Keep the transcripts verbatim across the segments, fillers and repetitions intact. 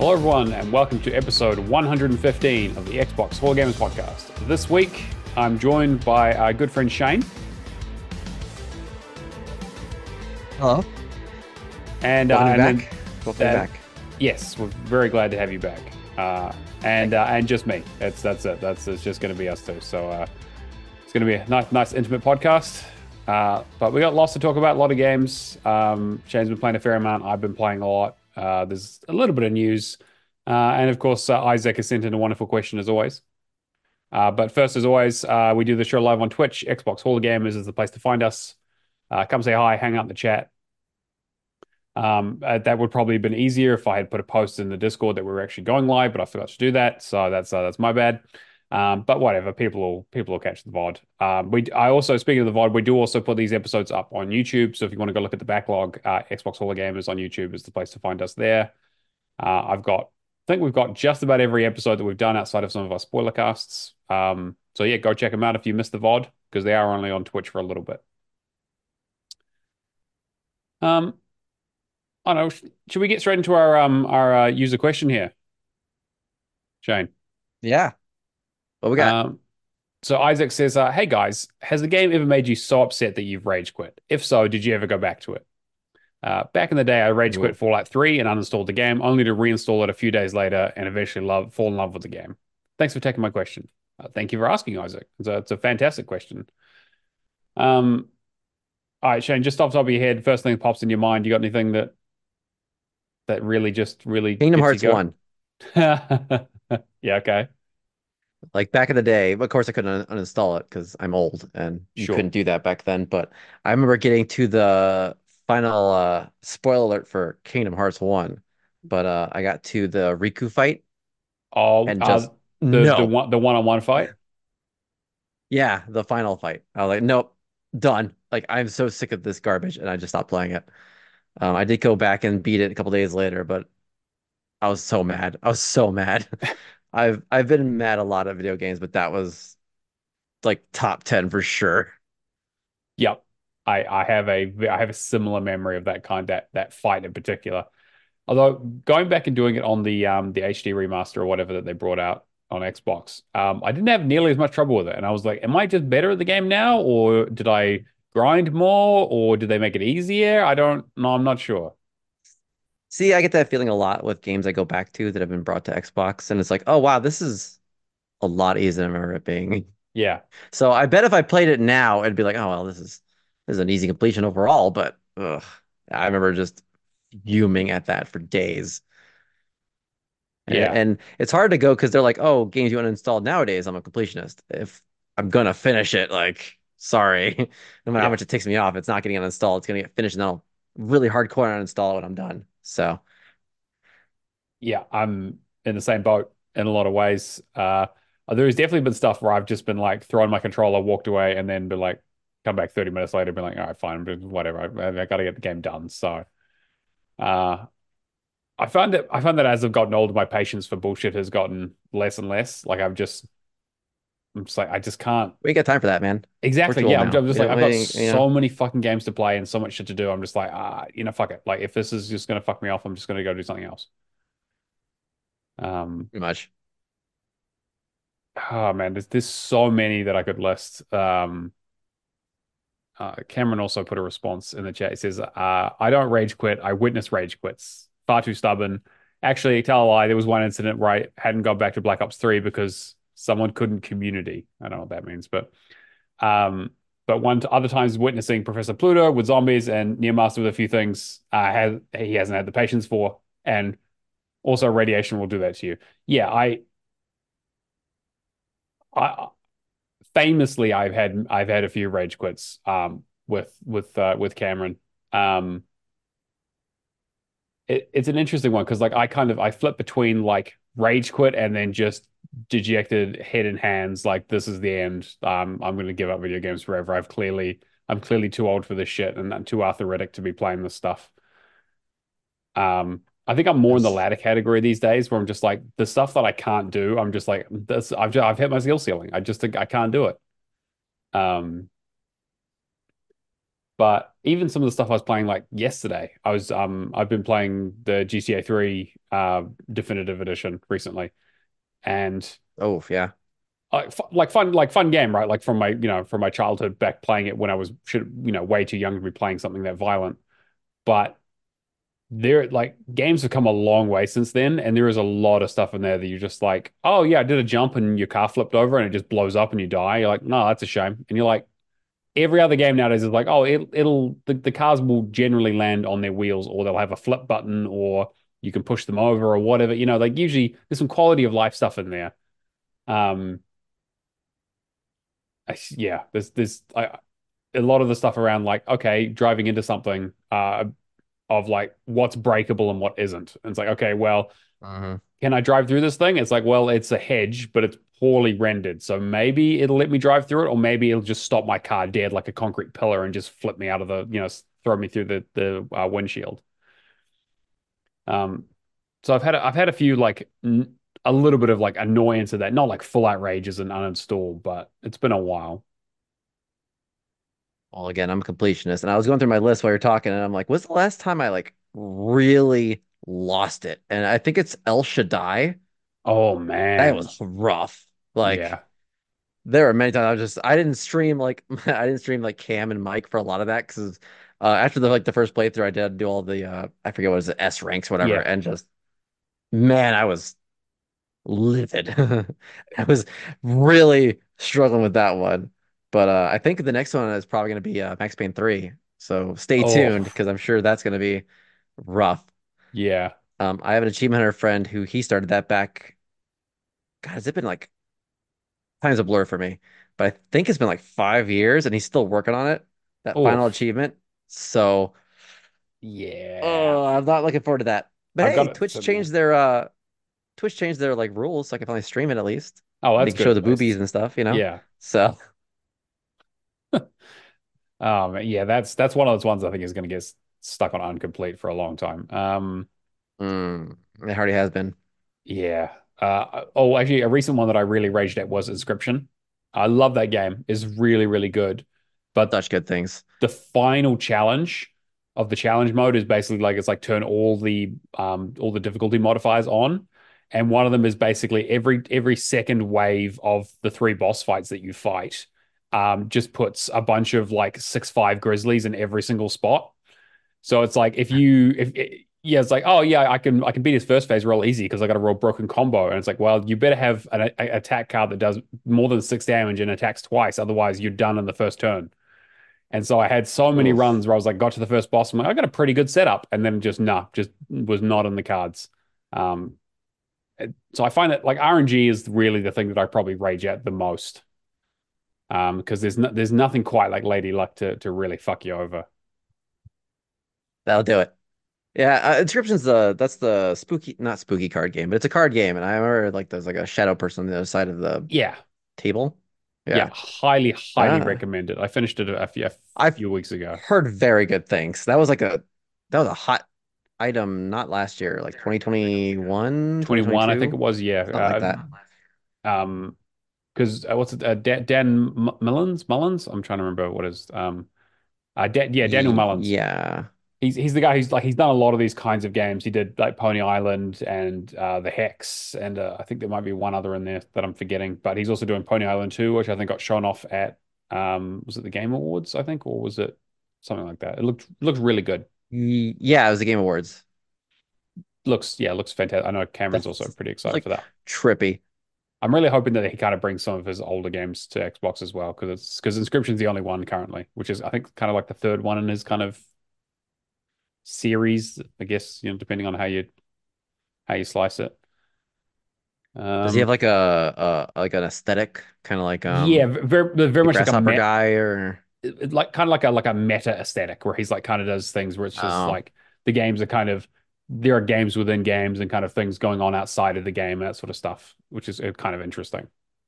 Hello, everyone, and welcome to episode one hundred fifteen of the Xbox Hall Gamers podcast. This week, I'm joined by our good friend Shane. Hello. And, uh, Welcome and back. then, Welcome uh, back. yes, we're very glad to have you back. Uh, and uh, and just me. That's that's it. That's it's just going to be us two. So uh, it's going to be a nice, nice, intimate podcast. Uh, but we got lots to talk about. A lot of games. Um, Shane's been playing a fair amount. I've been playing a lot. Uh, there's a little bit of news. Uh, and of course, uh, Isaac has sent in a wonderful question as always. Uh, but first, as always, uh, we do the show live on Twitch. Xbox Hall of Gamers is the place to find us. Uh, come say hi, hang out in the chat. Um, uh, that would probably have been easier if I had put a post in the Discord that we were actually going live, but I forgot to do that, so that's uh, that's my bad. Um, but whatever, people will people will catch the V O D. Um, we I also, speaking of the V O D, we do also put these episodes up on YouTube. So if you want to go look at the backlog, uh, Xbox Hall of Gamers on YouTube is the place to find us there. Uh, I've got, I think we've got just about every episode that we've done outside of some of our spoiler casts. Um, so yeah, go check them out if you missed the V O D because they are only on Twitch for a little bit. Um, I don't know. Should we get straight into our um our uh, user question here, Shane? Yeah. What we got? Um, so Isaac says, uh, "Hey guys, has the game ever made you so upset that you've rage quit? If so, did you ever go back to it? Uh, back in the day, I rage quit Ooh. Fallout three and uninstalled the game, only to reinstall it a few days later and eventually love fall in love with the game. Thanks for taking my question. Uh, thank you for asking, Isaac. It's a, it's a fantastic question. Um, all right, Shane, just off the top of your head, first thing that pops in your mind, you got anything that that really just really Kingdom gets you Hearts going? one. Yeah, okay, Like back in the day, of course I couldn't un uninstall it because I'm old and you sure. couldn't do that back then. But I remember getting to the final uh spoiler alert for Kingdom Hearts one. But uh I got to the Riku fight Oh, and uh, just the the no. one the one-on-one fight. Yeah, the final fight. I was like, nope, done. Like I'm so sick of this garbage and I just stopped playing it. Um, I did go back and beat it a couple days later, but I was so mad. I was so mad. I've I've been mad a lot at video games, but that was like top ten for sure. Yep. I I have a I have a similar memory of that kind that that fight in particular. Although going back and doing it on the um the H D remaster or whatever that they brought out on Xbox, um I didn't have nearly as much trouble with it. And I was like, am I just better at the game now, or did I grind more, or did they make it easier? I don't know. I'm not sure. See, I get that feeling a lot with games I go back to that have been brought to Xbox, and it's like, oh wow, this is a lot easier than I remember it being. Yeah. So I bet if I played it now, it'd be like, oh well, this is this is an easy completion overall. But ugh, I remember just fuming at that for days. And, Yeah. and it's hard to go because they're like, oh, games you uninstalled nowadays, I'm a completionist. If I'm gonna finish it, like, sorry, no matter how Yeah. much it takes me off, it's not getting uninstalled. It's gonna get finished, and then I'll really hardcore uninstall it when I'm done. So, Yeah. I'm in the same boat in a lot of ways. Uh there's definitely been stuff where I've just been like thrown my controller, walked away, and then been like come back thirty minutes later, be like, all right, fine, but whatever. I, I got to get the game done. So uh I find that I find that as I've gotten older, my patience for bullshit has gotten less and less. Like I've just, I'm just like, I just can't. we ain't got time for that, man. We're Exactly. too old Yeah. I'm, now. I'm just We like, don't, I've we got ain't, you know, so many fucking games to play and so much shit to do. I'm just like, ah, you know, fuck it. Like if this is just gonna fuck me off, I'm just gonna go do something else. Um. too much. Oh man, there's there's so many that I could list. Um. Uh, Cameron also put a response in the chat. He says, uh, I don't rage quit. I witness rage quits. Far too stubborn. Actually, tell a lie. There was one incident where I hadn't gone back to Black Ops three because someone couldn't community. I don't know what that means, but um, but one other times witnessing Professor Pluto with zombies and Near Master with a few things uh, has he hasn't had the patience for, and also radiation will do that to you. Yeah, I I famously I've had I've had a few rage quits um with with uh, with Cameron. Um, it, it's an interesting one because like I kind of I flip between like rage quit and then just dejected head in hands like this is the end. Um, I'm going to give up video games forever. I've clearly I'm clearly too old for this shit and I'm too arthritic to be playing this stuff. Um, I think I'm more in the That's latter category these days where I'm just like the stuff that I can't do. I'm just like this. I've just, I've hit my skill ceiling. I just think I can't do it. Um, But even some of the stuff I was playing like yesterday, I was um I've been playing the G T A three uh definitive edition recently, and Oh, yeah. like like fun like fun game, right? Like from my you know from my childhood back playing it when I was should you know way too young to be playing something that violent. But there like games have come a long way since then, and there is a lot of stuff in there that you're just like, oh yeah, I did a jump and your car flipped over and it just blows up and you die. You're like, no, that's a shame. And you're like, every other game nowadays is like, oh, it, it'll the, the cars will generally land on their wheels, or they'll have a flip button, or you can push them over or whatever. You know, like usually there's some quality of life stuff in there. Um, I, yeah, there's there's I, a lot of the stuff around like, okay, driving into something uh of like what's breakable and what isn't. And it's like, okay, well, Hmm. can I drive through this thing? It's like, well, it's a hedge, but it's poorly rendered. So maybe it'll let me drive through it, or maybe it'll just stop my car dead like a concrete pillar and just flip me out of the, you know, throw me through the the uh, windshield. Um, so I've had a, I've had a few like n a little bit of like annoyance of that, not like full outrages and uninstall, but it's been a while. Well, again, I'm a completionist, and I was going through my list while you're talking, and I'm like, when's the last time I like really lost it? And I think it's El Shaddai. Oh That man, was rough. Like yeah, there were many times I was just I didn't stream like I didn't stream like Cam and Mike for a lot of that because uh, after the like the first playthrough I did do all the uh I forget what is it S ranks whatever yeah. and just man I was livid. I was really struggling with that one. But uh, I think the next one is probably going to be uh, Max Payne three. So stay Oh tuned because I'm sure that's going to be rough. yeah, Um, I have an achievement hunter friend who he started that back. God, has it been like time's a blur for me? But I think it's been like five years and he's still working on it, that oh final achievement. So, yeah. oh, I'm not looking forward to that. But I've got hey, it Twitch sitting there. changed their uh Twitch changed their like rules so I can finally stream it at least. Oh, And they that's can good show at the boobies least. and stuff, you know? Yeah. So Um, yeah, that's that's one of those ones I think is going to get stuck on incomplete for a long time. Um, mm, it already has been. yeah. Uh, oh, actually, a recent one that I really raged at was Inscription. I love that game. It's really, really good. But Such good things. the final challenge of the challenge mode is basically like it's like turn all the um all the difficulty modifiers on. And one of them is basically every every second wave of the three boss fights that you fight um just puts a bunch of like six five grizzlies in every single spot. So it's like if you if it, yeah, it's like, oh yeah, I can I can beat his first phase real easy because I got a real broken combo. And it's like, well, you better have an a, attack card that does more than six damage and attacks twice, otherwise you're done in the first turn. And so I had so many Oof. runs where I was like, got to the first boss, I'm like, I got a pretty good setup, and then just nah, just was not in the cards. Um, so I find that like R N G is really the thing that I probably rage at the most. Um, because there's no, there's nothing quite like Lady Luck to to really fuck you over. That'll do it. Yeah, uh, Inscription's the that's the spooky not spooky card game, but it's a card game, and I remember like there's like a shadow person on the other side of the Yeah, table. yeah, Yeah. highly, highly Ah, recommend it. I finished it a few, a I've few weeks ago. heard very good things. That was like a that was a hot item not last year, like twenty twenty-one, twenty-one, I think it twenty twenty-two, was. Yeah. something like that. Uh, um, because uh, what's it? Uh, Dan, Dan Mullins, Mullins. I'm trying to remember what is. Um, uh, Da- yeah, Daniel Ye- Mullins. Yeah. He's he's the guy who's like he's done a lot of these kinds of games. He did like Pony Island and uh, the Hex, and uh, I think there might be one other in there that I'm forgetting. But he's also doing Pony Island two, which I think got shown off at um was it the Game Awards, I think, or was it something like that? It looked looks really good. Ye- Yeah, it was the Game Awards. Looks yeah, looks fantastic. I know Cameron's also That's pretty it's excited for like that. trippy. I'm really hoping that he kind of brings some of his older games to Xbox as well, because it's because Inscription's the only one currently, which is I think kind of like the third one in his kind of series, I guess, you know, depending on how you how you slice it. Does he have Um, like a, a like an aesthetic, kind of like yeah, um very very the much like a grasshopper met, guy or like kind of like a like a meta aesthetic where he's like kind of does things where it's just oh, like the games are kind of there are games within games and kind of things going on outside of the game, that sort of stuff, which is uh, kind of interesting.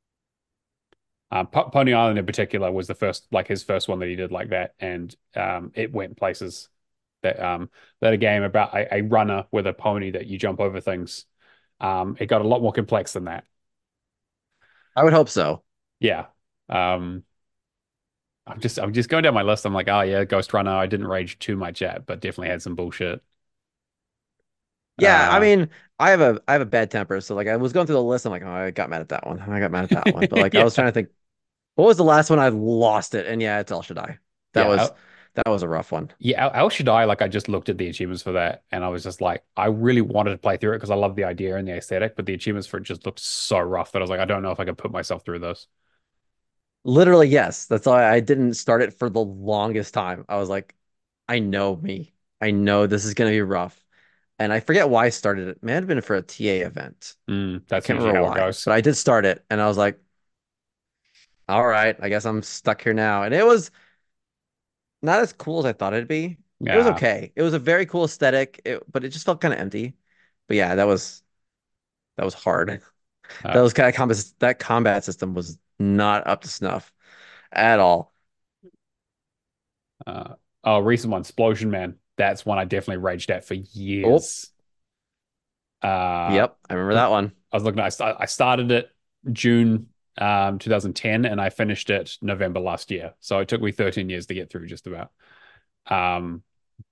Uh, P Pony Island in particular was the first like his first one that he did like that, and um, it went places. That um, that a game about a, a runner with a pony that you jump over things. Um, it got a lot more complex than that. I would hope so. Yeah. Um, I'm just I'm just going down my list. I'm like, oh yeah, Ghost Runner. I didn't rage too much at, but definitely had some bullshit. Yeah, I Uh, mean, I have a I have a bad temper, so like I was going through the list. I'm like, oh, I got mad at that one. I got mad at that one. But like I yeah, was trying to think, what was the last one I lost it? And yeah, it's El Shaddai. That yeah, was El, that was a rough one. yeah. El, El Shaddai. Like I just looked at the achievements for that, and I was just like, I really wanted to play through it because I love the idea and the aesthetic, but the achievements for it just looked so rough that I was like, I don't know if I could put myself through this. Literally, yes. That's why I didn't start it for the longest time. I was like, I know me. I know this is gonna be rough. And I forget why I started it. It may have been for a T A event. Mm, I that's can't usually remember how it why, goes. but I did start it, and I was like, all right, I guess I'm stuck here now. And it was not as cool as I thought it'd be. It was Yeah. okay. It was a very cool aesthetic, it, but it just felt kind of empty. But yeah, that was that was hard. That Uh, was kind of combat. That combat system was not up to snuff at all. uh, oh, recent one, Explosion Man. That's one I definitely raged at for Oh, years. Uh, yep, I remember because that one. I was looking, I, sta- I started it June um twenty ten and I finished it November last year. So it took me thirteen years to get through just about. Um,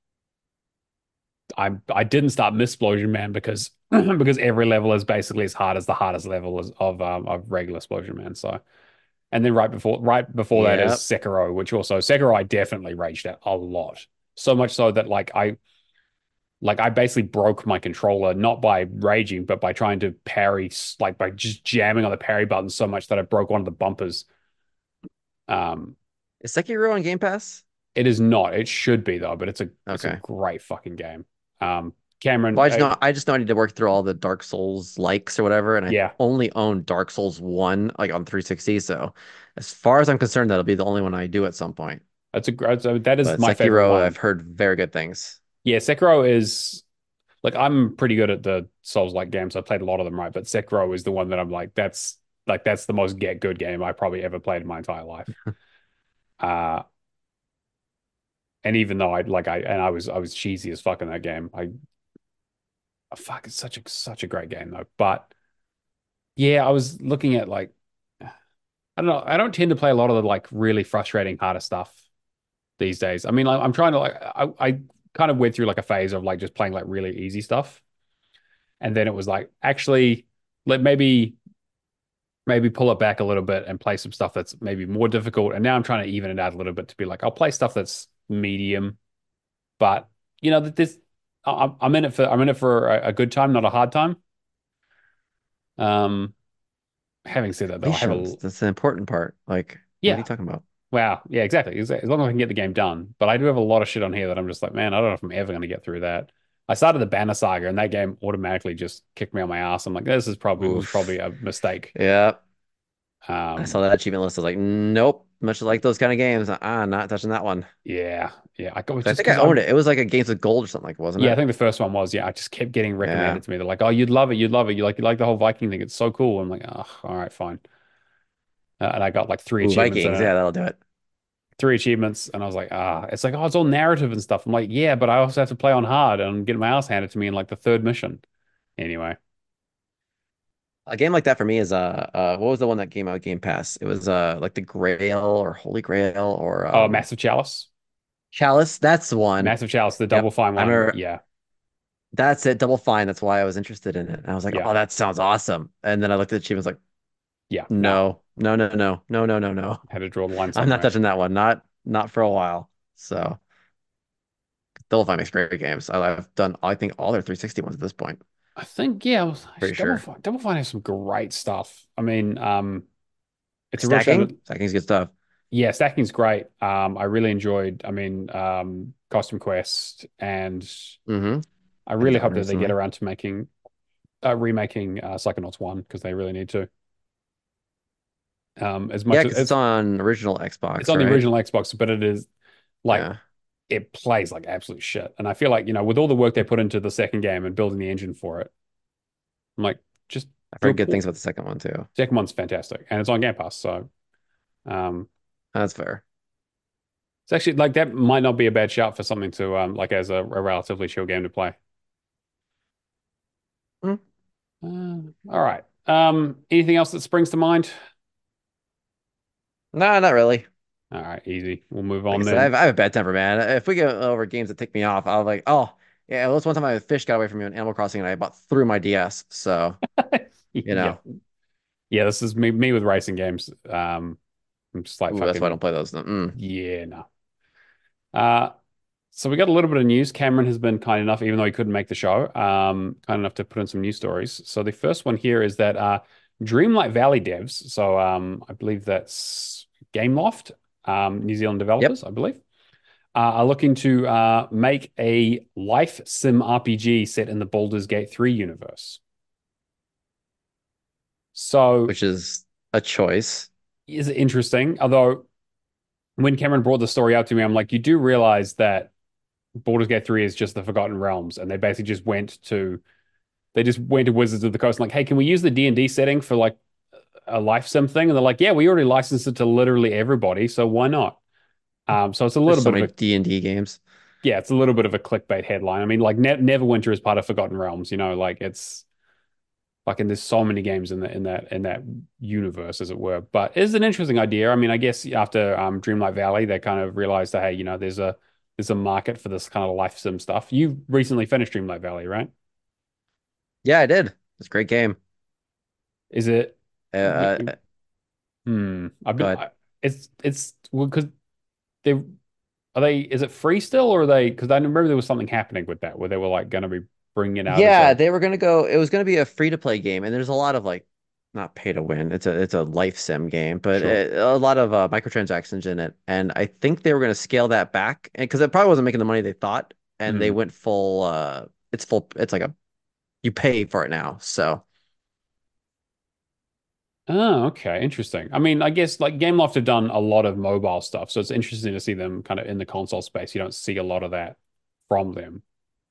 I I didn't start Mistplosion Man because because every level is basically as hard as the hardest level is of um of regular Explosion Man. So and then right before right before that is Yep. Sekiro, which also Sekiro I definitely raged at a lot. So much so that like I like I basically broke my controller not by raging, but by trying to parry, like by just jamming on the parry button so much that I broke one of the bumpers. Um, Is Sekiro on Game Pass? it is not. It should be though, but it's a it's a Okay. great fucking game. Um, Well, Cameron, I just uh, know I just know I need to work through all the Dark Souls likes or whatever, and I yeah, only own Dark Souls one like on three sixty. So as far as I'm concerned, that'll be the only one I do at some point. that's a great. So that is But my favorite Sekiro, one. I've heard very good things. Yeah, Sekiro is like I'm pretty good at the Souls-like games. I played a lot of them, right? But Sekiro is the one that I'm like, that's like that's the most get good game I probably ever played in my entire life. Uh, and even though I like I and I was I was cheesy as fuck in that game. I oh, fuck it's such a such a great game though. But yeah, I was looking at like I don't know. I don't tend to play a lot of the like really frustrating harder stuff these days. I mean, like, I'm trying to like I, I kind of went through like a phase of like just playing like really easy stuff, and then it was like actually let maybe maybe pull it back a little bit and play some stuff that's maybe more difficult. And now I'm trying to even it out a little bit to be like I'll play stuff that's medium, but you know that this I'm I'm in it for I'm in it for a, a good time, not a hard time. Um, having said that though, I have a Patience, that's the important part. Like, what are you yeah, talking about? wow, yeah, exactly. As as long as I can get the game done. But I do have a lot of shit on here that I'm just like, man, I don't know if I'm ever going to get through that. I started the Banner Saga, and that game automatically just kicked me on my ass. I'm like, this is probably was probably Oof. a mistake. Yeah, I saw Um, that achievement list. I was like, nope. Much like those kind of games, ah, not touching that one. yeah, yeah. I was I just think I because owned I'm it. It was like a Games with Gold or something, like, wasn't yeah. I it? think the first one was yeah. I just kept getting Yeah. recommended to me. They're like, oh, you'd love it, you'd love it. You like you like the whole Viking thing. It's so cool. I'm like, oh, all right, fine. Uh, and I got like three Ooh, achievements in Vikings. Yeah, it. that'll do it. Three achievements, and I was like, ah, it's like, oh, it's all narrative and stuff. I'm like, yeah, but I also have to play on hard, and I'm getting my ass handed to me in like the third mission. Anyway, A game like that for me is uh, uh what was the one that came out Game Pass? It was uh like the Grail or Holy Grail or oh, um Massive Chalice, Chalice. That's the one. Massive Chalice, the Double Yep. Fine I one. remember Yeah, that's it, Double Fine. That's why I was interested in it. And I was like, yeah, oh, that sounds awesome. And then I looked at the achievements like, yeah. Nah, no, no, no, no, no, no, no, no. had to draw the line I'm not somewhere. touching that one. Not not for a while. So Double Fine makes great games. I, I've done I think all their three sixty ones at this point. I think yeah, well, Pretty actually, Double sure. Fine, Double Fine has some great stuff. I mean, um, it's a real shame that Stacking? Stacking's good stuff. yeah, stacking's great. Um, I really enjoyed. I mean, um, Costume Quest, and Mm-hmm. I Played really that hope one that they get recently. around to making uh, remaking uh, Psychonauts one because they really need to. Um, as Yeah, much as because it's it's on original it's Xbox, on the right? original Xbox, but it is like Yeah. it plays like absolute shit. And I feel like, you know, with all the work they put into the second game and building the engine for it, I'm like, just I've do a heard good port. things about the second one too. Second one's fantastic and it's on Game Pass. So um, That's fair. it's actually like that might not be a bad shout for something to um, like as a, a relatively chill game to play. Mm. Uh, all right. Um, anything else that springs to mind? Nah, not really. All right, easy. We'll move Like I on said, I then. have, I have a bad temper, man. If we go over games that tick me off, I'll like, oh, yeah, well, this one time my fish got away from me in Animal Crossing and I about threw my D S. So, you Yeah. know, Yeah, this is me me with racing games. Um, I'm just like ooh, that's why I fucking don't play those. Mm. yeah, no. Uh, so we got a little bit of news. Cameron has been kind enough, even though he couldn't make the show, um, kind enough to put in some news stories. So the first one here is that uh, Dreamlight Valley devs, so um, I believe that's Gameloft, um, New Zealand Yep. developers, I believe, uh, are looking to uh, make a life sim R P G set in the Baldur's Gate three universe. So Which is a choice. is it interesting? Although when Cameron brought the story up to me, I'm like, you do realize that Baldur's Gate three is just the Forgotten Realms, and they basically just went to they just went to Wizards of the Coast and like, hey, can we use the D and D setting for like a life sim thing? And they're like, yeah, we already licensed it to literally everybody, so why not? Um, so it's a There's little so bit of many a D and D games. yeah, it's a little bit of a clickbait headline. I mean, like ne Neverwinter is part of Forgotten Realms, you know, like it's fucking there's so many games in that in that in that universe, as it were. But it's an interesting idea. I mean, I guess after um, Dreamlight Valley, they kind of realized that hey, you know, there's a there's a market for this kind of life sim stuff. You recently finished Dreamlight Valley, right? Yeah, I did. It's a great game. Is it? Uh, uh, Hmm. I've go been. ahead. I, it's it's because they are they. Is it free still, or are they? Because I remember there was something happening with that where they were like going to be bringing it out as Yeah, a they were gonna go. It was gonna be a free to play game, and there's a lot of like, not pay to win. It's a it's a life sim game, but sure. it, a lot of uh, microtransactions in it. And I think they were gonna scale that back, and because it probably wasn't making the money they thought, and they Hmm. went full. Uh, it's full. It's like a you pay for it now. So Oh, okay, interesting. I mean, I guess like Gameloft have done a lot of mobile stuff, so it's interesting to see them kind of in the console space. You don't see a lot of that from them.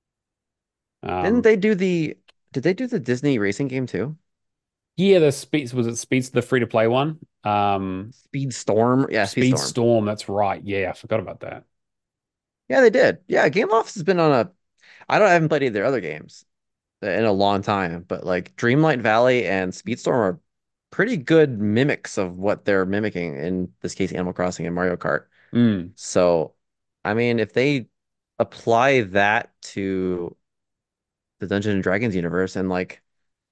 didn't Um, they do the? Did they do the Disney racing game too? yeah, the Speeds was it Speeds the free to play one? Um, Speed Storm. Yeah, Speed Speed Storm. Storm, that's right. Yeah, I forgot about that. Yeah, they did. Yeah, Gameloft has been on a. I don't I haven't played any of their other games in a long time, but like Dreamlight Valley and Speedstorm are pretty good mimics of what they're mimicking, in this case, Animal Crossing and Mario Kart. Mm, So, I mean, if they apply that to the Dungeons and Dragons universe and like,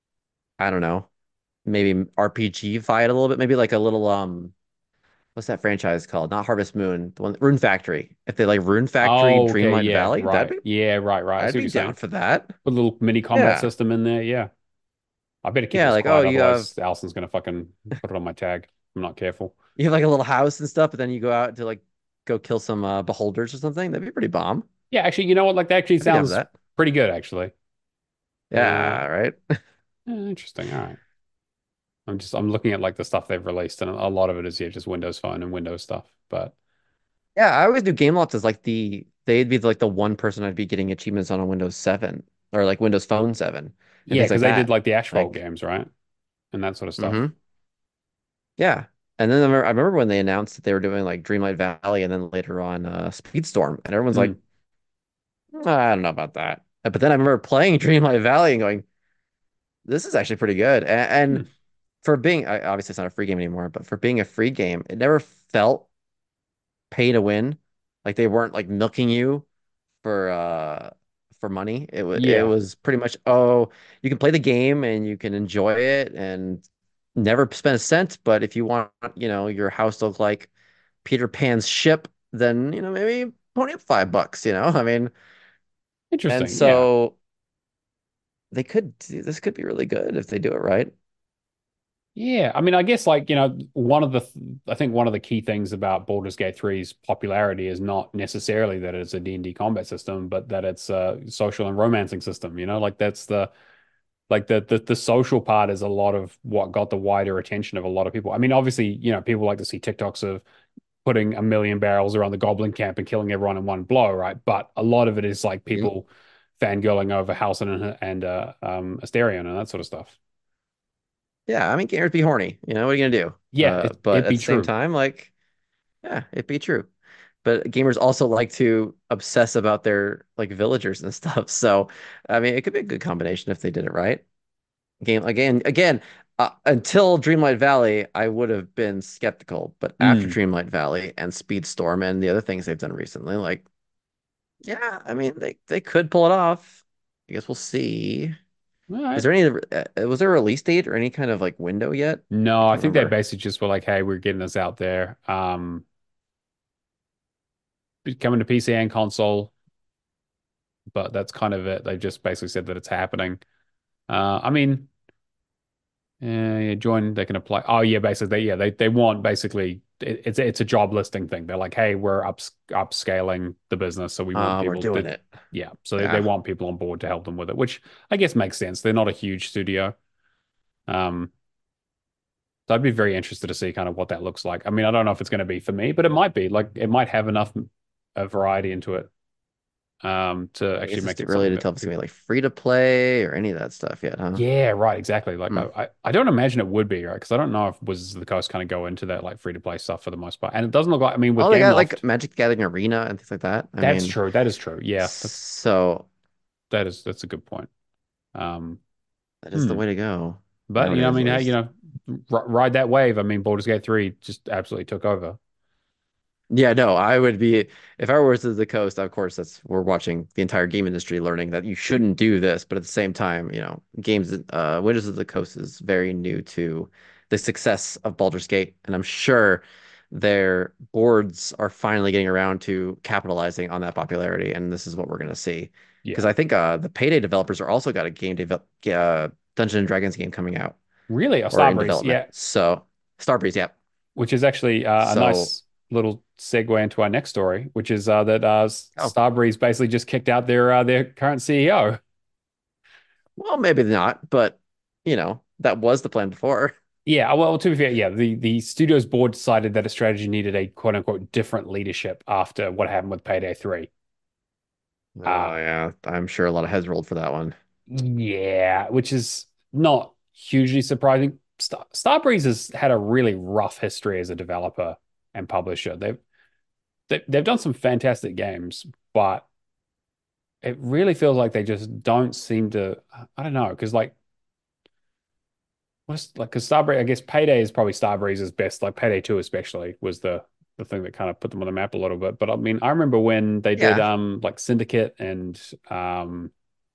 I don't know, maybe R P G-fy it a little bit, maybe like a little um what's that franchise called? Not Harvest Moon, the one Rune Factory. If they like Rune Factory oh, okay, Dreamlight yeah, Valley, that'd right. be Yeah, right, right. I I'd see what be you're down saying. for that. Put a little mini combat Yeah. system in there. Yeah. I better keep Yeah, this like oh, quiet, you have otherwise Allison's gonna fucking put it on my tag. I'm not careful. you have like a little house and stuff, but then you go out to like go kill some uh, beholders or something. That'd be pretty bomb. Yeah, actually, you know what? Like that actually I'd be down for sounds that. pretty good, actually. Uh, Yeah, right. yeah, interesting. All right. I'm just I'm looking at like the stuff they've released, and a lot of it is yeah, just Windows Phone and Windows stuff. But Yeah, I always do Gameloft as like the they'd be like the one person I'd be getting achievements on a Windows seven or like Windows Phone seven and yeah, things because like they did that. like the Asphalt Like, games, right? And that sort of stuff. hmm yeah. And then I remember, I remember when they announced that they were doing like Dreamlight Valley and then later on uh, Speedstorm, and everyone's like, Mm, "Mm, I don't know about that." But then I remember playing Dreamlight Valley and going, "This is actually pretty good." And, mm. and for being, I- obviously it's not a free game anymore, but for being a free game, it never felt pay to win. Like they weren't like milking you for uh for money. It was it Yeah, was pretty much, oh, you can play the game and you can enjoy it and never spend a cent, but if you want, you know, your house to look like Peter Pan's ship, then, you know, maybe pony up five bucks, you know? I mean, and interesting. Yeah, so they could do, this could be really good if they do it right. yeah. I mean, I guess like you know, one of the th I think one of the key things about Baldur's Gate three's popularity is not necessarily that it's a D and D combat system, but that it's a social and romancing system. You know, like that's the like the, the the social part is a lot of what got the wider attention of a lot of people. I mean, obviously, you know, people like to see TikToks of putting a million barrels around the goblin camp and killing everyone in one blow, right? But a lot of it is like Mhm. people fangirling over Halcyon and and uh, um, Asterion and that sort of stuff. Yeah, I mean, gamers be horny, you know, what are you gonna do? Yeah, Uh, it, but it'd at be the same true. time, like, yeah, it'd be true. But gamers also like to obsess about their like villagers and stuff. So, I mean, it could be a good combination if they did it right. Game again, again. Uh, until Dreamlight Valley, I would have been skeptical, but after Mm. Dreamlight Valley and Speedstorm and the other things they've done recently, like, yeah, I mean, they they could pull it off. I guess we'll see. All Is right. there any, uh, was there a release date or any kind of like window yet? I No, I can't think they remember. basically just were like, "Hey, we're getting this out there, um, coming to P C and console." But that's kind of it. They just basically said that it's happening. Uh, I mean, yeah, yeah, join. They can apply. Oh, yeah, basically, yeah, they they want basically it, it's it's a job listing thing. They're like, "Hey, we're up upscaling the business, so we want Uh, we're people doing that, it. yeah." So they, they Yeah. want people on board to help them with it, which I guess makes sense. They're not a huge studio. Um, so I'd be very interested to see kind of what that looks like. I mean, I don't know if it's going to be for me, but it might be. Like, it might have enough uh, variety into it um, to I actually guess it's make too it early something to that tell if it's gonna be people. like free to play or any of that stuff yet, huh? Yeah, right, exactly. Like, Hmm. I, I, I don't imagine it would be, right? Because I don't know if Wizards of the Coast kind of go into that like free to play stuff for the most part. And it doesn't look like, I mean, with Oh, they got like Gameloft, Magic the Gathering Arena and things like that. I that's mean, true. That is true. Yeah, that's so that is that's a good point. Um, that is the hmm. way to go But you know, I nowadays, at mean, hey, you least. know, r ride that wave. I mean, Baldur's Gate three just absolutely took over. Yeah, no, I would be if I were to the coast, of course, that's we're watching the entire game industry learning that you shouldn't do this, but at the same time, you know, games uh Wizards of the Coast is very new to the success of Baldur's Gate, and I'm sure their boards are finally getting around to capitalizing on that popularity, and this is what we're gonna see. Because Yeah. I think uh the Payday developers are also got a game develop uh Dungeons and Dragons game coming out Really? Oh, or in Starbreeze. development. Yeah. So Starbreeze, yeah. Which is actually uh, a So nice little segue into our next story, which is uh, that uh, oh, Starbreeze basically just kicked out their uh, their current C E O. well, maybe not, but you know, that was the plan before. Yeah, well, to be fair, yeah, the, the studio's board decided that a strategy needed a quote unquote different leadership after what happened with Payday three. Uh, Oh yeah, I'm sure a lot of heads rolled for that one. yeah, which is not hugely surprising. Star Starbreeze has had a really rough history as a developer and publisher. They've they, they've done some fantastic games, but it really feels like they just don't seem to. I don't know, because like what's like because Starbreeze, I guess Payday is probably Starbreeze's best. Like Payday two, especially, was the the thing that kind of put them on the map a little bit. But I mean, I remember when they did Yeah, um like Syndicate and um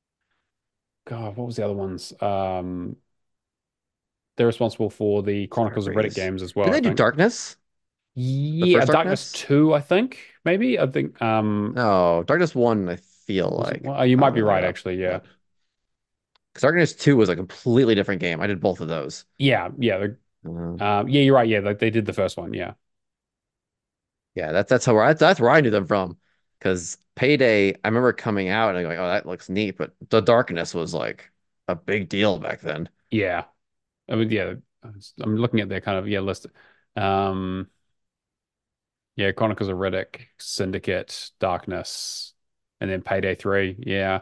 God, what was the other ones? Um, they're responsible for the Chronicles of Riddick Starbreeze. games as well, Didn't I they do think. Darkness? The Yeah, first Darkness Darkness? two, I think maybe. I think um No, Darkness one, I feel was it? like. Well, you I might don't be know, I right, gotta actually. look it Yeah, up. Because Darkness two was a completely different game. I did both of those. yeah, yeah. The Um, Um, yeah, you're right. Yeah, like they did the first one. Yeah, yeah, that's that's how I, that's where I knew them from. Because Payday, I remember coming out and going, "Oh, that looks neat," but the Darkness was like a big deal back then. yeah. I mean, yeah. I'm looking at their kind of yeah list. Um, yeah, Chronicles of Riddick, Syndicate, Darkness, and then Payday Three. Yeah,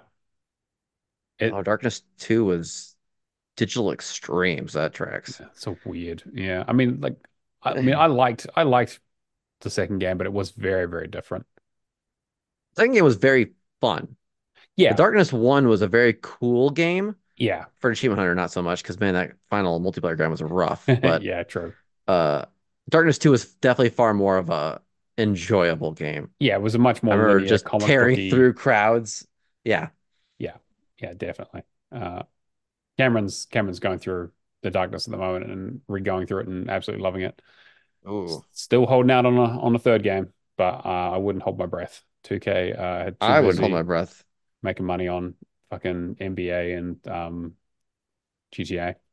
Oh, it. Darkness two was Digital Extremes. That tracks. It's so weird. Yeah, I mean, like, I mean, I liked, I liked the second game, but it was very, very different. Second game was very fun. The Yeah, Darkness one was a very cool game. yeah, For Achievement Hunter, not so much because man, that final multiplayer grind was rough. But yeah. True. uh, Darkness two was definitely far more of a enjoyable game. Yeah, it was a much I more remember linear just comic tearing booky. through crowds. Yeah. Yeah, yeah, definitely. Uh, Cameron's Cameron's going through the darkness at the moment and re-going through it and absolutely loving it. Ooh. Still holding out on a on a third game, but uh, I wouldn't hold my breath. two K uh, had too I wouldn't hold my busy breath. making money on fucking N B A and um, G T A.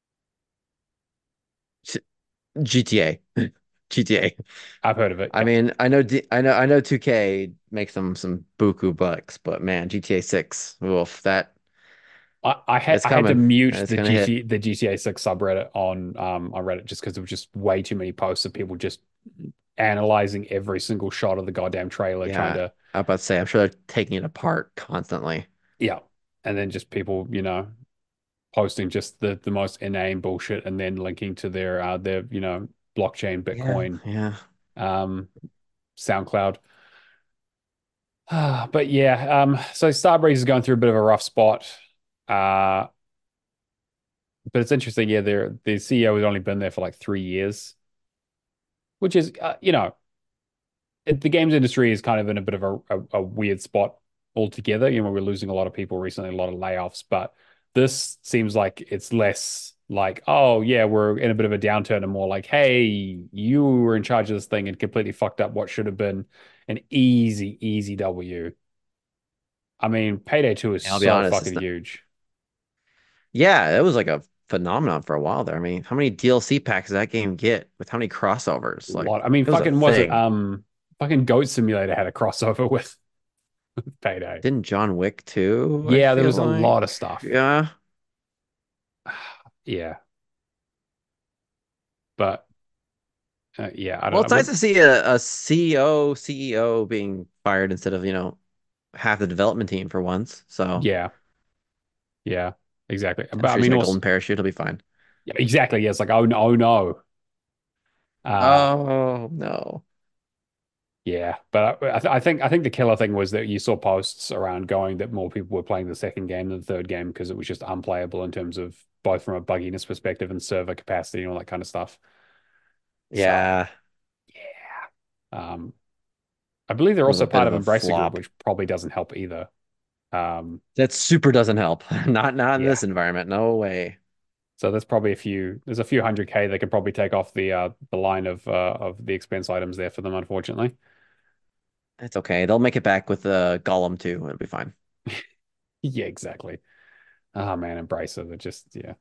G T A. G T A. I've heard of it. I Yeah, mean, I know D I know I know two K makes them some buku bucks, but man, G T A six, oof, that I, I had it's I had to coming mute and it's the gonna hit. G T the G T A six subreddit on um on Reddit just because there was just way too many posts of people just analyzing every single shot of the goddamn trailer, trying Yeah, to I'm about to say, I'm sure they're taking it apart constantly. yeah, and then just people you know posting just the the most inane bullshit and then linking to their uh their you know blockchain Yeah, Bitcoin yeah. um SoundCloud. Ah, but yeah, um so Starbreeze is going through a bit of a rough spot. Uh but it's interesting. Yeah, they're, the C E O has only been there for like three years, which is, uh, you know, it, the games industry is kind of in a bit of a, a, a weird spot altogether. You know, we're losing a lot of people recently, a lot of layoffs, but this seems like it's less like, oh yeah, we're in a bit of a downturn, and more like, hey, you were in charge of this thing and completely fucked up what should have been an easy, easy W. I mean, Payday two is And I'll be so honest, it's fucking not. huge. Yeah, it was like a phenomenon for a while there. I mean, how many D L C packs did that game get with how many A crossovers? Like, lot. I mean, it was a fucking was it thing. um fucking Goat Simulator had a crossover with Payday. Didn't John Wick too, I Yeah, there feel was a like? lot of stuff. Yeah. Yeah, but uh, yeah, I don't Well, know. it's nice But to see a, a C E O, C E O being fired instead of, you know, half the development team for once. So yeah, yeah, exactly. I'm But I sure he's mean, got a also, golden parachute. He'll be fine. yeah, exactly. Yeah, it's like, oh no, oh no. Uh, Oh, no. yeah, but I, I, th I think I think the killer thing was that you saw posts around going that more people were playing the second game than the third game because it was just unplayable in terms of both from a bugginess perspective and server capacity and all that kind of stuff. So Yeah. yeah, um, I believe they're It was also a bit part of of a Embracer Group, flop. which probably doesn't help either. Um, That super doesn't help. Not not in yeah, this environment. No way. so there's probably a few. There's a few hundred K they could probably take off the uh the line of uh of the expense items there for them, unfortunately. It's okay. They'll make it back with uh, Gollum too. It'll be fine. Yeah, exactly. Oh man, Embracer, they're just yeah.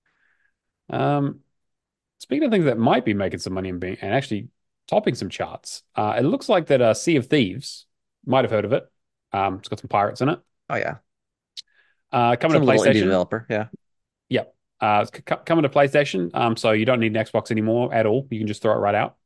Um, Speaking of things that might be making some money and being and actually topping some charts, uh, it looks like that uh, Sea of Thieves, might have heard of it. Um, it's got some pirates in it. Oh yeah. Uh, coming Some to little indie PlayStation. developer. Yeah. Yep. Uh, it's c- coming to PlayStation. Um, so you don't need an Xbox anymore at all. You can just throw it right out.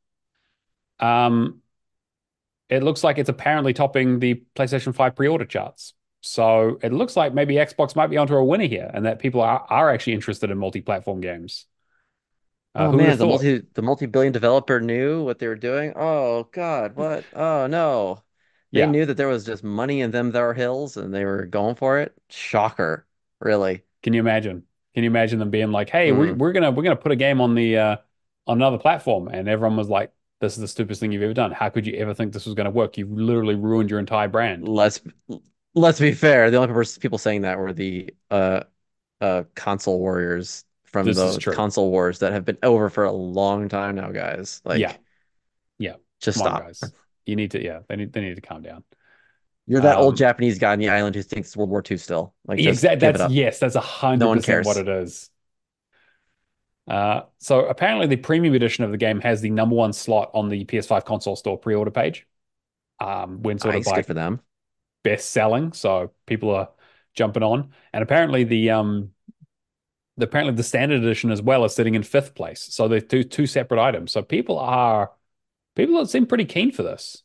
Um, it looks like it's apparently topping the PlayStation five pre-order charts. So it looks like maybe Xbox might be onto a winner here, and that people are, are actually interested in multi-platform games. Uh, Oh who would have man, the thought? multi the multi-billion developer knew what they were doing. Oh God, what? Oh no. They Yeah. knew that there was just money in them there hills and they were going for it. Shocker. Really. Can you imagine? Can you imagine them being like, "Hey, we're Mm. we're gonna we're gonna put a game on the uh, on another platform," and everyone was like, "This is the stupidest thing you've ever done. How could you ever think this was gonna work? You've literally ruined your entire brand." Let's let's be fair. The only pers- people saying that were the uh uh console warriors from This is the true. console wars that have been over for a long time now, guys. Yeah, Like, yeah. just Come on, stop. guys. You need to. Yeah, they need they need to calm down. You're that old Um, Japanese guy on the island who thinks it's World War two still. Like, just exact. give it That's up. yes. That's a No hundred one percent what cares. it is. Uh, so apparently, the premium edition of the game has the number one slot on the P S five console store pre-order page. Um, when sort of Nice, good like for them. best selling, so people are jumping on. And apparently, the um the, apparently the standard edition as well is sitting in fifth place. So they're two two separate items. So people are people seem pretty keen for this.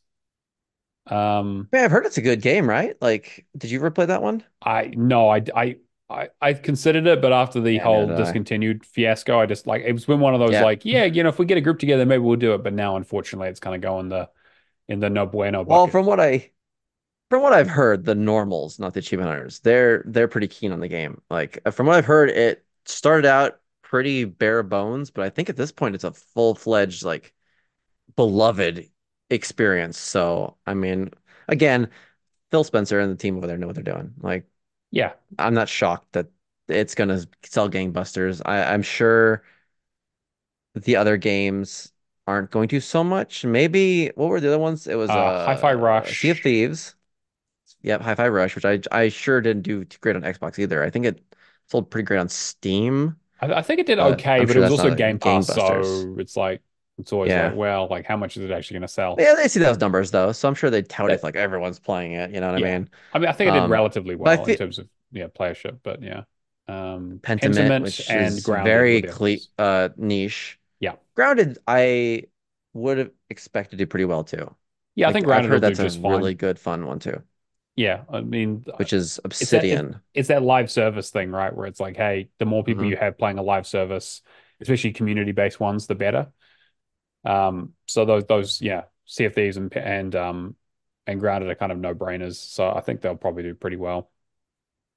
Um, Yeah, I've heard it's a good game, right? Like, did you ever play that one? I no, I I I I considered it, but after the Yeah, neither whole did I. discontinued fiasco, I just like it's been one of those Yeah. like, yeah, you know, if we get a group together, maybe we'll do it. But now, unfortunately, it's kind of going the in the no bueno Well, bucket. from what I from what I've heard, the normals, not the achievement hunters, they're they're pretty keen on the game. Like, uh, from what I've heard, it started out pretty bare bones, but I think at this point it's a full-fledged, like, beloved experience. So, I mean, again, Phil Spencer and the team over there know what they're doing. Like, Yeah, I'm not shocked that it's gonna sell gangbusters. I, I'm sure the other games aren't going to so much. Maybe what were the other ones? It was uh, Hi-Fi uh Sea of Rush. Thieves. Yep, Hi-Fi Rush, which I I sure didn't do too great on Xbox either. I think it sold pretty great on Steam, I, I think it did but okay, I'm but it sure was that's also not like Game Pass, gangbusters. so it's like it's always like, Yeah. well, like how much is it actually going to sell? Yeah, they see those numbers though, so I'm sure they tout it if But like everyone's playing it, you know what I yeah, mean? I mean, I think it did Um, relatively but I well in feel terms of yeah playership, but yeah, um, Pentiment, Pentiment which and is Grounded were very the other cle ones. uh niche. Yeah, Grounded, I would have expected to do pretty well too. yeah, I think Like, I've Grounded will heard do that's a just fine. really good fun one too, Yeah, I mean, which is it's that it, Obsidian. it's that live service thing, right? Where it's like, hey, the more people Hmm. you have playing a live service, especially community-based ones, the better. Um, so those those yeah, Sea of Thieves and and um and Grounded are kind of no-brainers. So I think they'll probably do pretty well.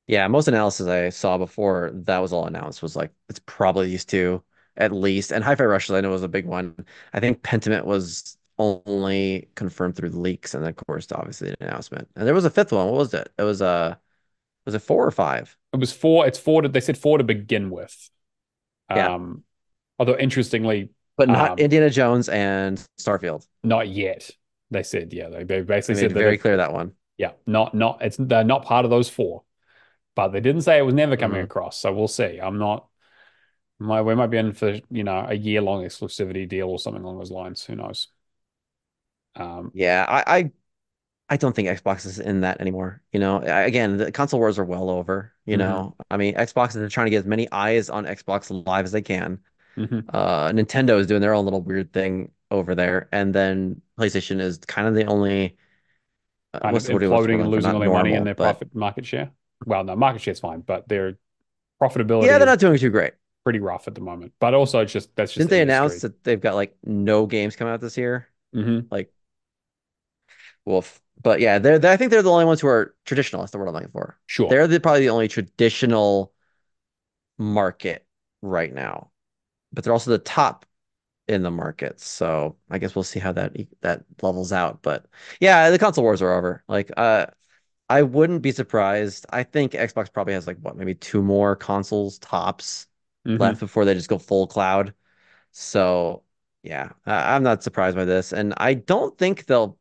Yeah, most analysis I saw before that was all announced was like it's probably these two at least. And Hi-Fi Rush, I know, was a big one. I think Pentiment was only confirmed through leaks, and then of course, obviously, the announcement. And there was a fifth one. What was it? It was uh was it four or five? It was four. It's four. To, they said four to begin with. Yeah, Um, although interestingly, but not um, Indiana Jones and Starfield. not yet. They said, yeah, they, they basically They made said it that very if, clear that one. yeah, not not it's they're not part of those four, but they didn't say it was never coming Hmm. across. So we'll see. I'm not. My we might be in for you know a year long exclusivity deal or something along those lines. Who knows? Um, Yeah, I, I I don't think Xbox is in that anymore. You know, I- again, the console wars are well over. You mhm, know, I mean, Xbox is trying to get as many eyes on Xbox Live as they can. mhm. Uh, Nintendo is doing their own little weird thing over there, and then PlayStation is kind of the only uh, Kind of what's the word I'm looking imploding and for? losing all Not their money and normal, their but profit market share. Well, no, market share's fine, but their yeah, profitability they're is not doing too great. pretty rough at the moment. But also, it's just that's just Didn't the they announce industry. that they've got like no games coming out this year? Hmm. Like, wolf. But yeah, they're, they're I think they're the only ones who are traditional. That's the word I'm looking for. Sure. They're the, probably the only traditional market right now, but they're also the top in the market. So I guess we'll see how that e- that levels out. But yeah, the console wars are over. Like, uh, I wouldn't be surprised. I think Xbox probably has like what, maybe two more consoles tops left Hmm. before they just go full cloud. So yeah, I, I'm not surprised by this, and I don't think they'll.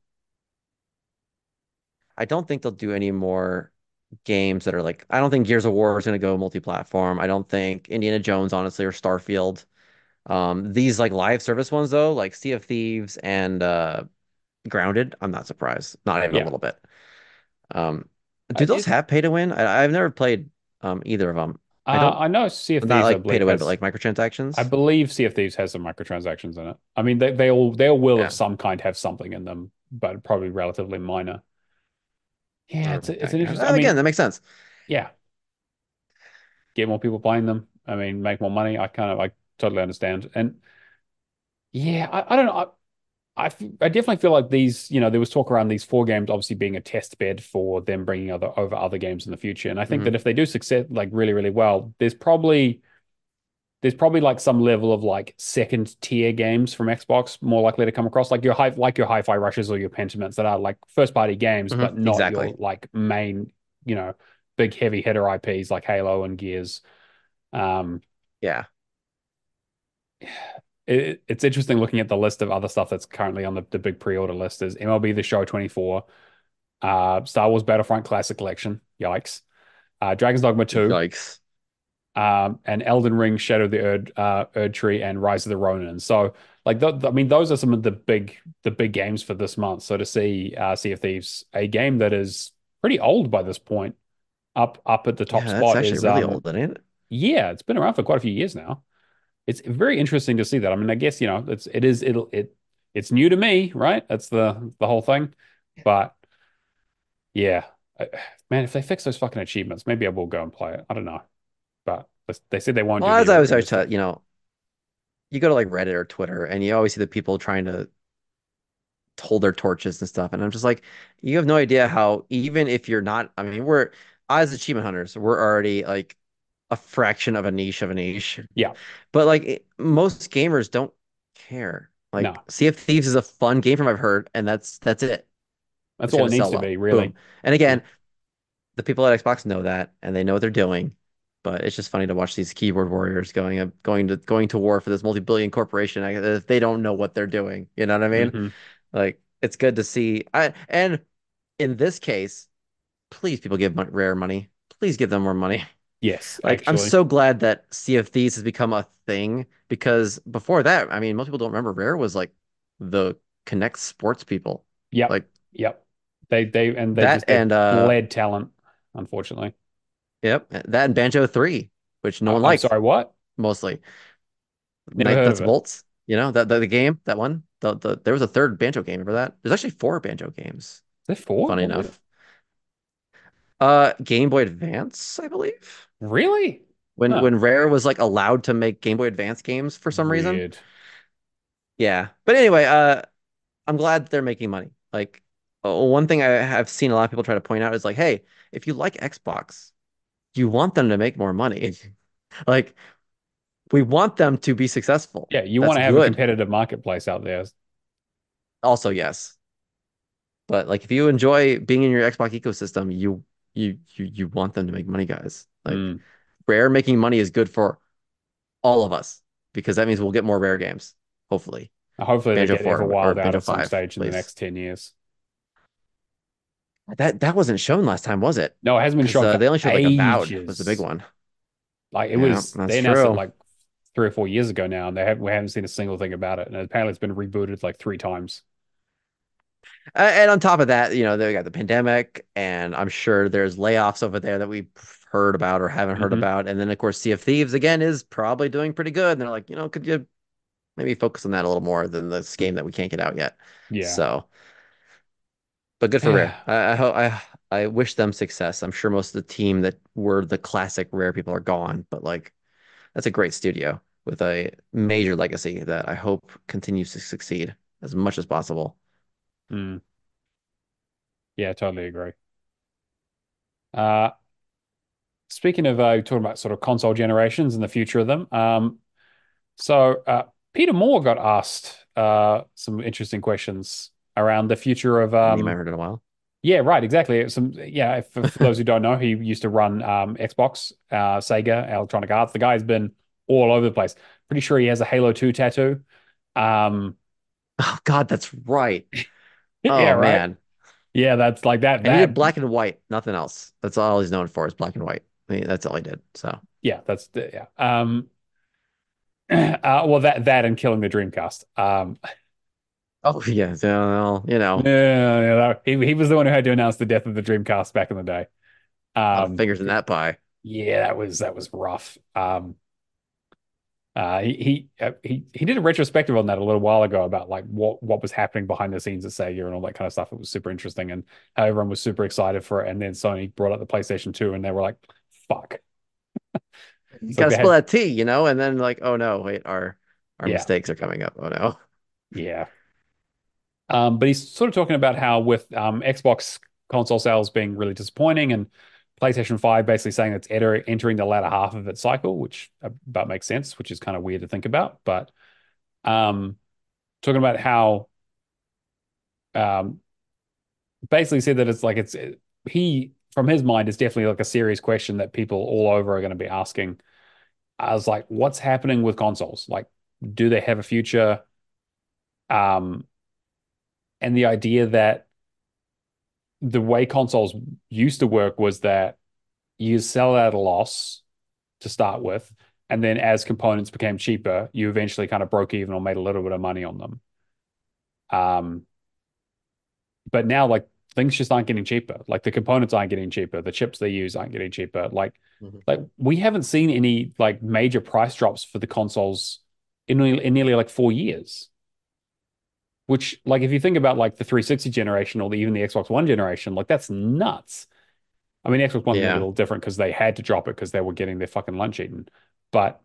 I don't think they'll do any more games that are like. I don't think Gears of War is going to go multi-platform. I don't think Indiana Jones, honestly, or Starfield. Um, these like live service ones though, like Sea of Thieves and uh Grounded, I'm not surprised. Not even a Yeah. little bit. Um, Uh, do those it, have pay to win? I, I've never played um either of them. I uh, don't, I know Sea of not Thieves, I like pay believe, to win, but has like I microtransactions. believe Sea of Thieves has some microtransactions in it. I mean, they they all they all will of Yeah. some kind have something in them, but probably relatively minor. Yeah, it's a, it's Okay. an interesting. I And again, mean, that makes sense. yeah, get more people playing them. I mean, make more money. I kind of I totally understand. And yeah, I, I don't know. I, f- I definitely feel like these, you know, there was talk around these four games obviously being a test bed for them bringing other over other games in the future. And I think that Hmm. if they do success like really, really well, there's probably there's probably like some level of like second tier games from Xbox more likely to come across, like your high like your Hi-Fi Rushes or your Pentiments that are like first party games, Hmm. but not your Exactly. like main, you know, big heavy hitter I Ps like Halo and Gears. Um, Yeah. it, it's interesting looking at the list of other stuff that's currently on the, the big pre-order list is M L B The Show twenty-four, uh, Star Wars Battlefront Classic Collection, yikes, uh, Dragon's Dogma two, Yikes. um, and Elden Ring, Shadow of the Erd, uh, Erd Tree, and Rise of the Ronin. So, like, th th- I mean, those are some of the big, the big games for this month. So to see uh, Sea of Thieves, a game that is pretty old by this point, up up at the top Yeah, that's spot actually is, really um, old, ain't it? yeah, it's been around for quite a few years now. It's very interesting to see that. I mean, I guess you know, it's it is it'll it it's new to me, right? That's the the whole thing. But yeah, I- man, if they fix those fucking achievements, maybe I will go and play it. I don't know, but they said they won't Well, do the as I was always realistic. taught, you know, you go to like Reddit or Twitter, and you always see the people trying to hold their torches and stuff. And I'm just like, you have no idea how, even if you're not, I mean, we're, as achievement hunters, we're already like a fraction of a niche of a niche. Yeah, But like it- most gamers don't care. Like no, Sea of Thieves is a fun game from I've heard, and that's that's it. that's It's all it gonna needs sell to well. be, really. Boom. And Yeah. again, the people at Xbox know that and they know what they're doing. But it's just funny to watch these keyboard warriors going up, going to going to war for this multi-billion corporation. I, if they don't know what they're doing, you know what I mean? Hmm. Like it's good to see. I and in this case, please people give mon Rare money. Please give them more money. Yes, Like I'm actually. so glad that Sea of Thieves has become a thing because before that, I mean, most people don't remember Rare was like the Connect Sports people. Yep, Like yep. They they and they that just they and uh bled talent, unfortunately. yep, that and Banjo three, which no I, one I'm liked sorry, what? mostly. Never Night heard Nuts of it. Bolts, you know, that the, the game, that one. The, the there was a third Banjo game. Remember that? There's actually four Banjo games, Is there four? funny Holy, enough. Uh Game Boy Advance, I believe. really? When Huh. when Rare was like allowed to make Game Boy Advance games for some reason. Weird. Yeah. But anyway, uh I'm glad they're making money. Like uh, one thing I have seen a lot of people try to point out is like, hey, if you like Xbox, you want them to make more money. Like we want them to be successful. Yeah, you want That's to have a good. competitive marketplace out there. Also, yes. But like if you enjoy being in your Xbox ecosystem, you you you you want them to make money, guys. Like Mm. Rare making money is good for all of us because that means we'll get more Rare games, hopefully. Hopefully they Banjo get four or Everwild out Banjo at some five, stage in the please. next ten years. That that wasn't shown last time, was it? No, it hasn't been Because shown uh, for they only showed like Avowed was the big ages. one. Like it Yeah, was, that's they announced it true. like three or four years ago now, and they have we haven't seen a single thing about it. And apparently, it's been rebooted like three times. Uh, and on top of that, you know, they got the pandemic, and I'm sure there's layoffs over there that we've heard about or haven't heard Hmm. about. And then, of course, Sea of Thieves again is probably doing pretty good. And they're like, you know, could you maybe focus on that a little more than this game that we can't get out yet? Yeah. So, but good for Rare. I I, ho- I I wish them success. I'm sure most of the team that were the classic Rare people are gone, but like that's a great studio with a major legacy that I hope continues to succeed as much as possible. Mm, yeah, totally agree. Uh, Speaking of uh, talking about sort of console generations and the future of them, um, so uh, Peter Moore got asked uh, some interesting questions around the future of A name I um, heard in a while. yeah, right, exactly. Some yeah, for, for those who don't know, he used to run um, Xbox, uh, Sega, Electronic Arts. The guy's been all over the place. Pretty sure he has a Halo two tattoo. Um, Oh God, that's right. yeah, Oh right. man. Yeah, that's like that. And he did That black and white, nothing else. That's all he's known for is black and white. I mean, that's all he did. So, yeah, that's the, yeah. Um, uh, well, that that and killing the Dreamcast. Um, oh yeah, so, well, you know, yeah, yeah, that- he he was the one who had to announce the death of the Dreamcast back in the day. a lot of Um, fingers in that pie. yeah, that was that was rough. Um, Uh, he he uh, he he did a retrospective on that a little while ago about like what what was happening behind the scenes at Sega and all that kind of stuff. It was super interesting and how everyone was super excited for it. And then Sony brought out the PlayStation two and they were like, "Fuck!" You It's like gotta they spill had, that tea, you know, and then like, oh no, wait, our our yeah, mistakes are coming up. Oh no. yeah. Um, but he's sort of talking about how with um Xbox console sales being really disappointing and PlayStation five basically saying it's enter entering the latter half of its cycle, which about makes sense, which is kind of weird to think about, but um, talking about how um basically said that it's like it's he from his mind it's definitely like a serious question that people all over are going to be asking. I was like, what's happening with consoles? Like, do they have a future? Um, and the idea that the way consoles used to work was that you sell at a loss to start with, and then as components became cheaper, you eventually kind of broke even or made a little bit of money on them. Um, but now like things just aren't getting cheaper. Like the components aren't getting cheaper. The chips they use aren't getting cheaper. Like Mhm. like we haven't seen any like major price drops for the consoles in, nearly- in nearly like four years. Which like if you think about like the three sixty generation or the, even the Xbox One generation, like that's nuts. I mean, the Xbox One's maybe a Yeah. little different because they had to drop it because they were getting their fucking lunch eaten. But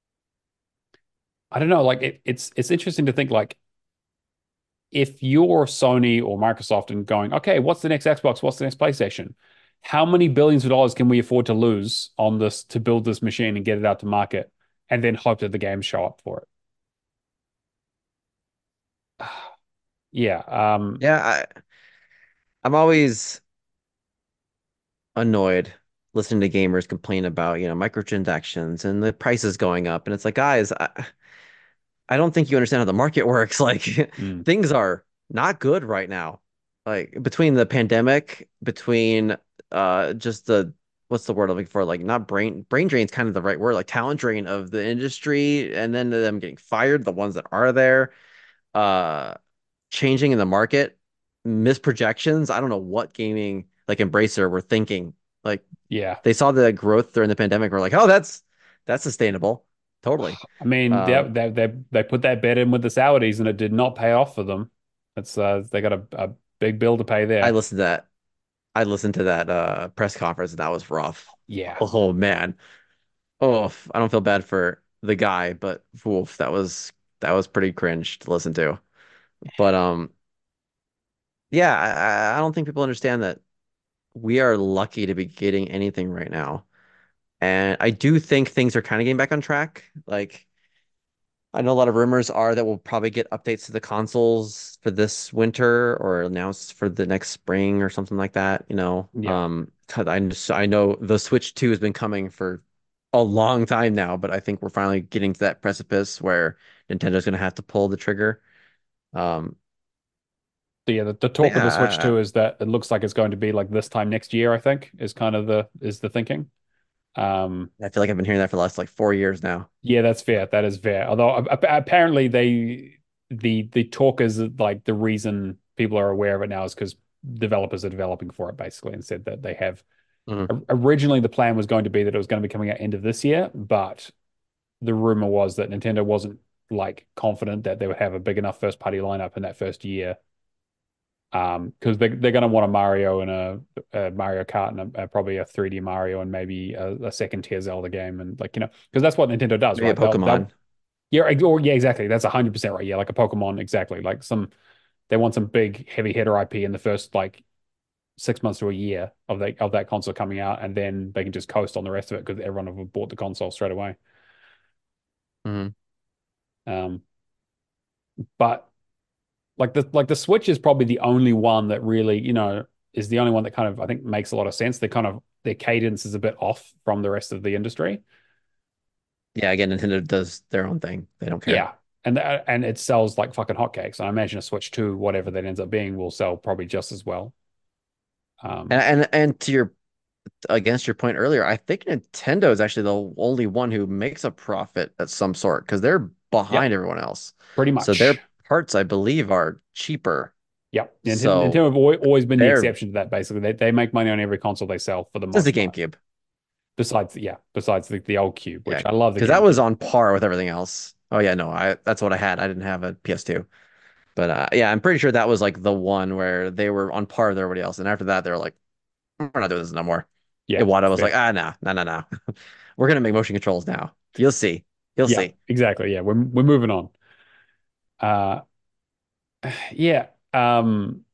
I don't know, like it, it's it's interesting to think like if you're Sony or Microsoft and going, okay, what's the next Xbox? What's the next PlayStation? How many billions of dollars can we afford to lose on this to build this machine and get it out to market and then hope that the games show up for it? Yeah. Um, Yeah, I I'm always annoyed listening to gamers complain about, you know, microtransactions and the prices going up. And it's like, guys, I, I don't think you understand how the market works. Like mm, things are not good right now. Like between the pandemic, between uh just the what's the word I'm looking for? Like not brain brain drain's kind of the right word, like talent drain of the industry, and then them getting fired, the ones that are there, uh changing in the market, misprojections. I don't know what gaming like Embracer were thinking. Like yeah. they saw the growth during the pandemic, we're like, oh, that's that's sustainable. Totally. I mean, they, Um, they they they put that bet in with the Saudis and it did not pay off for them. It's uh they got a, a big bill to pay I there. listened to that. I listened to that uh press conference and that was rough. Yeah. Oh man. Oh, I don't feel bad for the guy, but oof, that was that was pretty cringe to listen to. But um yeah, I, I don't think people understand that we are lucky to be getting anything right now. And I do think things are kind of getting back on track. Like I know a lot of rumors are that we'll probably get updates to the consoles for this winter or announced for the next spring or something like that, you know. Yeah. Um, 'cause I just, I know the Switch two has been coming for a long time now, but I think we're finally getting to that precipice where Nintendo's going to have to pull the trigger. Um, So yeah, the, the but talk of the Switch yeah, two is that it looks like it's going to be like this time next year, I think, is kind of the is the thinking. Um, I, I feel like I've been hearing that for the last like four years now. yeah, that's fair. That is fair. Although a- a- apparently they the the talk is like the reason people are aware of it now is because developers are developing for it basically, and said that they have Mhm. originally the plan was going to be that it was going to be coming out end of this year, but the rumor was that Nintendo wasn't like confident that they would have a big enough first party lineup in that first year. Um, because they they're going to want a Mario and a, a Mario Kart and a, a, probably a three D Mario and maybe a, a second tier Zelda game and like you know because that's what Nintendo does, Maybe a right? They'll Pokemon. they'll yeah or yeah exactly that's a hundred percent right, yeah, like a Pokemon exactly, like some they want some big heavy hitter I P in the first like six months to a year of that of that console coming out, and then they can just coast on the rest of it because everyone will have bought the console straight away. Mhm. Um, but like the like the Switch is probably the only one that really, you know, is the only one that kind of I think makes a lot of sense. They kind of their cadence is a bit off from the rest of the industry. Yeah, again, Nintendo does their own thing. They don't care. Yeah. And uh, and it sells like fucking hotcakes. I imagine a Switch two, whatever that ends up being, will sell probably just as well. And Um, and and to your against your point earlier, I think Nintendo is actually the only one who makes a profit at some sort because they're yep, behind everyone else. pretty So much. their parts, I believe, are cheaper. Yep. Nintendo, So Nintendo have always, always been the they're exception to that, basically. They they make money on every console they sell for the since the most part. GameCube. Besides, yeah, besides the, the old Cube, Yeah, which I love the because that was GameCube. on par with everything else. Oh yeah, no, I that's what I had. I didn't have a P S two. But uh, yeah, I'm pretty sure that was like the one where they were on par with everybody else. And after that, they were like, we're not doing this no more. Yeah, Iwata was like, fair. ah, no, no, no, no. We're gonna make motion controls now. You'll see. You'll Yeah, see. exactly. Yeah, we're we're moving on. Uh, yeah. Um,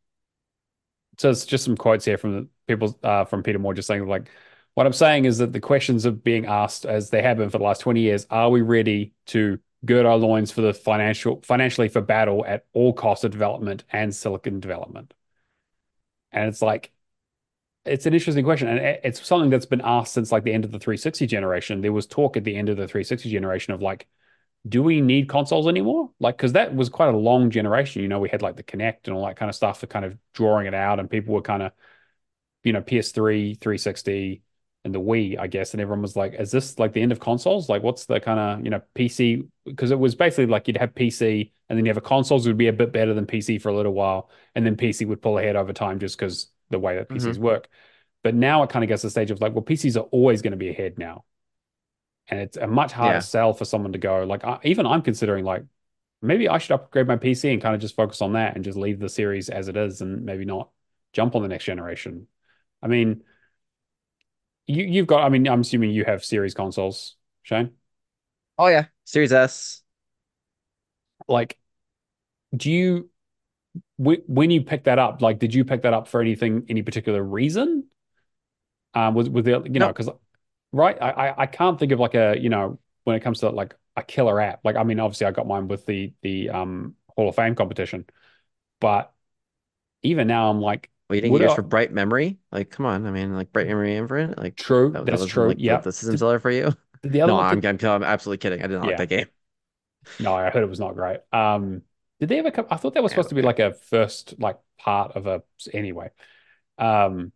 so it's just some quotes here from the people uh, from Peter Moore just saying like, what I'm saying is that the questions are being asked as they have been for the last twenty years. Are we ready to gird our loins for the financial financially for battle at all costs of development and silicon development? And it's like it's an interesting question, and it's something that's been asked since like the end of the three sixty generation. There was talk at the end of the three sixty generation of like, do we need consoles anymore? Like, because that was quite a long generation. You know, we had like the Kinect and all that kind of stuff for kind of drawing it out, and people were kind of, you know, P S three, three sixty, and the Wii, I guess, and everyone was like, is this like the end of consoles? Like, what's the kind of, you know, P C? Because it was basically like you'd have P C, and then you have a consoles would be a bit better than P C for a little while, and then P C would pull ahead over time just because the way that P Cs Hmm. work. But now it kind of gets to the stage of like, well, P Cs are always going to be ahead now. And it's a much harder Yeah. sell for someone to go, like, I, even I'm considering, like, maybe I should upgrade my P C and kind of just focus on that and just leave the series as it is and maybe not jump on the next generation. I mean, you, you've got, I mean, I'm assuming you have series consoles, Shane. Oh yeah. Series S. Like, do you, when you pick that up, like, did you pick that up for anything, any particular reason? Um, was, was there, you know, Nope. because right? I, I I can't think of like a, you know, when it comes to like a killer app. Like I mean, obviously I got mine with the the um Hall of Fame competition, but even now I'm like, Well, you didn't get would yours I? for Bright Memory? Like, come on. I mean, like Bright Memory Infinite? Like True, that, that that's wasn't true. like the, Yeah. the system Did, seller for you? did the other No, one? I'm, Did, I'm I'm absolutely kidding. I didn't like yeah. that game. No, I heard it was not great. Um, did they ever come? I thought that was Yeah, supposed to be yeah. like a first like part of a anyway. Um,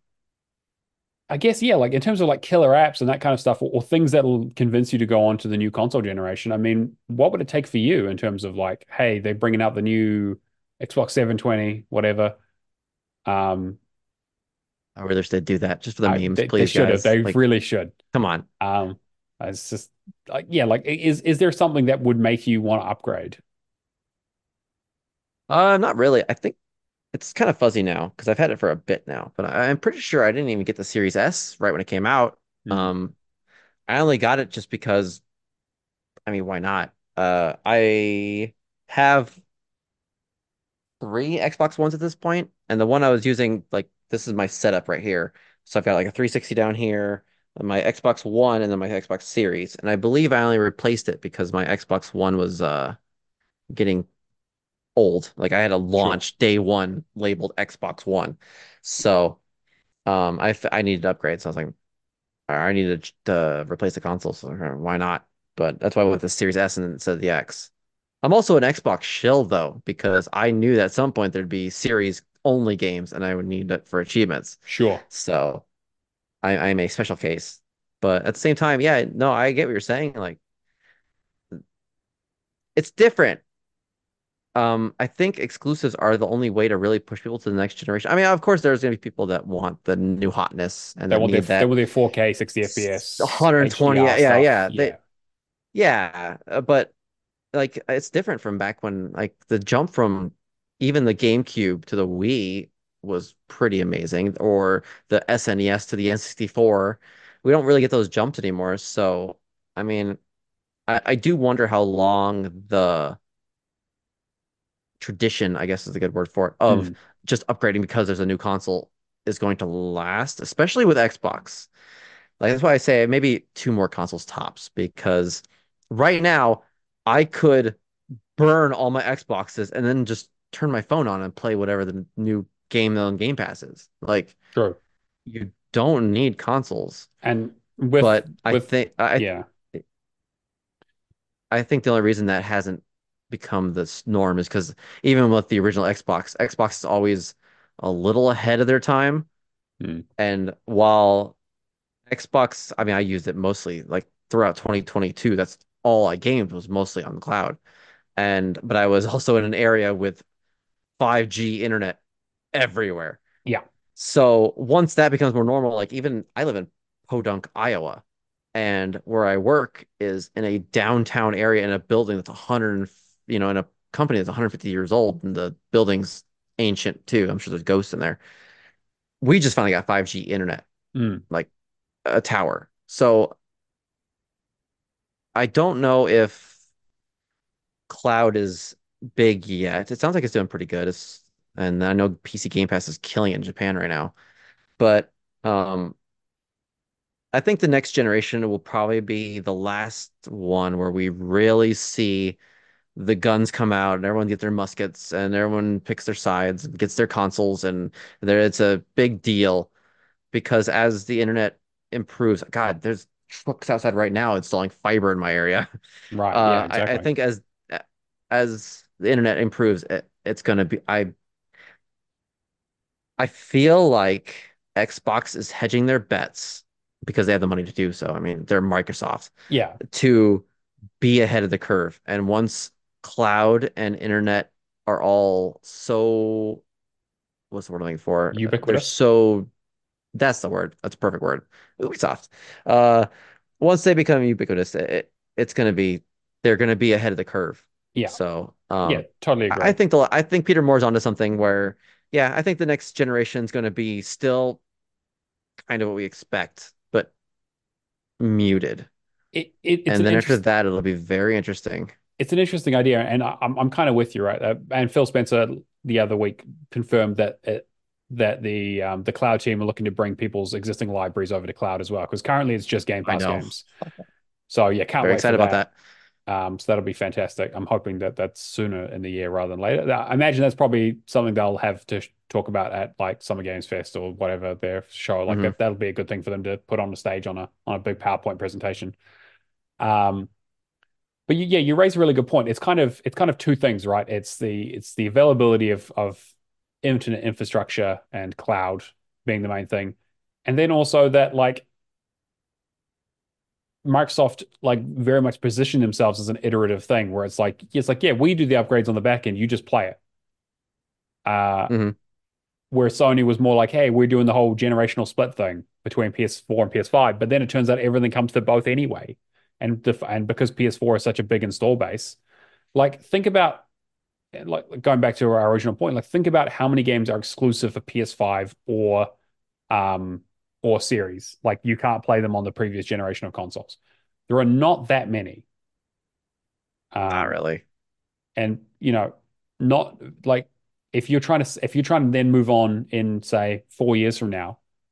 I guess yeah, like in terms of like killer apps and that kind of stuff, or, or things that'll convince you to go on to the new console generation. I mean, what would it take for you in terms of like, hey, they're bringing out the new Xbox seven twenty, whatever. Um, I really wish they'd do that just for the I memes, they, they please, should have, guys. they Like, really should. come on. Um, it's just like yeah, like is is there something that would make you want to upgrade? Uh, not really. I think it's kind of fuzzy now because I've had it for a bit now, but I, I'm pretty sure I didn't even get the Series S right when it came out. Hmm. Um, I only got it just because, I mean, why not? Uh, I have three Xbox Ones at this point, and the one I was using, like, this is my setup right here. So I've got like a three sixty down here. my Xbox One and then my Xbox Series. And I believe I only replaced it because my Xbox One was uh getting old. Like I had a Sure. launch day one labeled Xbox One. So um I f- I needed to upgrade. So I was like, I needed to, to replace the console. So uh, why not? But that's why I went with the Series S and instead of the X. I'm also an Xbox shill though, because I knew that at some point there'd be series only games and I would need it for achievements. Sure. So I, I'm a special case. But at the same time, yeah, no, I get what you're saying. Like it's different. Um, I think exclusives are the only way to really push people to the next generation. I mean, of course, there's gonna be people that want the new hotness and They that want their need they that want their four K sixty F P S one hundred twenty. Yeah, H D R yeah, stuff. yeah. They, Yeah. yeah, uh, but like it's different from back when like the jump from even the GameCube to the Wii was pretty amazing, or the S N E S to the N sixty-four. We don't really get those jumps anymore. So, I mean, I, I do wonder how long the tradition, I guess is a good word for it, of Mm. just upgrading because there's a new console is going to last, especially with Xbox. Like that's why I say maybe two more consoles tops, because right now I could burn all my Xboxes and then just turn my phone on and play whatever the new game on Game Pass is. Like True. you don't need consoles. And with But I with think I yeah. I think the only reason that hasn't become this norm is because even with the original Xbox, Xbox is always a little ahead of their time. Mm. And while Xbox, I mean, I used it mostly like throughout twenty twenty-two. That's all I gamed was mostly on the cloud. And but I was also in an area with five G internet everywhere. Yeah. So once that becomes more normal, like even I live in Podunk, Iowa, and where I work is in a downtown area in a building that's one hundred, you know, in a company that's one hundred fifty years old, and the building's ancient too. I'm sure there's ghosts in there. We just finally got five G internet, Mm. like a tower. So I don't know if cloud is big yet. It sounds like it's doing pretty good. It's, and I know P C Game Pass is killing it in Japan right now. But um, I think the next generation will probably be the last one where we really see the guns come out and everyone get their muskets and everyone picks their sides and gets their consoles and there it's a big deal because as the internet improves, God, there's trucks outside right now installing fiber in my area. Right. Yeah, Uh, I, I exactly. think as as the internet improves, it, it's gonna be I I feel like Xbox is hedging their bets because they have the money to do so. I mean, they're Microsoft Yeah. to be ahead of the curve. And once cloud and internet are all so, what's the word I'm looking for? They're Ubiquitous. so, that's the word. That's a perfect word. Ubisoft. Uh, once they become ubiquitous, it, it's going to be, they're going to be ahead of the curve. Yeah. So, Yeah, um, totally I I agree. think the, I think Peter Moore's onto something where, yeah, I think the next generation is going to be still kind of what we expect, but muted. It, it it's And an then after interest that, it'll be very interesting. it's an interesting idea, and I- I'm I'm kind of with you, right? Uh, and Phil Spencer the other week confirmed that it, that the um, the cloud team are looking to bring people's existing libraries over to cloud as well, because currently it's just Game I Pass know. games. So yeah, can't Very wait for excited about that. that. Um, so that'll be fantastic. I'm hoping that that's sooner in the year rather than later. I imagine that's probably something they'll have to sh- talk about at like Summer Games Fest or whatever their show. Like Hmm. that, that'll be a good thing for them to put on the stage on a on a big PowerPoint presentation. Um, but you, yeah, you raise a really good point. It's kind of it's kind of two things, right? It's the it's the availability of of internet infrastructure and cloud being the main thing, and then also that like Microsoft like very much position themselves as an iterative thing where it's like it's like yeah, we do the upgrades on the back end, you just play it. Uh, Hmm. where Sony was more like, hey, we're doing the whole generational split thing between P S four and P S five, but then it turns out everything comes to both anyway, and the, and because P S four is such a big install base, like think about like going back to our original point, like think about how many games are exclusive for P S five or um or series. Like you can't play them on the previous generation of consoles. There are not that many. Not Um, really. and you know, not like if you're trying to if you're trying to then move on in say four years from now,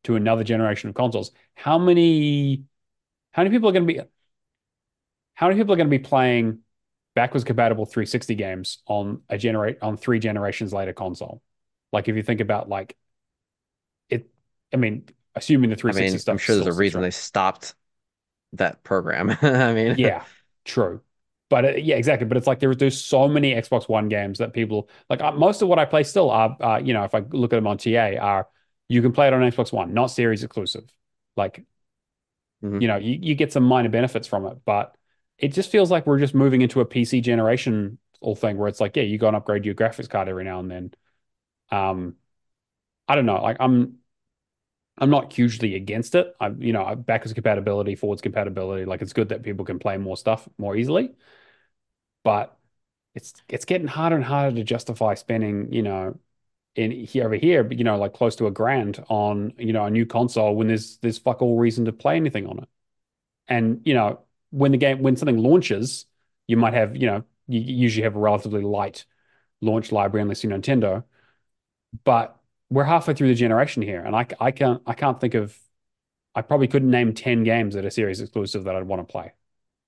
to another generation of consoles, how many how many people are going to be how many people are going to be playing backwards compatible three sixty games on a generate on three generations later console? Like if you think about like it, I mean, assuming the I three sixty mean, I'm stuff sure still there's a sits reason right. they stopped that program. I mean, Yeah, true. But uh, yeah, exactly. But it's like there, there's so many Xbox One games that people like. Uh, most of what I play still are, uh, you know, if I look at them on T A, are you can play it on Xbox One, not series exclusive. Like, mhm. you know, you, you get some minor benefits from it, but it just feels like we're just moving into a P C generation all thing where it's like, yeah, you go and upgrade your graphics card every now and then. Um, I don't know. Like, I'm I'm not hugely against it. I, you know, backwards compatibility, forwards compatibility. Like, it's good that people can play more stuff more easily, but it's it's getting harder and harder to justify spending, you know, in here over here, you know, like close to a grand on, you know, a new console when there's there's fuck all reason to play anything on it. And, you know, when the game when something launches, you might have, you know, you usually have a relatively light launch library unless you're Nintendo. But we're halfway through the generation here, and I I can't I can't think of I probably couldn't name ten games that are series exclusive that I'd want to play.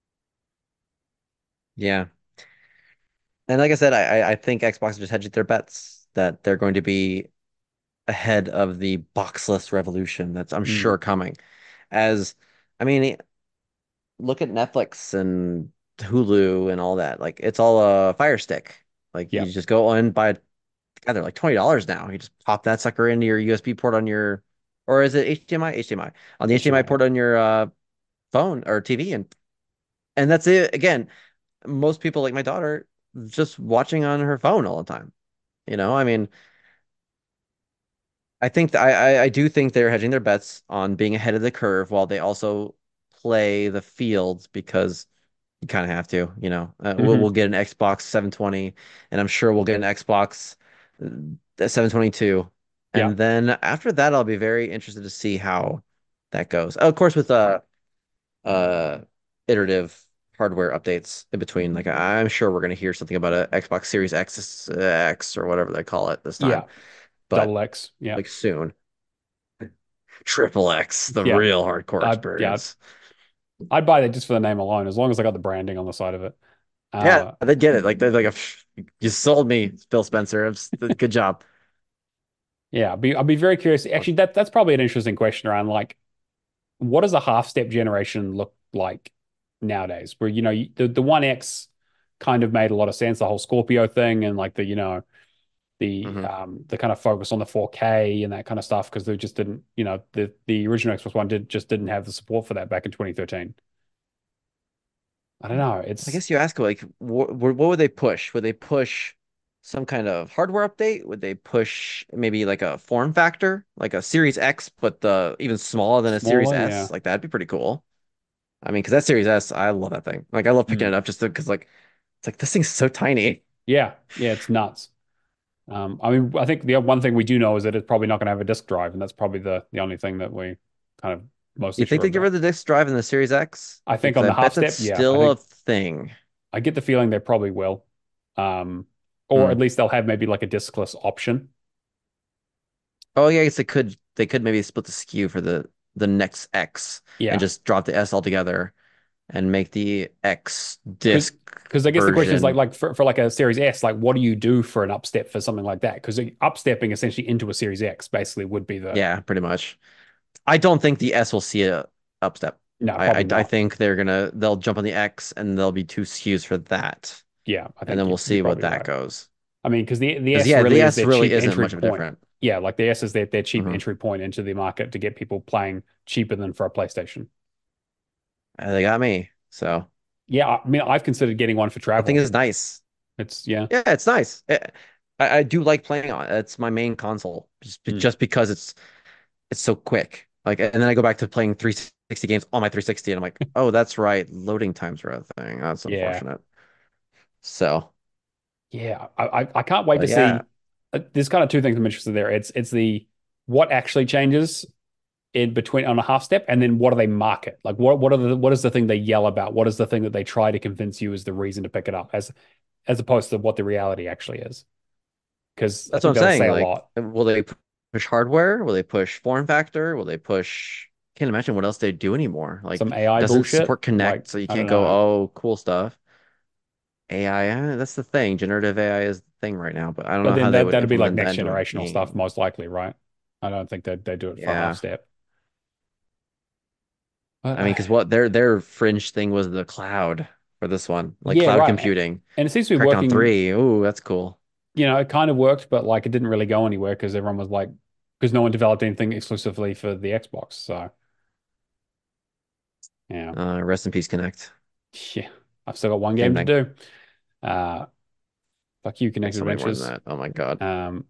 Yeah. And like I said, I I I think Xbox is just hedging their bets that they're going to be ahead of the boxless revolution that's I'm Mm, sure coming. As I mean, look at Netflix and Hulu and all that. Like it's all a Fire Stick. Like you yeah, just go and buy. God, they're like twenty dollars now. You just pop that sucker into your U S B port on your, or is it H D M I? H D M I on the H D M I H D M I. port on your uh, phone or T V, and and that's it. Again, most people like my daughter just watching on her phone all the time. You know, I mean, I think that I, I I do think they're hedging their bets on being ahead of the curve while they also play the field because you kind of have to, you know. Uh, we'll we'll Hmm. get an Xbox seven twenty, and I'm sure we'll get an Xbox uh, seven twenty-two, Yeah, and then after that, I'll be very interested to see how that goes. Oh, of course, with uh uh iterative hardware updates in between. Like I'm sure we're gonna hear something about a Xbox Series X X or whatever they call it this time, yeah, but double X. Yeah, like soon. Triple X, the yeah. real hardcore I yeah, experience. I'd buy that just for the name alone, as long as I got the branding on the side of it. Yeah, Uh, they get it. Like they're like, you sold me, Phil Spencer. It's- Good job. yeah, I'd be I'd be very curious. Actually, that that's probably an interesting question around like what does a half step generation look like nowadays? Where you know you- the the One X kind of made a lot of sense, the whole Scorpio thing, and like the you know the Hmm. um the kind of focus on the four K and that kind of stuff because they just didn't you know the the original Xbox One did just didn't have the support for that back in twenty thirteen. I don't know. I It's guess you ask like, what, what would they push? Would they push some kind of hardware update? Would they push maybe like a form factor, like a Series X, but the even smaller than a Series smaller, yeah. S? Like that'd be pretty cool. I mean, because that Series S, I love that thing. Like I love picking Mm. it up just because like it's like this thing's so tiny. Yeah, yeah, it's nuts. Um, I mean, I think the one thing we do know is that it's probably not going to have a disk drive, and that's probably the the only thing that we kind of mostly You think sure they get rid about. of the disk drive in the Series X? I think Because on I the half bet that's step, yeah, I still a think thing. I get the feeling they probably will. Um, or Hmm. at least they'll have maybe like a diskless option. Oh yeah, I guess they could they could maybe split the S K U for the the next X and Yeah, just drop the S altogether and make the X because disk because I guess the question is like version. like for, for like a Series S, like what do you do for an upstep for something like that? Because upstepping essentially into a Series X basically would be the Yeah, pretty much. I don't think the S will see a upstep. no, I, probably I I not. think they're gonna they'll jump on the X and there'll be two S K Us for that, Yeah, I and think then you, we'll you're see what probably that right. goes. I mean, because the the Because S yeah, the really is S their really cheap isn't entry much of a point. different. Yeah, like the S is their, their cheap Hmm. entry point into the market to get people playing cheaper than for a PlayStation. They got me, so Yeah, I mean, I've considered getting one for the thing travel. is nice. It's yeah. Yeah, it's nice. Eh, I, I do like playing on it. It's my main console, just Mm. just because it's it's so quick. Like, and then I go back to playing three sixty games on my three sixty, and I'm like, oh, that's right, loading times are a thing. That's Yeah, unfortunate. So, yeah. I, I I can't wait to but yeah, see. Uh, there's kind of two things I'm interested there. It's it's the what actually changes in between on a half step, and then what do they market? Like what what are the what is the thing they yell about? What is the thing that they try to convince you is the reason to pick it up, as as opposed to what the reality actually is? Because I that's what think I'm that'll saying. say a Like, lot. will they? push hardware? Will they push form factor? Will they push? Can't imagine what else they do anymore. Some Like, A I does it bullshit. support Like, Connect? So you I don't can't go, know. oh, cool stuff. A I, eh, that's the thing. Generative A I is the thing right now, but I don't But know then how they that would that'd be like implement next that into a generational stuff, game. most likely, right? I don't think they they do it for half Yeah. step. But I mean, uh, because what their their fringe thing was the cloud for this one, like yeah, cloud right. computing. And it seems to be Crackdown working. three. Ooh, that's cool. You know, it kind of worked, but like it didn't really go anywhere because everyone was like, because no one developed anything exclusively for the Xbox. So yeah, Uh, rest in peace, Connect. yeah, I've still got one Shame game to that do. Uh, fuck you, there's Connected so many more than Adventures. that. Oh my God. Um,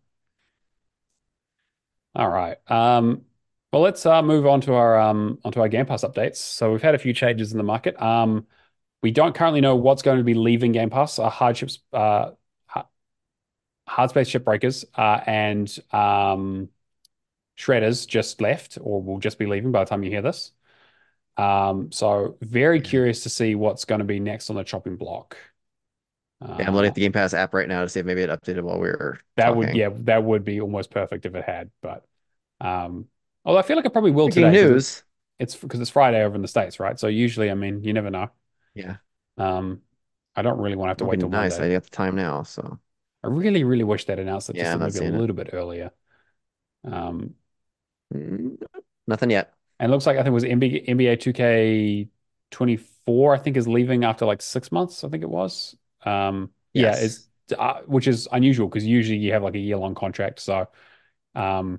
all right. Um, well, let's uh, move on to our um onto our Game Pass updates. So we've had a few changes in the market. Um, we don't currently know what's going to be leaving Game Pass. Uh, hardships, uh, ha- hard space ship breakers, uh, and um, shredders just left, or will just be leaving by the time you hear this. Um, so very Yeah. curious to see what's going to be next on the chopping block. Yeah, I'm loading Uh, up the Game Pass app right now to see if maybe it updated while we were that would, talking. yeah, that would be almost perfect if it had, but um, although I feel like it probably will Breaking today because it, news. it's because it's Friday over in the States, right? So usually, I mean, you never know. Yeah, Um, I don't really want to have to that'll be wait till nice. Monday. I got the time now, so I really, really wish they'd announced it yeah, just I'm not maybe a seeing it. little bit earlier. Um, Mm, nothing yet. and it looks like I think it was N B A, N B A two K twenty-four, I think is leaving after like six months, I think it was. Um, yeah, it's Yes. uh, which is unusual because usually you have like a year long contract. So, um,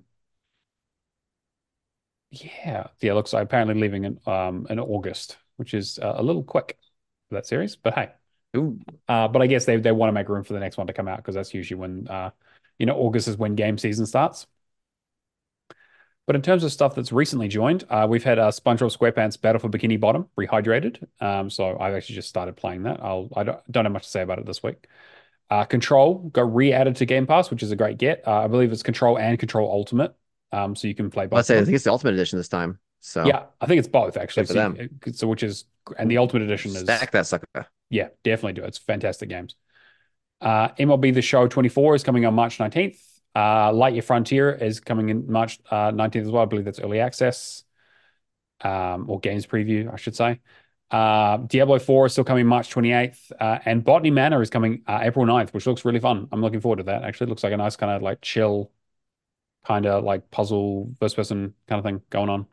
yeah, yeah, it looks like apparently leaving in um in August, which is uh, a little quick for that series. But hey, Ooh, uh, but I guess they they want to make room for the next one to come out because that's usually when uh, you know, August is when game season starts. But in terms of stuff that's recently joined, uh, we've had uh, SpongeBob SquarePants Battle for Bikini Bottom rehydrated. Um, so I've actually just started playing that. I'll I don't, don't have much to say about it this week. Uh, Control got re-added to Game Pass, which is a great get. Uh, I believe it's Control and Control Ultimate, um, so you can play let's both of say I them. think it's the Ultimate Edition this time. So Yeah, I think it's both actually. good for So, them. you, so which is and the Ooh, Ultimate Edition is stack that sucker. yeah, definitely do it. It's fantastic games. Uh, M L B The Show twenty-four is coming on March nineteenth. Uh, Lightyear Frontier is coming in March uh, nineteenth as well. I believe that's early access, um, or games preview, I should say. Uh, Diablo four is still coming March twenty-eighth. Uh, and Botany Manor is coming uh, April ninth, which looks really fun. I'm looking forward to that. Actually, it looks like a nice kind of like chill, kind of like puzzle first person kind of thing going on.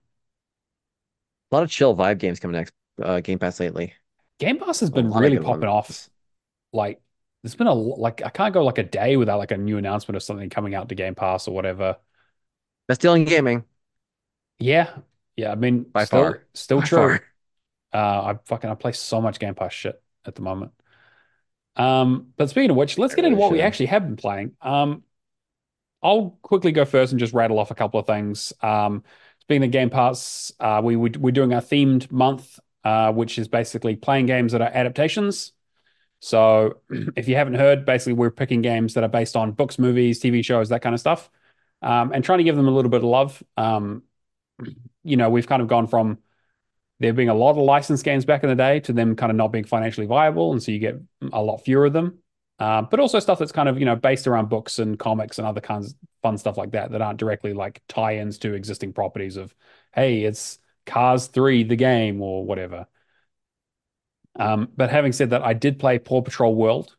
A lot of chill vibe games coming next uh, Game Pass lately. Game Pass has A been lot of really good popping ones. off. Like, there's been a like I can't go like a day without like a new announcement of something coming out to Game Pass or whatever. Best deal in gaming Yeah, yeah. I mean, by still, far. still By far. true. Uh, I fucking I play so much Game Pass shit at the moment. Um, but speaking of which, let's I get into really what we should. actually have been playing. Um, I'll quickly go first and just rattle off a couple of things. Um, speaking of Game Pass, uh, we, we we're doing our themed month, uh, which is basically playing games that are adaptations. So if you haven't heard, basically we're picking games that are based on books, movies, T V shows, that kind of stuff, um, and trying to give them a little bit of love. Um, you know, we've kind of gone from there being a lot of licensed games back in the day to them kind of not being financially viable, and so you get a lot fewer of them. Uh, but also stuff that's kind of you know based around books and comics and other kinds of fun stuff like that that aren't directly like tie-ins to existing properties of, hey, it's Cars three the game or whatever. Um, but having said that, I did play Paw Patrol World.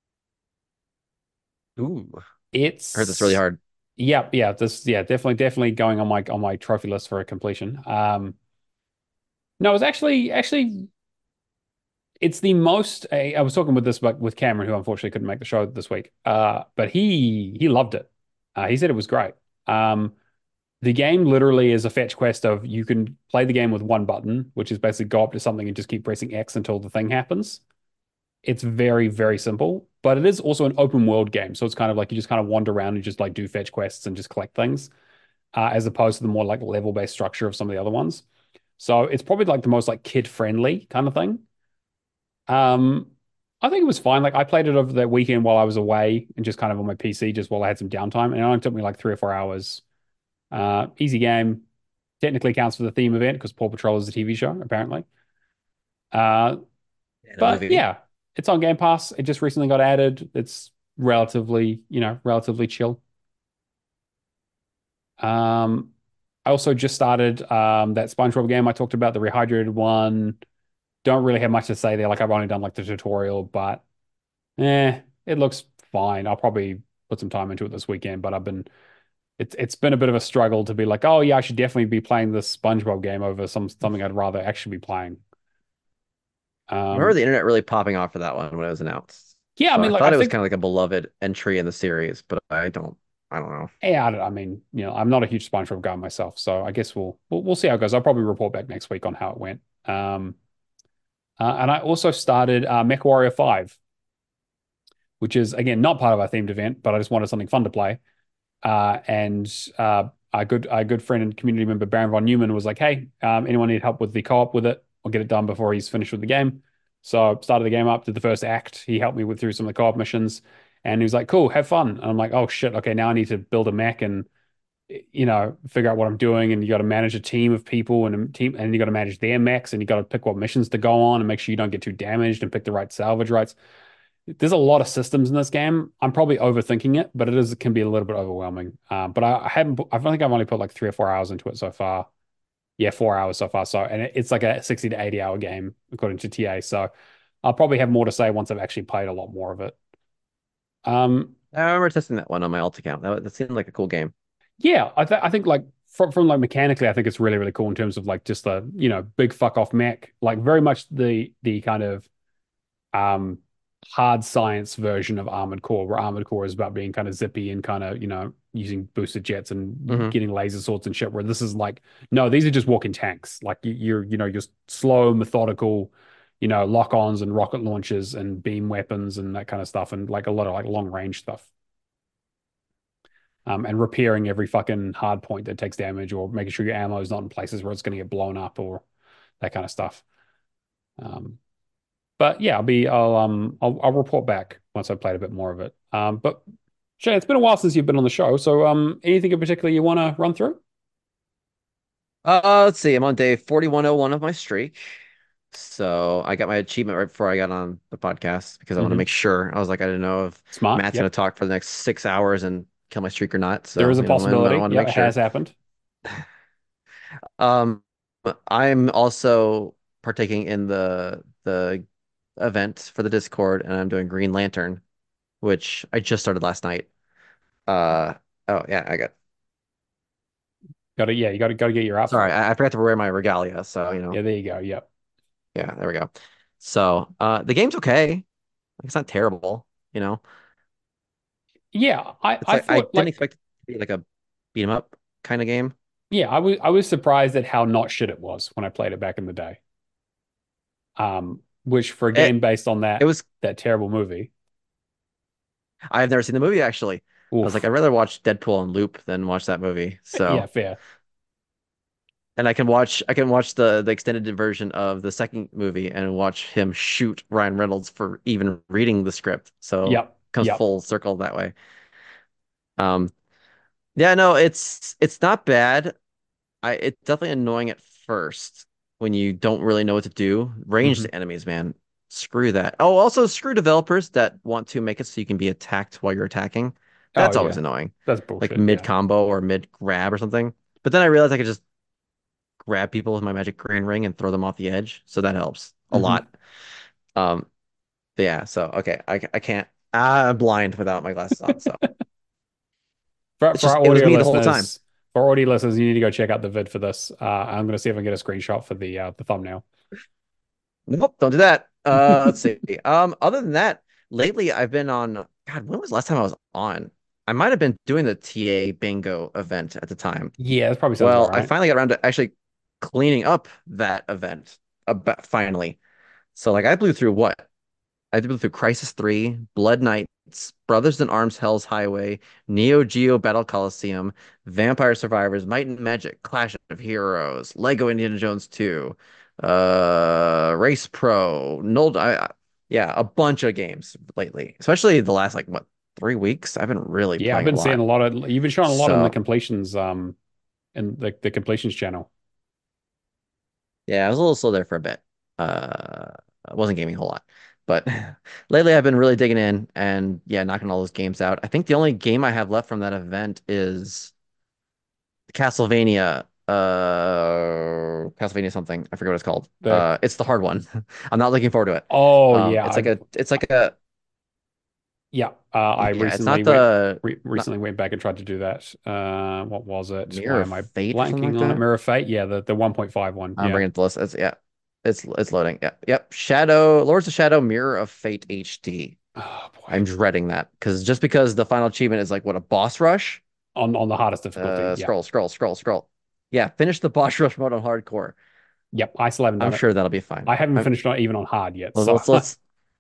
Ooh, I heard that's really It's hard. yeah, yeah, this yeah, definitely, definitely going on my on my trophy list for a completion. Um, no, it was actually actually it's the most. I, I was talking with this but with Cameron, who unfortunately couldn't make the show this week. Uh, but he he loved it. Uh, he said it was great. Um, the game literally is a fetch quest of you can play the game with one button, which is basically go up to something and just keep pressing X until the thing happens. It's very, very simple, but it is also an open world game. So it's kind of like you just kind of wander around and just like do fetch quests and just collect things, uh, as opposed to the more like level based structure of some of the other ones. So it's probably like the most like kid friendly kind of thing. Um, I think it was fine. Like I played it over the weekend while I was away and just kind of on my P C, just while I had some downtime. And it only took me like three or four hours. Uh, easy game. Technically counts for the theme event because Paw Patrol is a T V show, apparently. Uh, And a but movie. yeah, it's on Game Pass. It just recently got added. It's relatively, you know, relatively chill. Um, I also just started um that SpongeBob game I talked about, the rehydrated one. Don't really have much to say there. Like I've only done like the tutorial, but eh, it looks fine. I'll probably put some time into it this weekend, but I've been it's it's been a bit of a struggle to be like, oh yeah, I should definitely be playing this SpongeBob game over some something I'd rather actually be playing. I remember Um, the internet really popping off for that one when it was announced. yeah, I So I mean, like I thought it was think kind of like a beloved entry in the series, but I don't, I don't know. yeah, I, don't- I mean, you know, I'm not a huge SpongeBob guy myself, so I guess we'll we'll, we'll see how it goes. I'll probably report back next week on how it went. Um, uh, and I also started uh, MechWarrior five, which is again not part of our themed event, but I just wanted something fun to play. Uh, and uh, our good our good friend and community member Baron von Neumann was like, "Hey, um, anyone need help with the co-op with it? I'll get it done before he's finished with the game." So I started the game up, did the first act. He helped me with through some of the co-op missions, and he was like, "Cool, have fun." And I'm like, "Oh shit, okay, now I need to build a mech and you know figure out what I'm doing." And you got to manage a team of people and a team, and you got to manage their mechs, and you got to pick what missions to go on and make sure you don't get too damaged and pick the right salvage rights. There's a lot of systems in this game. I'm probably overthinking it, but it is it can be a little bit overwhelming. Uh, but I, I haven't. I think I've only put like three or four hours into it so far. Yeah, four hours so far. So, and it, it's like a sixty to eighty hour game according to T A. So, I'll probably have more to say once I've actually played a lot more of it. Um, I remember testing that one on my alt account. That, that seemed like a cool game. yeah, I, th I think like from from like mechanically, I think it's really really cool in terms of like just the you know big fuck off mech, like very much the the kind of um hard science version of Armored Core, where Armored Core is about being kind of zippy and kind of, you know, using boosted jets and Hmm. getting laser swords and shit, where this is like, no, these are just walking tanks. Like you're, you know, just slow, methodical, you know, lock-ons and rocket launchers and beam weapons and that kind of stuff, and like a lot of like long range stuff. Um, and repairing every fucking hard point that takes damage, or making sure your ammo is not in places where it's going to get blown up, or that kind of stuff. Um, But yeah, I'll be I'll um I'll I'll report back once I've played a bit more of it. Um, but Shay, it's been a while since you've been on the show, so um, anything in particular you want to run through? Uh, let's see. I'm on day forty-one oh one of my streak. So I got my achievement right before I got on the podcast because I want to Hmm. make sure. I was like, I didn't know if Smart. Matt's going Yep. to talk for the next six hours and kill my streak or not. There So, is a you know, I possibility. want to Yep, make it has sure. happened. Um, I'm also partaking in the the event for the Discord, and I'm doing Green Lantern, which I just started last night. Uh, oh yeah, I got. Got to yeah, you got to got to get your Sorry, outfit. I, I forgot to wear my regalia. So, you Yeah, know, there you go. Yep. yeah, there we go. So, uh, the game's okay. Like, it's not terrible, you know. Yeah, I It's I like I thought didn't like expect it to be like a beat 'em up kind of game. yeah, I was I was surprised at how not shit it was when I played it back in the day. Um, which for a game It based on it that was. that terrible movie, I've never seen the movie actually. I was like, oof. I'd rather watch Deadpool on loop than watch that movie. Yeah, So, fair. and I can watch I can watch the the extended version of the second movie and watch him shoot Ryan Reynolds for even reading the script. So Yep. comes Yep. full circle that way. Um, yeah, no, it's it's not bad. I it's definitely annoying at first when you don't really know what to do. Ranged Hmm. enemies, man. Screw that. Oh, also screw developers that want to make it so you can be attacked while you're attacking. Oh That's always yeah, annoying. that's Like bullshit. mid Yeah. combo or mid grab or something. But then I realized I could just grab people with my magic grand ring and throw them off the edge. So that helps a Hmm. lot. Um, but yeah, so okay, I I can't I'm blind without my glasses on. So For it's for just our it was audio me the whole time. listeners, for our audio listeners, you need to go check out the vid for this. Uh, I'm going to see if I can get a screenshot for the uh, the thumbnail. Nope, don't do that. Uh, let's see. Um, other than that, lately I've been on. God, when was the last time I was on? I might have been doing the T A bingo event at the time. Yeah, that probably sounds about Well, I right. finally got around to actually cleaning up that event. About finally. So like I blew through what? I blew through Crisis three, Blood Knights, Brothers in Arms Hell's Highway, Neo Geo Battle Coliseum, Vampire Survivors, Might and Magic, Clash of Heroes, Lego Indiana Jones two, uh, Race Pro, Null. I, I- yeah, a bunch of games lately, especially the last like what three weeks. I've been really Yeah, I've playing a been seeing lot. a lot of you've been showing a lot in the So completions um in the the completions channel. yeah, I was a little slow there for a bit. Uh, I wasn't gaming a whole lot, but lately I've been really digging in and yeah, knocking all those games out. I think the only game I have left from that event is Castlevania, uh, Castlevania something. I forget what it's called. The Uh, it's the hard one. I'm not looking forward to it. oh Um, yeah, it's like I a, it's like a, yeah. Uh, I yeah, it's recently not went the re not recently went back and tried to do that. Uh, what was it? Mirror Why of am I Fate or something blanking like on it? that. Mirror of Fate. Yeah, the the one point five one. I'm Yeah. bringing it to the list. It's yeah, it's it's loading. Yep, yep. Shadow, Lords of Shadow, Mirror of Fate H D. Oh boy. I'm dreading that because just because the final achievement is like what a boss rush. On on the hardest difficulty. Uh, Yeah. scroll, scroll, scroll, scroll. Yeah, finish the boss rush mode on hardcore. Yep. I still haven't I'm done it. sure that'll be fine. I haven't I'm, finished on even on hard yet. So let's let's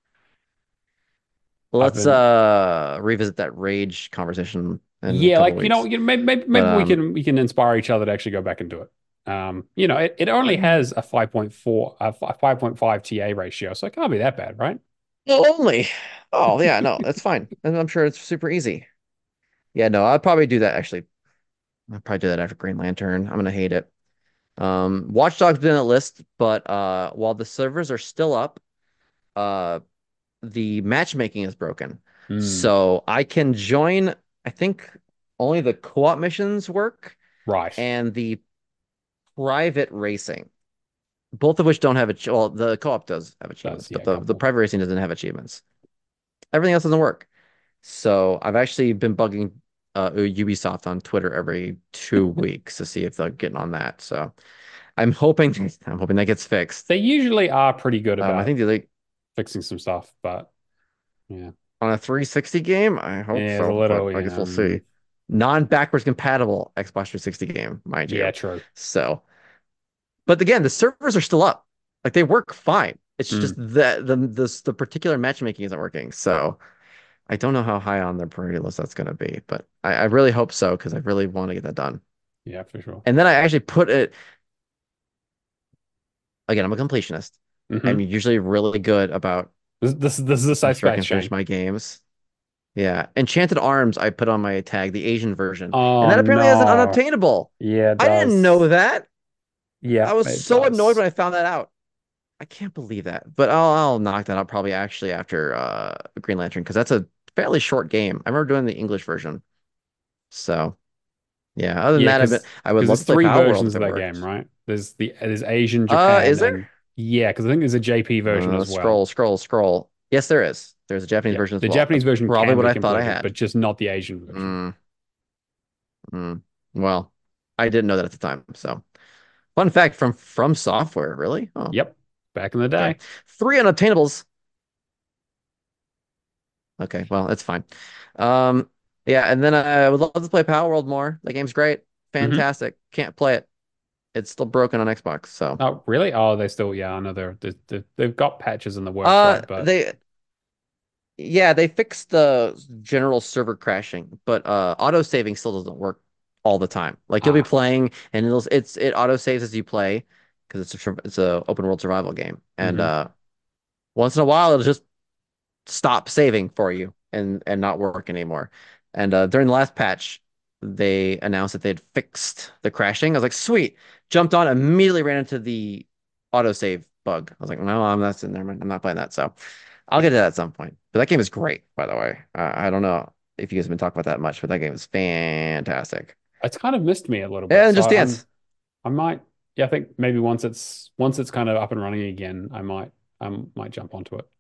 I've let's been uh revisit that rage conversation in a yeah, couple like you know, weeks. you know, maybe maybe, But maybe we um, can we can inspire each other to actually go back and do it. Um, you know, it, it only has a five point four, a five point five T A ratio, so it can't be that bad, right? only. Oh yeah, no, that's fine, and I'm sure it's super easy. Yeah, no, I'll probably do that actually. I'll probably do that after Green Lantern. I'm gonna hate it. Um, Watch Dogs been on the list, but uh, while the servers are still up, uh, the matchmaking is broken. Mm, So I can join, I think only the co-op missions work right. and the private racing, both of which don't have, ach well, the co-op does have That's achievements, yeah, but a the, the couple. private racing doesn't have achievements. Everything else doesn't work. So I've actually been bugging uh, Ubisoft on Twitter every two weeks to see if they're getting on that. So I'm hoping I'm hoping that gets fixed. They usually are pretty good Um, I about think they like fixing some stuff, but yeah, on a three sixty game. I hope yeah, it's a so, but little, I you guess know, we'll mm, see. Non-backwards compatible Xbox three sixty game, mind yeah, you. true. So, but again, the servers are still up. Like they work fine. It's just Mm, that the the the particular matchmaking isn't working. So I don't know how high on their priority list that's going to be, but I, I really hope so because I really want to get that done. yeah, for sure. And then I actually put it again. I'm a completionist. I'm Hmm. usually really good about This this this is a safe making sure I space, can finish Shane. my games. Yeah, Enchanted Arms, I put on my tag, the Asian version, and Oh that apparently has an no. unobtainable. Yeah, it I didn't know does. that. Yeah, I was it so annoyed does. when I found that out. I can't believe that. But I'll I'll knock that out probably actually after uh Green Lantern because that's a fairly short game. I remember doing the English version. So yeah, other than Yeah, that, I've been because I would because love there's to play three Power World versions if of it that game, worked. right? There's the there's Asian, Uh, is Japan, and there? yeah, because I think there's a J P version Uh, as well. scroll, scroll, scroll. Yes, there is. There's a Japanese Yeah, version as the well. Japanese That's version probably can what be I thought I completed, had. but just not the Asian version. Mm, mm. Well, I didn't know that at the time. So fun fact from From Software, really? Oh, Yep, back in the okay. day. Three unobtainables. Okay, well, it's fine. Um, yeah, and then I would love to play Power World more. The game's great, Hmm. fantastic. Can't play it. It's still broken on Xbox. So, Oh, really? Oh, they still, yeah, I know they're, they they they've got patches in the works, uh, right? But they yeah, they fixed the general server crashing, but uh, auto saving still doesn't work all the time. Like you'll be ah, playing and it'll it's it auto saves as you play because it's a sur- it's a open world survival game, and hmm. uh, once in a while it'll just stop saving for you and and not work anymore. And uh, during the last patch, they announced that they'd fixed the crashing. I was like, sweet. Jumped on, immediately ran into the autosave bug. I was like, no, I'm not sitting there. I'm not playing that. So I'll get to that at some point. But that game is great, by the way. Uh, I don't know if you guys have been talking about that much, but that game is fantastic. It's kind of missed me a little bit. And So Just I, I'm Dance. I might, yeah, I think maybe once it's once it's kind of up and running again, I might I might jump onto it.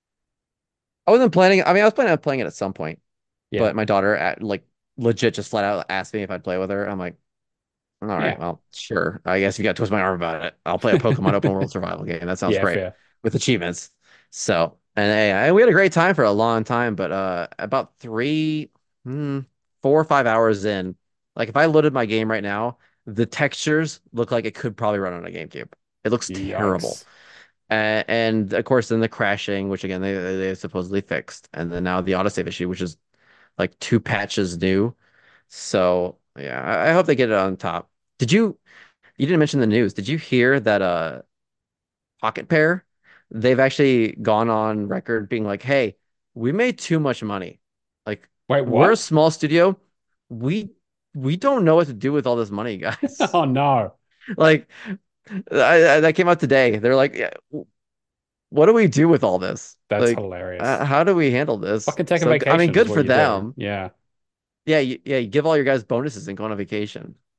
I wasn't planning. I mean, I was planning on playing it at some point, Yeah, but my daughter at like legit just flat out asked me if I'd play with her. I'm like, all right, yeah, well, sure. I guess you got to twist my arm about it. I'll play a Pokemon open world survival game. That sounds yeah, great fair. with achievements. So, and, hey, and we had a great time for a long time, but uh, about three, hmm, four or five hours in, like if I loaded my game right now, the textures look like it could probably run on a GameCube. It looks terrible. Yikes. Uh, and of course, then the crashing, which again they they supposedly fixed, and then now the autosave issue, which is like two patches new. So yeah, I, I hope they get it on top. Did you? You didn't mention the news. Did you hear that uh Pocket Pair, they've actually gone on record being like, "Hey, we made too much money. Like, Wait, we're a what? small studio. We we don't know what to do with all this money, guys." Oh no, Like, I, I, that came out today. They're like, yeah, what do we do with all this? that's Like, uh, hilarious. how do we handle this? Fucking take a So, I mean, vacation is good what for you do. them. Yeah. Yeah, you, yeah, you give all your guys bonuses and go on a vacation.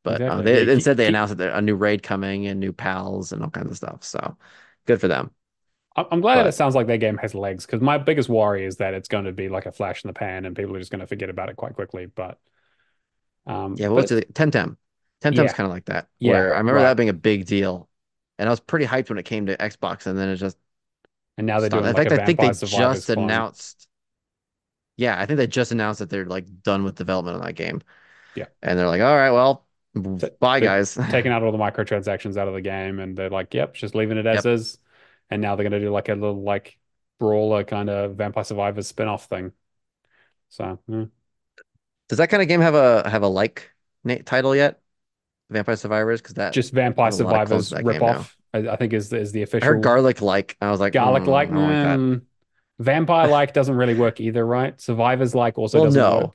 But uh, exactly. Yeah, they keep, instead they keep, announced that there a new raid coming and new pals and all kinds of stuff. So good for them. I- I'm glad that it But sounds like their game has legs because my biggest worry is that it's going to be like a flash in the pan and people are just going to forget about it quite quickly. But um, yeah, what but was it's it? Temtem. Temtem's yeah, kind of like that, yeah, where I remember right. that being a big deal, and I was pretty hyped when it came to Xbox, and then it just And now they're stopped. doing In like fact, a I think they Vampire Survivors just clone. announced. Yeah, I think they just announced that they're like done with development on that game, Yeah, and they're like, all right, well, T- bye they're guys. taking out all the microtransactions out of the game, and they're like, "Yep, just leaving it as Yep. is." And now they're going to do like a little like brawler kind of Vampire Survivors spin-off thing. So mm. Does that kind of game have a have a like na title yet? Vampire Survivors, because that just Vampire there's a lot of clones Survivors to that game now. ripoff, I, I think is the, is the I heard official garlic like. I was like, garlic like. mm, I don't like that. Mm, Vampire like doesn't really work either, right? Survivors like also Well, doesn't work. no.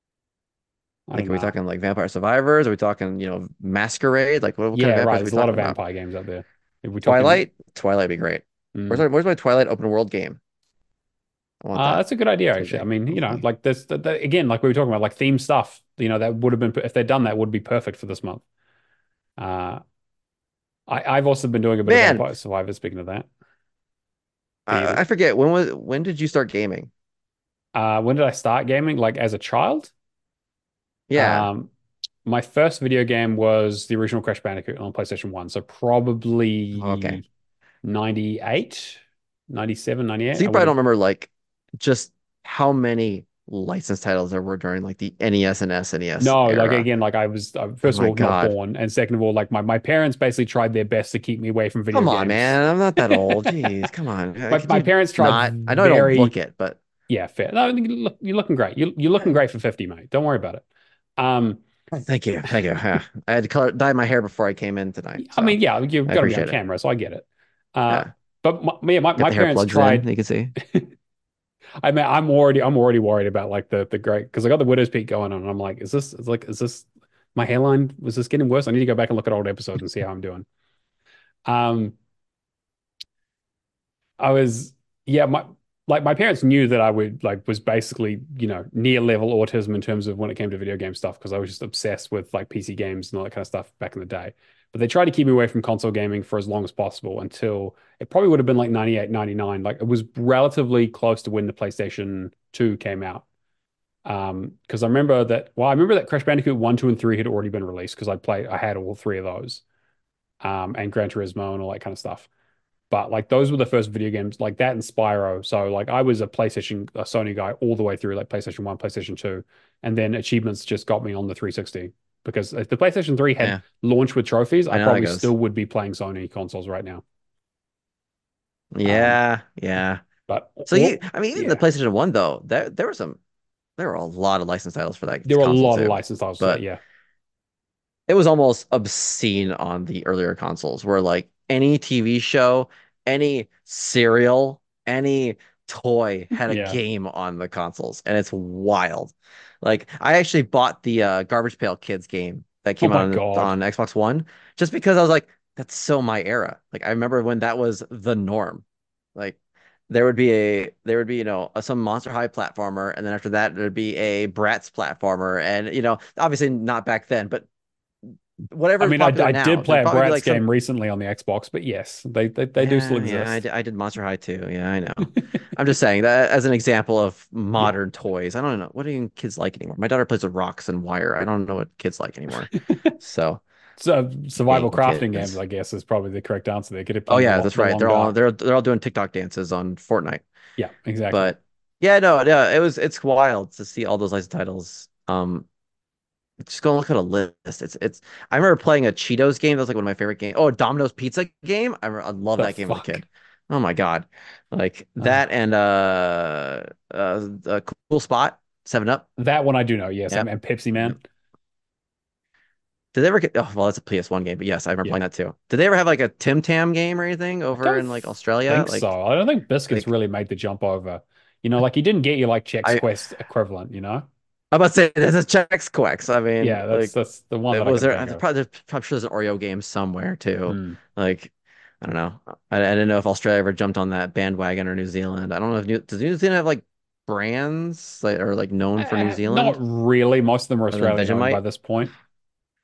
I Like, don't are we know. talking like Vampire Survivors? Are we talking, you know, Masquerade? Like, what, what kind of Yeah, right. vampires are we There's a lot of talking about? vampire games out there. If we're talking, Twilight? Twilight would be great. Where's mm. our, where's my Twilight open world game? I want Uh, that that's a good idea, actually. I someday, mean, you know, hopefully. like this, the, the, again, like we were talking about, like theme stuff. You know, that would have been if they'd done that, would be perfect for this month. Uh, I, I've also been doing a bit of Man, Vampire Survivor. Speaking of that, the I, I forget when was when did you start gaming? uh, when did I start gaming? Like as a child. Yeah. Um, my first video game was the original Crash Bandicoot on PlayStation one. So Okay. probably ninety-eight, ninety-seven, So ninety-eight. I you would probably have don't remember like just how many licensed titles there were during like the N E S and S N E S no, like era. again, like I was uh, Oh first of my all not God. born, and second of all, like my my parents basically tried their best to keep me away from video Come on, games. man. I'm not that old. Jeez, come on. Uh, My Could my you parents tried not? I know I don't look very it, but yeah, fair. No, you look, you're looking great. You you're looking great for fifty, mate. Don't worry about it. Um, oh, thank you. Thank you. Yeah. I had to color dye my hair before I came in tonight, I so mean, yeah, you've I got to be on appreciate it. camera, so I get it. Uh, Yeah. but my, yeah, my, Got my the hair parents plugs in, tried. you can see. I mean, I'm already I'm already worried about like the the great because I got the widow's peak going on, and I'm like, is this is like is this my hairline? Was this getting worse? I need to go back and look at old episodes and see how I'm doing. Um, I was yeah, my like my parents knew that I would like was basically, you know, near level autism in terms of when it came to video game stuff because I was just obsessed with like P C games and all that kind of stuff back in the day. But they tried to keep me away from console gaming for as long as possible until it probably would have been like ninety-eight, ninety-nine. Like it was relatively close to when the PlayStation two came out. Um, because I remember that, well, I remember that Crash Bandicoot one, two, and three had already been released because I played, I had all three of those, um, and Gran Turismo and all that kind of stuff. But like those were the first video games like that and Spyro. So like I was a PlayStation, a Sony guy all the way through like PlayStation one, PlayStation two, and then achievements just got me on the three sixty. Because if the PlayStation three had Yeah, launched with trophies, I I know how that probably goes. still would be playing Sony consoles right now. Um, Yeah, yeah. but So you, all, I mean, even the yeah, PlayStation one though, there there were some, there were a lot of licensed titles for that there were a console lot of too. licensed titles for that. But Yeah, it was almost obscene on the earlier consoles, where like any T V show, any cereal, any toy had a yeah. game on the consoles, and it's wild. Like I actually bought the uh, Garbage Pail Kids game that Oh came out my on God. on Xbox One, just because I was like, that's so my era. Like I remember when that was the norm. Like there would be a there would be, you know, a, some Monster High platformer, and then after that there'd be a Bratz platformer, and you know, obviously not back then, but whatever I is mean, I, popular I did now. play There'd a probably be Bratz like some. game recently on the Xbox, but yes, they they, they do still Yeah, yeah, I exist. did, I did Monster High too. Yeah, I know. I'm just saying that as an example of Yeah. modern toys. I don't know. What do you kids like anymore? My daughter plays with rocks and wire. I don't know what kids like anymore. So, So survival dang crafting games, kids. I guess, is probably the correct answer there. Get it Oh playing the yeah, lo- that's the right. long They're all dark. they're they're all doing TikTok dances on Fortnite. Yeah, exactly. But yeah, no, no, it was it's wild to see all those licensed titles. Um, just go look at a list. It's it's. I remember playing a Cheetos game. That was like one of my favorite games. Oh, a Domino's Pizza game. I, re- I love The that game as a fuck. kid. Oh my God, like Uh, that and uh, uh, a Cool Spot, Seven Up. that one I do know. Yes, and, Yep. and Pepsi Yep. Man. Did they ever get? Oh, well, that's a P S one game, but yes, I remember Yeah, playing that too. Did they ever have like a Tim Tam game or anything I over don't in like Australia? think Like, so. I don't think Biscuits like really made the jump over. You know, like he didn't get you like Chex I, Quest equivalent. You know? I'm about to say there's a Chex Quex. I mean, Yeah, that's like, that's the one it that I was can there. think I'm of. probably, I'm sure there's an Oreo game somewhere too. Hmm. Like, I don't know. I, I didn't know if Australia ever jumped on that bandwagon or New Zealand. I don't know if New does New Zealand have like brands like or like known for New Eh, not Zealand really. Most of them are other than Australian owned by Vegemite. this point.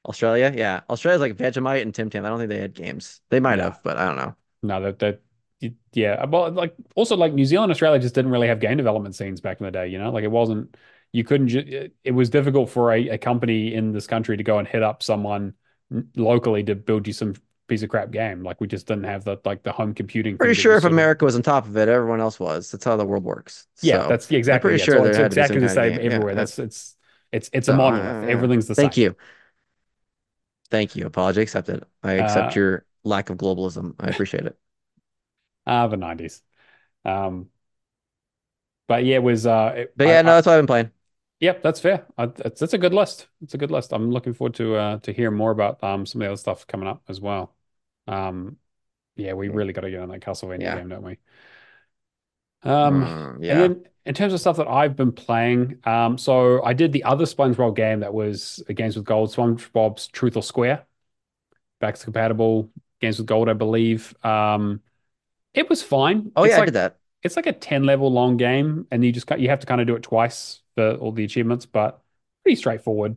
Australia, yeah. Australia's like Vegemite and Tim Tam. I don't think they had games. They might No, have, but I don't know. no, that that yeah. Well, like also like New Zealand, Australia just didn't really have game development scenes back in the day. You know, like it wasn't. You couldn't. Ju it, it was difficult for a, a company in this country to go and hit up someone locally to build you some piece of crap game. Like we just didn't have the like the home computing Pretty thing that sure you if sort of. America was on top of it, everyone else was. That's how the world works. Yeah, So that's yeah, I'm exactly. pretty Yeah, it's sure all there it's had to be some exactly the kind of same game. Yeah. everywhere. yeah. That's it's it's it's a So monolith. uh, Everything's the thank same. you. Thank you. Apology accepted. I accept Uh, your lack of globalism. I appreciate it. ah, the nineties. Um, but yeah, it was uh, it, But I, yeah, I no, that's what I've been playing. Yep, that's fair. I, it's, it's a good list. It's a good list. I'm looking forward to uh to hear more about um some of the other stuff coming up as well. Um, yeah, we really got to get on that Castlevania Yeah. game, don't we? Um, Mm, and yeah. then in terms of stuff that I've been playing, um, so I did the other SpongeBob game that was Games with Gold, SpongeBob's Truth or Square, backwards compatible, Games with Gold, I believe. Um, it was fine. Oh It's yeah, I did like that. it's like a ten level long game, and you just got you have to kind of do it twice for all the achievements, but pretty straightforward.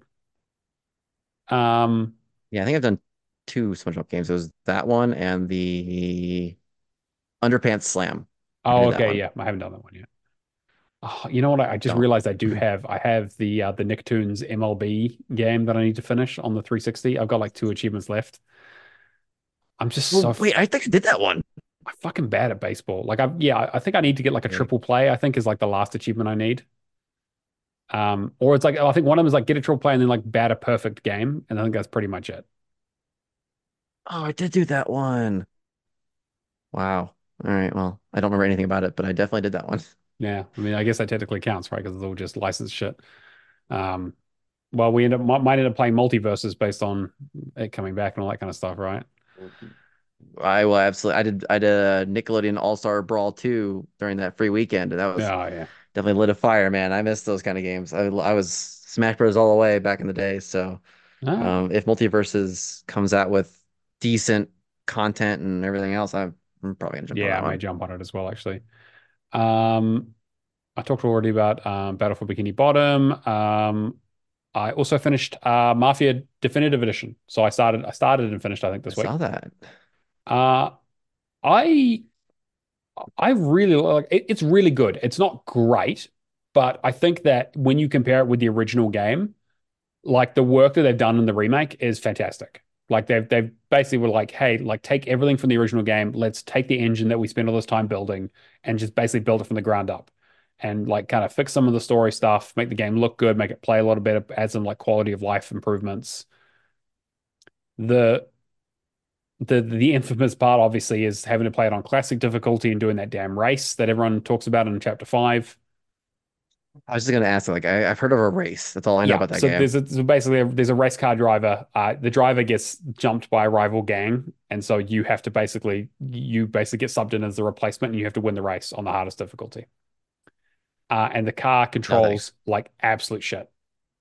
Um, Yeah, I think I've done two SpongeBob games. It was that one and the Underpants Slam. I oh, did that okay, one. yeah, I haven't done that one yet. Oh, you know what? I, I just Don't. realized I do have. I have the uh, the Nicktoons M L B game that I need to finish on the three sixty. I've got like two achievements left. I'm just so Well, f wait, I think I did that one. I'm fucking bad at baseball. Like I yeah, I, I think I need to get like a Okay. triple play. I think is like the last achievement I need. Um, or it's like I think one of them is like get a triple play and then like bat a perfect game, and I think that's pretty much it. Oh, I did do that one. Wow. All right. Well, I don't remember anything about it, but I definitely did that one. Yeah, I mean, I guess that technically counts, right? Because it's all just licensed shit. Um, well, we end up might, might end up playing multiverses based on it coming back and all that kind of stuff, right? I will absolutely. I did. I did a Nickelodeon All Star Brawl two during that free weekend, and that was Yeah, yeah. definitely lit a fire, man. I miss those kind of games. I I was Smash Bros. All the way back in the day. So Ah, um, if Multiverses comes out with decent content and everything else, I'm, I'm probably gonna jump on yeah, I that may one. jump on it as well, actually. Um, I talked already about um, Battle for Bikini Bottom. Um, I also finished uh, Mafia Definitive Edition. So I started, I started and finished, I think, I this week. saw that. Uh, I, I really like it, it's really good. It's not great, but I think that when you compare it with the original game, like the work that they've done in the remake is fantastic. Like they've they've basically were like, hey, like take everything from the original game. Let's take the engine that we spent all this time building and just basically build it from the ground up. And like kind of fix some of the story stuff, make the game look good, make it play a lot better, add some like quality of life improvements. The the the infamous part obviously is having to play it on classic difficulty and doing that damn race that everyone talks about in chapter five. I was just gonna ask, like, I, I've heard of a race. That's all I know Yeah, about that so game. there's a, so basically a, there's a race car driver. Uh, the driver gets jumped by a rival gang, and so you have to basically you basically get subbed in as the replacement, and you have to win the race on the hardest difficulty. Uh, and the car No thanks. controls like absolute shit.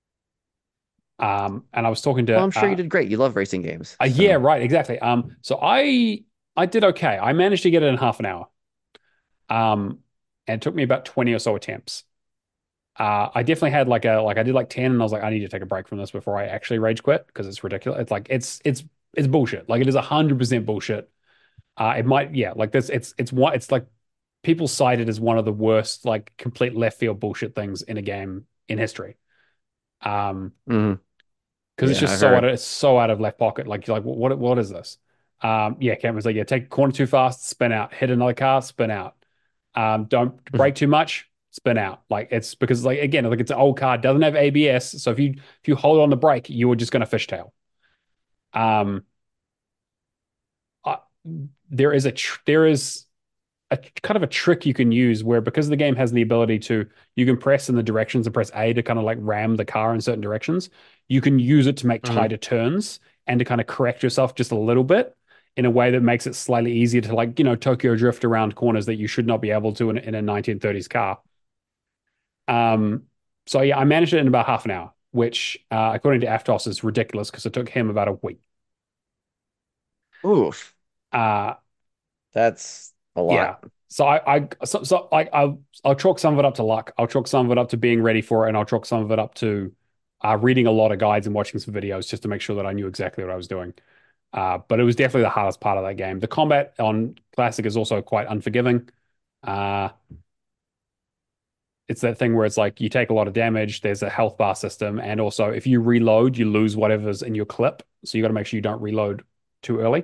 Um, and I was talking Well, to I'm sure you uh, did great. You love racing games, uh yeah, so right, exactly. Um, so I I did okay. I managed to get it in half an hour. Um, and it took me about twenty or so attempts. Uh, I definitely had like a like I did like ten and I was like I need to take a break from this before I actually rage quit because it's ridiculous. It's like it's it's it's bullshit. Like it is one hundred percent bullshit. Uh it might yeah, like this it's it's one it's like people cite it as one of the worst like complete left field bullshit things in a game in history. Um mhm. because it's Yeah, just I've so out heard. of it's so out of left pocket. Like you're like what what is this? Um yeah, Cameron's like yeah, take a corner too fast, spin out, hit another car, spin out. Um, don't brake too much, spin out. Like it's because like again, like it's an old car, doesn't have A B S. So if you if you hold on the brake, you are just going to fishtail. Um, uh, there is a tr there is a kind of a trick you can use where because the game has the ability to you can press in the directions and press A to kind of like ram the car in certain directions. You can use it to make Mhm. tighter turns and to kind of correct yourself just a little bit in a way that makes it slightly easier to like, you know, Tokyo drift around corners that you should not be able to in, in a nineteen thirties car. Um, so yeah, I managed it in about half an hour, which uh, according to Aftos is ridiculous because it took him about a week. Oof, Uh, that's a yeah. lot. So I, I, so, so I, I'll, I'll chalk some of it up to luck. I'll chalk some of it up to being ready for it, and I'll chalk some of it up to uh, reading a lot of guides and watching some videos just to make sure that I knew exactly what I was doing. Uh, but it was definitely the hardest part of that game. The combat on Classic is also quite unforgiving. Uh, it's that thing where it's like you take a lot of damage, there's a health bar system, and also if you reload, you lose whatever's in your clip. So you got to make sure you don't reload too early.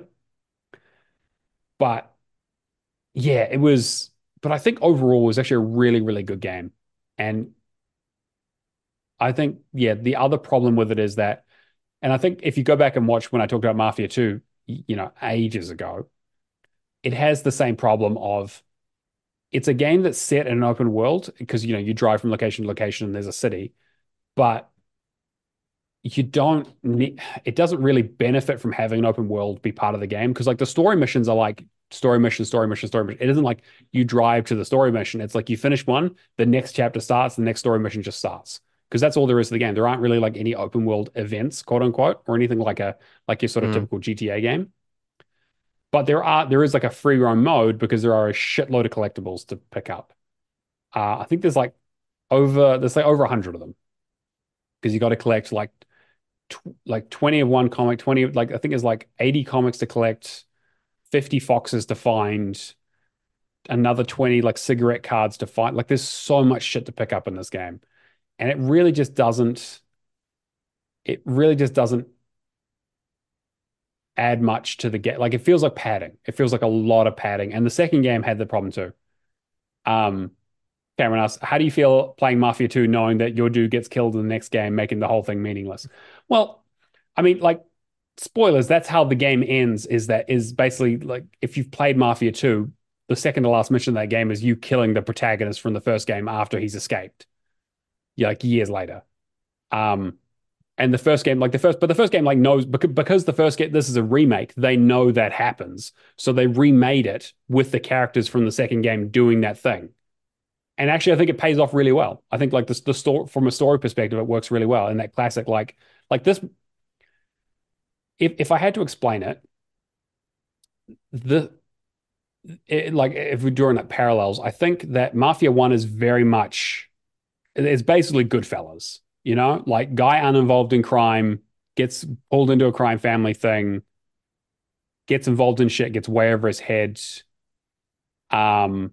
But yeah, it was, but I think overall it was actually a really, really good game. And I think, yeah, the other problem with it is that, and I think if you go back and watch when I talked about Mafia two, you know, ages ago, it has the same problem of it's a game that's set in an open world because, you know, you drive from location to location and there's a city, but you don't need, it doesn't really benefit from having an open world be part of the game because like the story missions are like story mission, story mission, story mission. It isn't like you drive to the story mission. It's like you finish one, the next chapter starts, the next story mission just starts. Because that's all there is to the game. There aren't really like any open world events, quote unquote, or anything like a like your sort of Mm. typical G T A game. But there are there is like a free roam mode because there are a shitload of collectibles to pick up. Uh, I think there's like over there's like over a hundred of them because you got to collect like tw like twenty of one comic, twenty like I think there's like eighty comics to collect, fifty foxes to find, another twenty like cigarette cards to find. Like there's so much shit to pick up in this game. And it really just doesn't it really just doesn't add much to the game. Like it feels like padding. It feels like a lot of padding. And the second game had the problem too. Um Cameron asks, how do you feel playing Mafia two knowing that your dude gets killed in the next game, making the whole thing meaningless? Well, I mean, like, spoilers, that's how the game ends, is that is basically like if you've played Mafia two, the second to last mission of that game is you killing the protagonist from the first game after he's escaped. Yeah, like years later. Um, and the first game, like the first, but the first game, like knows because, because the first game, this is a remake, they know that happens. So they remade it with the characters from the second game doing that thing. And actually, I think it pays off really well. I think like the the story from a story perspective, it works really well. And that classic, like like this, if if I had to explain it, the it, like if we're drawing up parallels, I think that Mafia One is very much it's basically Goodfellas. You know, like guy uninvolved in crime gets pulled into a crime family thing, gets involved in shit, gets way over his head. Um,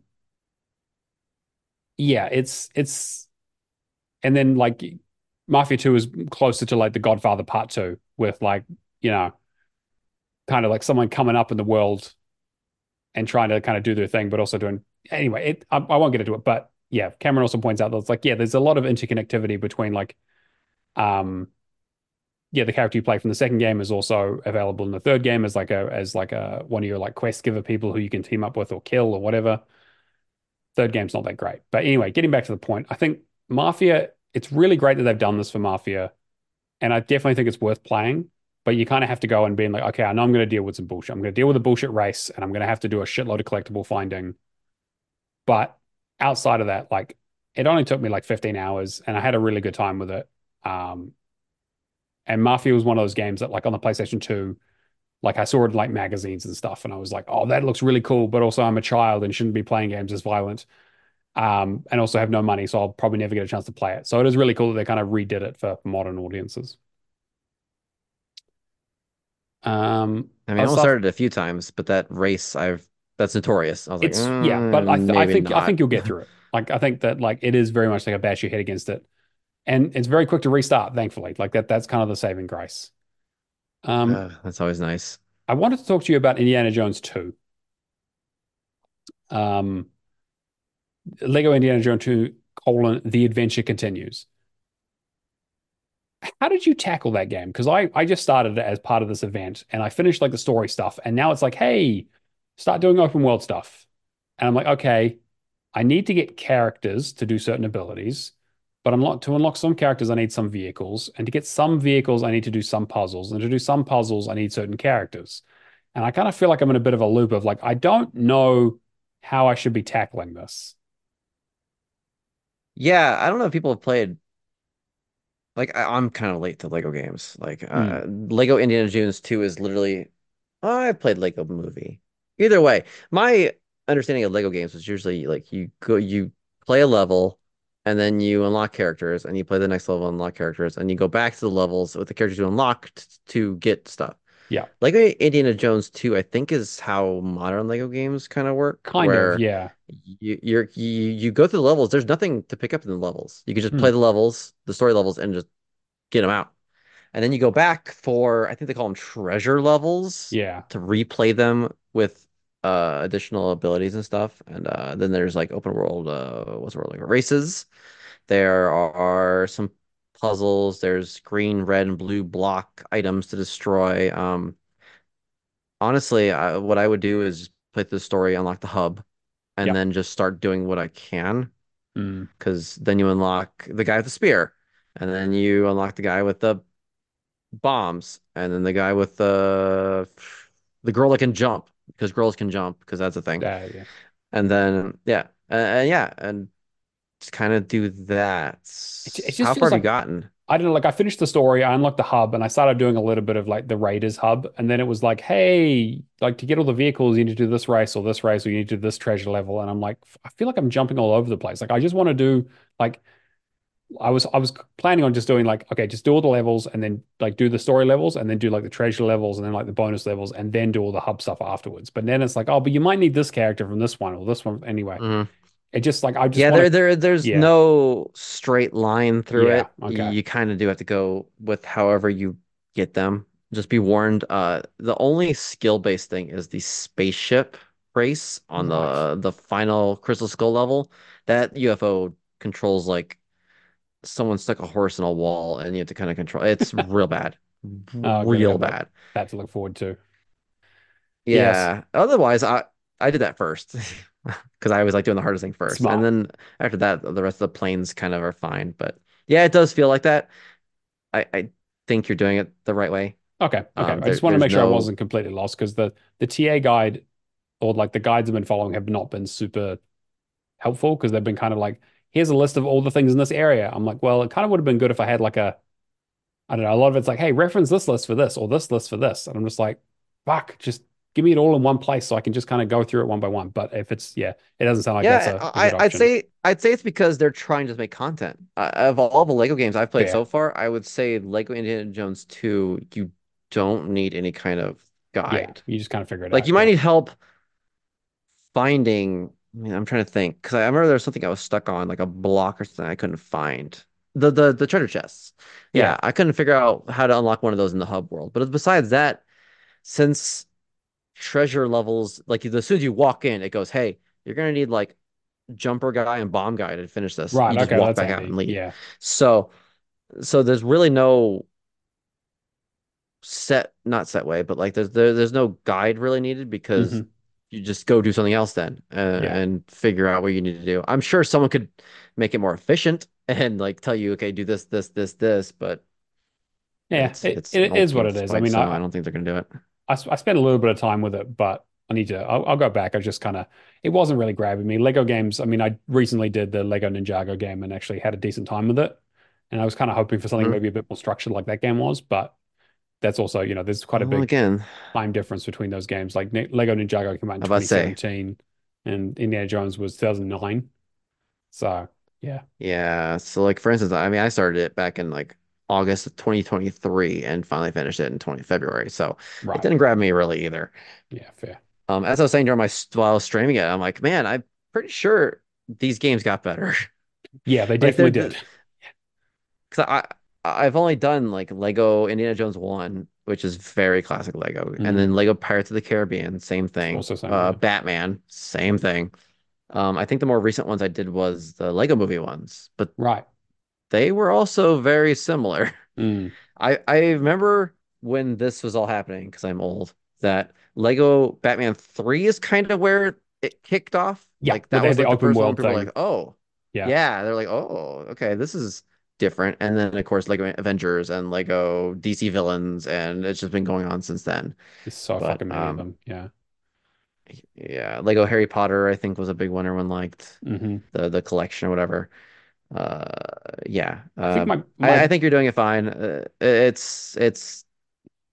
yeah, it's it's and then like Mafia two is closer to like The Godfather Part Two with like, you know, kind of like someone coming up in the world and trying to kind of do their thing, but also doing anyway. It, I, I won't get into it, but yeah, Cameron also points out that it's like yeah, there's a lot of interconnectivity between like um yeah, the character you play from the second game is also available in the third game as like a as like a one of your like quest giver people who you can team up with or kill or whatever. Third game's not that great, but anyway, getting back to the point, I think Mafia. It's really great that they've done this for Mafia, and I definitely think it's worth playing. But you kind of have to go and being like, okay, I know I'm going to deal with some bullshit. I'm going to deal with a bullshit race, and I'm going to have to do a shitload of collectible finding. But outside of that, like it only took me like fifteen hours, and I had a really good time with it. Um, and Mafia was one of those games that, like on the PlayStation two, like I saw it in like magazines and stuff, and I was like, oh, that looks really cool. But also, I'm a child and shouldn't be playing games as violent. Um, and also have no money, so I'll probably never get a chance to play it. So it is really cool that they kind of redid it for modern audiences. Um, I mean, I other almost stuff. started it a few times, but that race, I've that's notorious. I was like, It's yeah, but I mm, th I maybe think I not. think you'll get through it. Like I think that like it is very much like a bash your head against it, and it's very quick to restart. Thankfully, like that that's kind of the saving grace. Um, Uh, that's always nice. I wanted to talk to you about Indiana Jones two. Um, Lego Indiana Jones two colon The Adventure Continues. How did you tackle that game? Because I I just started it as part of this event and I finished like the story stuff, and now it's like, hey, start doing open world stuff. And I'm like, okay, I need to get characters to do certain abilities, but unlock to unlock some characters, I need some vehicles, and to get some vehicles, I need to do some puzzles, and to do some puzzles, I need certain characters. And I kind of feel like I'm in a bit of a loop of like, I don't know how I should be tackling this. Yeah, I don't know if people have played like I, I'm kind of late to Lego games. Like Hmm. uh, Lego Indiana Jones two is literally oh, I played Lego movie. Either way, my understanding of Lego games was usually like you go you play a level, and then you unlock characters and you play the next level, unlock characters, and you go back to the levels with the characters you unlocked to get stuff. Yeah, Lego Indiana Jones two, I think, is how modern Lego games kind of work, kind of. where Yeah. you you're you, you go through the levels. There's nothing to pick up in the levels. You can just play Hmm. the levels, the story levels, and just get them out. And then you go back for, I think they call them treasure levels, Yeah. to replay them with uh additional abilities and stuff. And uh then there's like open world, uh what's the word, like races. There are some puzzles. There's green, red, and blue block items to destroy. Um, honestly, I, what I would do is play through the story, unlock the hub, and Yep. then just start doing what I can. Mm. Because then you unlock the guy with the spear, and then you unlock the guy with the bombs, and then the guy with the the girl that can jump, because girls can jump, because that's a thing. Uh, yeah. And then yeah, uh, uh, yeah, and just kind of do that. It, it just How far feels have you like gotten? I don't know, like I finished the story, I unlocked the hub, and I started doing a little bit of like the Raiders hub, and then it was like, hey, like to get all the vehicles, you need to do this race or this race, or you need to do this treasure level, and I'm like, I feel like I'm jumping all over the place. Like I just want to do like I was I was planning on just doing like okay, just do all the levels and then like do the story levels and then do like the treasure levels and then like the bonus levels and then do all the hub stuff afterwards. But then it's like, oh, but you might need this character from this one or this one anyway. Mhm. It just like I just Yeah, want there to, there there's yeah, no straight line through yeah, it. okay, You kind of do have to go with however you get them. Just be warned, uh the only skill-based thing is the spaceship race on right, the the final Crystal Skull level. That U F O controls like someone stuck a horse in a wall and you have to kind of control. It's real bad. oh, good, I Real got that bad. that to look forward to. Yes, Yeah. Otherwise, I I did that first because I was like doing the hardest thing first, and smart. then after that, the rest of the planes kind of are fine. But yeah, it does feel like that. I I think you're doing it the right way. Okay, okay. Um, I there just want to there's make sure I no wasn't completely lost because the the T A guide or like the guides I've been following have not been super helpful because they've been kind of like, here's a list of all the things in this area. I'm like, well, it kind of would have been good if I had like a, I don't know, a lot of it's like, hey, reference this list for this or this list for this. And I'm just like, fuck, just give me it all in one place so I can just kind of go through it one by one. But if it's, yeah, it doesn't sound like that's yeah. a, a good I I'd option. say I'd say it's because they're trying to make content. Uh, of all the Lego games I've played Fair. so far, I would say Lego Indiana Jones two, you don't need any kind of Yeah. guide. You just kind of figure it Like out. you might Yeah. need help finding. I mean, I'm trying to think because I remember there was something I was stuck on, like a block or something I couldn't find. The the the treasure chests. Yeah. Yeah, I couldn't figure out how to unlock one of those in the hub world. But besides that, since treasure levels, like as soon as you walk in, it goes, "Hey, you're gonna need like jumper guy and bomb guy to finish this." Right. You just Okay. walk That's back out and handy. leave. Yeah. So so there's really no set, not set way, but like there's there, there's no guide really needed because Hmm. you just go do something else then, uh, Yeah. and figure out what you need to do. I'm sure someone could make it more efficient and like tell you, okay, do this, this, this, this, but Yeah. it's It, it's an it old is what game at it this is. I point, mean, so I I, don't think they're gonna do it. I, I spent a little bit of time with it, but I need to. I'll, I'll go back. I just kind of. It wasn't really grabbing me. Lego games. I mean, I recently did the Lego Ninjago game and actually had a decent time with it. And I was kind of hoping for something Mhm. maybe a bit more structured like that game was. But that's also, you know, there's quite a Well, big again, time difference between those games. Like Ni- Lego Ninjago came out in I about to say, twenty seventeen, and Indiana Jones was two thousand nine. So yeah, yeah. So like for instance, I mean, I started it back in like August of twenty twenty-three and finally finished it in twenty February. So it right. didn't grab me really either. Yeah, fair. Um, as I was saying during my while I was streaming it, I'm like, man, I'm pretty sure these games got better. Yeah, they Like they're definitely did. the because I I've only done like Lego Indiana Jones one, which is very classic Lego, and Mm, then Lego Pirates of the Caribbean, same thing. also same. Uh, Yeah. Batman, same thing. Um, I think the more recent ones I did was the Lego Movie ones, but Right. they were also very similar. Mm, I I remember when this was all happening because I'm old, that Lego Batman three is kind of where it kicked off. yeah, Like where that they had was the like the open first one world people were like, thing. "Oh, Yeah, yeah." They're like, "Oh, okay, this is different." And then of course Lego Avengers and Lego D C villains, and it's just been going on since then. there's so But fucking many of um them. Yeah. yeah, Lego Harry Potter I think was a big one everyone liked, Hmm. the the collection or whatever. Uh yeah. I think Um my I, I my think you're doing it fine. Uh, it's it's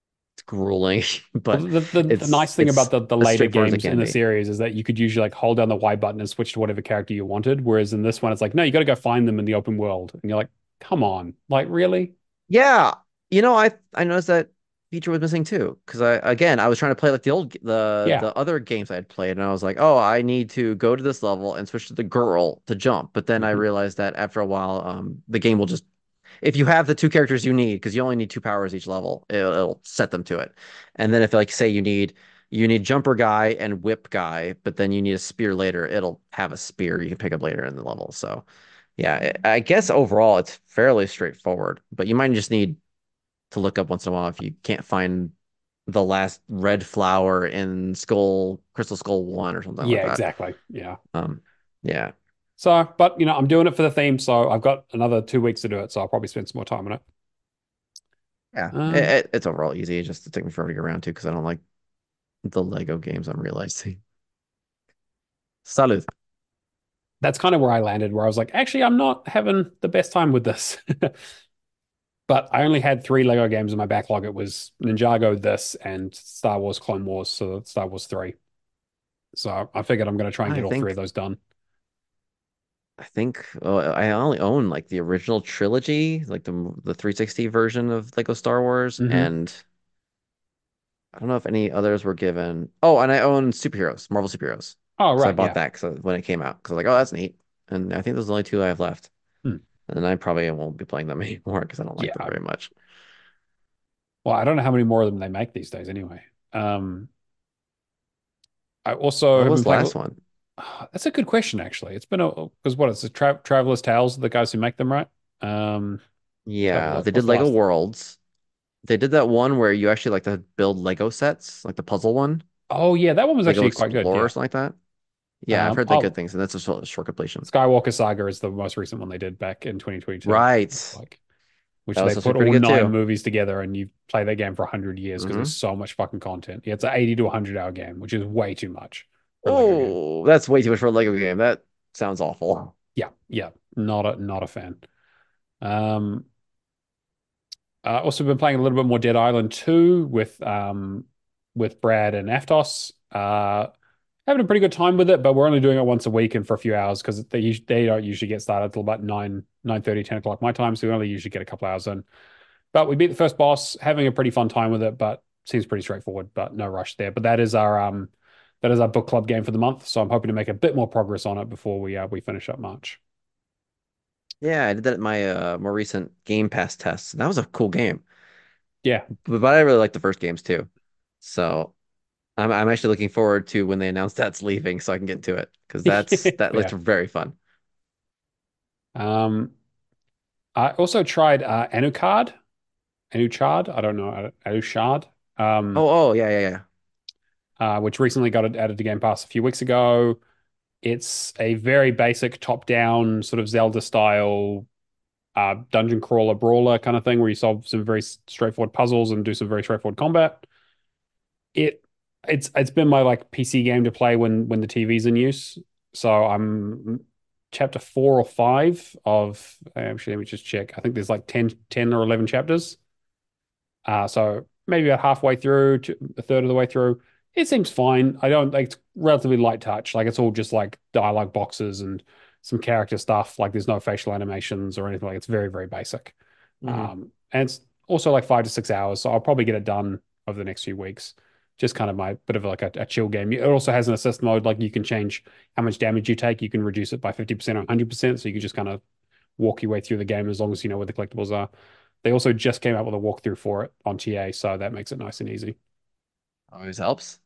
grueling, Well, but the, the the it's nice thing about it's the, the as later straightforward as it games in can the be. series is that you could usually like hold down the Y button and switch to whatever character you wanted. Whereas in this one, it's like, no, you got to go find them in the open world. And you're like, come on, like really? Yeah, you know, I I noticed that feature was missing too. Because I again, I was trying to play like the old the Yeah. the other games I had played, and I was like, oh, I need to go to this level and switch to the girl to jump. But then I Mhm. realized that after a while, um, the game will just if you have the two characters you need, because you only need two powers each level, it'll, it'll set them to it. And then if like say you need you need jumper guy and whip guy, but then you need a spear later, it'll have a spear you can pick up later in the level. So yeah, I I guess overall it's fairly straightforward, but you might just need to look up once in a while if you can't find the last red flower in Skull Crystal Skull One or something like Yeah, that. exactly. Yeah. Um, yeah, So, but you know, I'm doing it for the theme, so I've got another two weeks to do it, so I'll probably spend some more time on it. yeah, it, Um, it- it's overall easy. It just to take me forever to get around to because I don't like the Lego games. I'm realizing. Salud. that's kind of where I landed, where I was like, actually, I'm not having the best time with this. But I only had three Lego games in my backlog. It was Ninjago, this, and Star Wars Clone Wars, so Star Wars three. So I figured I'm going to try and I get all three of think those done. I think uh, I only own like the original trilogy, like the the three sixty version of Lego Star Wars, Hmm. and I don't know if any others were given. Oh, and I own superheroes, Marvel superheroes, Oh, because I right, bought yeah. that because when it came out, because I was like, oh, that's neat. And I think those are the only two I have left. Hmm. And I probably won't be playing them anymore because I don't like them Yeah. very much. Well, I don't know how many more of them they make these days anyway. Um, I What also have was been the playing. last one? Ah, that's a good question, actually. It's been a because what it's the Tra Traveler's Tales, the guys who make them, right? Um, let's have a Yeah, look. they What's did the Lego last? Worlds. They did that one where you actually like to build Lego sets, like the puzzle one, Oh, yeah, that one was Lego actually quite good. Explorer or Yeah. something like that. Yeah, I've Um, heard that good oh, things, and that's a short, short completion. Skywalker Saga is the most recent one they did back in twenty twenty-two. Right. Like, which That was they supposed to be put pretty all good nine too. movies together, and you play that game for a hundred years because there's Hmm. so much fucking content. Yeah, it's an eighty to one hundred hour game, which is way too much for a Lego game. Oh, that's way too much for a Lego game. That sounds awful. Yeah, yeah, not a not a fan. Um, uh, also been playing a little bit more Dead Island two with um with Brad and Aftos. Uh, having a pretty good time with it, but we're only doing it once a week and for a few hours because they us- they don't usually get started till about nine nine thirty ten o'clock my time, so we only usually get a couple hours in. But we beat the first boss, having a pretty fun time with it, but seems pretty straightforward, but no rush there. But that is our um that is our book club game for the month, so I'm hoping to make a bit more progress on it before we uh, we finish up March. Yeah, I did that at my uh, more recent Game Pass test. And that was a cool game. Yeah. But, but I really like the first games too. So I'm I'm actually looking forward to when they announce that's leaving so I can get into it because that's that looked Fair. very fun. Um I also tried uh Anucard, Anuchard, I don't know, Anushard, um Oh, oh, yeah, yeah, yeah. uh which recently got added to Game Pass a few weeks ago. It's a very basic top-down sort of Zelda style uh, dungeon crawler brawler kind of thing where you solve some very straightforward puzzles and do some very straightforward combat. It it's it's been my like P C game to play when when the T V's in use. So I'm chapter four or five of actually let me just check. I think there's like ten, ten or eleven chapters. Uh, so maybe about halfway through to a third of the way through. It seems fine. I don't like it's relatively light touch. Like it's all just like dialogue boxes and some character stuff. Like there's no facial animations or anything. Like it's very, very basic. Hmm. Um, and it's also like five to six hours. So I'll probably get it done over the next few weeks. Just kind of my bit of like a, a chill game. It also has an assist mode. Like you can change how much damage you take. You can reduce it by fifty percent or one hundred percent. So you can just kind of walk your way through the game as long as you know where the collectibles are. They also just came out with a walkthrough for it on T A, so that makes it nice and easy. Always helps.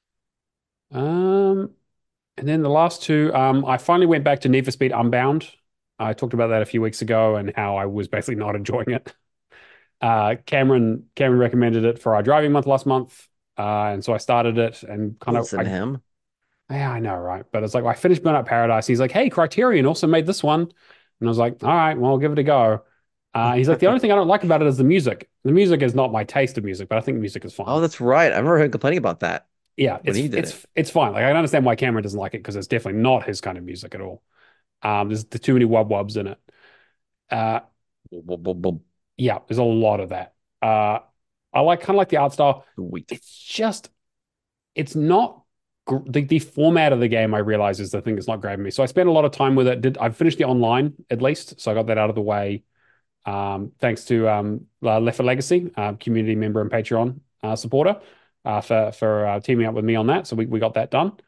Um, and then the last two, um, I finally went back to Need for Speed Unbound. I talked about that a few weeks ago and how I was basically not enjoying it. Uh, Cameron Cameron recommended it for our driving month last month, uh, and so I started it and kind of Listen to I him. yeah I know right, but it's like I finished Burnout Paradise. He's like, hey, Criterion also made this one, and I was like, all right, well, I'll give it a go. Uh, he's like, the only thing I don't like about it is the music. The music is not my taste of music, but I think music is Oh, fine. that's right. I remember him complaining about that Yeah, when it's he did it. it's it's fine. Like I can understand why Cameron doesn't like it because it's definitely not his kind of music at all. Um, there's too many wub wubs in it. Uh, Boom, boom, boom, boom. yeah, there's a lot of that. Uh, I like kind of like the art style. Sweet. It's just it's not the, the format of the game. I realize is the thing that's not grabbing me. So I spent a lot of time with it. Did I finished the online at least? So I got that out of the way. Um, thanks to um, Left for Legacy, uh, community member and Patreon uh, supporter, uh, for for uh, teaming up with me on that. So we, we got that done.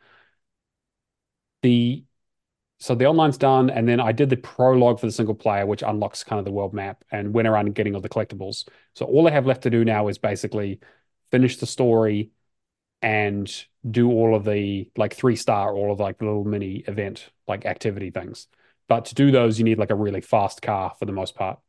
The so the online's done, and then I did the prologue for the single player, which unlocks kind of the world map and went around and getting all the collectibles. So all I have left to do now is basically finish the story and do all of the like three star, all of like the little mini event like activity things. But to do those, you need like a really fast car for the most part.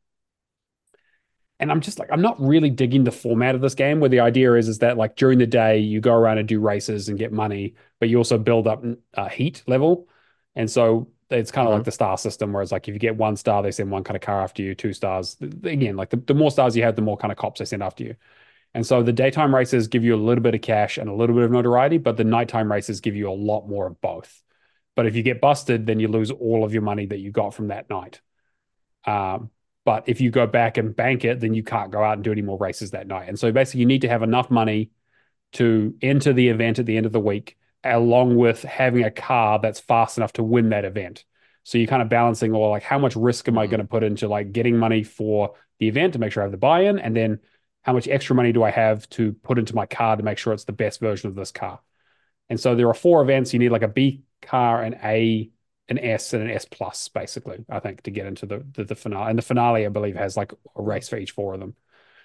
And I'm just like, I'm not really digging the format of this game where the idea is is that like during the day you go around and do races and get money, but you also build up uh, heat level. And so it's kind of like Hmm. the star system where it's like if you get one star, they send one kind of car after you, two stars. Again, like the, the more stars you have, the more kind of cops they send after you. And so the daytime races give you a little bit of cash and a little bit of notoriety, but the nighttime races give you a lot more of both. But if you get busted, then you lose all of your money that you got from that night. Um, but if you go back and bank it, then you can't go out and do any more races that night. And so basically, you need to have enough money to enter the event at the end of the week, along with having a car that's fast enough to win that event. So you're kind of balancing, or like, how much risk am I going Hmm. to put into like getting money for the event to make sure I have the buy-in, and then how much extra money do I have to put into my car to make sure it's the best version of this car? And so there are four events. You need like a B car, an A, an S, and an S plus, basically, I think, to get into the, the the finale. And the finale, I believe, has like a race for each four of them.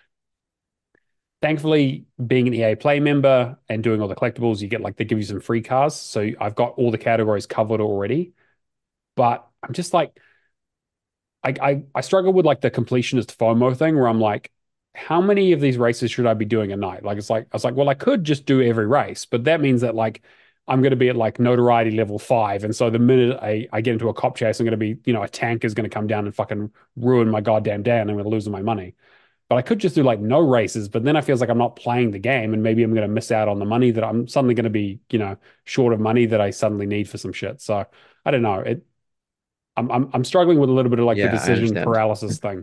Thankfully, being an E A Play member and doing all the collectibles, you get like they give you some free cars. So I've got all the categories covered already. But I'm just like, I I, I struggle with like the completionist FOMO thing where I'm like, how many of these races should I be doing a night? Like it's like I was like, well, I could just do every race, but that means that like I'm going to be at like notoriety level five, and so the minute I I get into a cop chase, I'm going to be, you know, a tank is going to come down and fucking ruin my goddamn day, and I'm going to lose my money. But I could just do like no races, but then I feels like I'm not playing the game, and maybe I'm going to miss out on the money that I'm suddenly going to be, you know, short of money that I suddenly need for some shit. So I don't know. It I'm I'm I'm struggling with a little bit of like the Yeah, I decision understand. paralysis thing.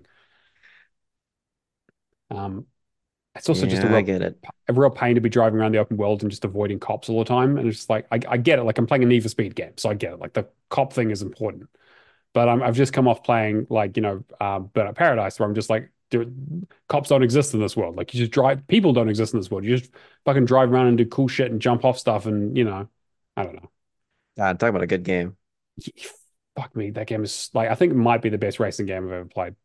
Um, it's also just a Yeah, I real get it. a real pain to be driving around the open world and just avoiding cops all the time. And it's just like I, I get it. Like I'm playing a Need for Speed game, so I get it. Like the cop thing is important. But I'm, I've just come off playing like, you know, um, Burnout Paradise, where I'm just like, dude, cops don't exist in this world. Like you just drive, people don't exist in this world. You just fucking drive around and do cool shit and jump off stuff, and you know, I don't know. God, talk about a good game. Fuck me, that game is like I think it might be the best racing game I've ever played.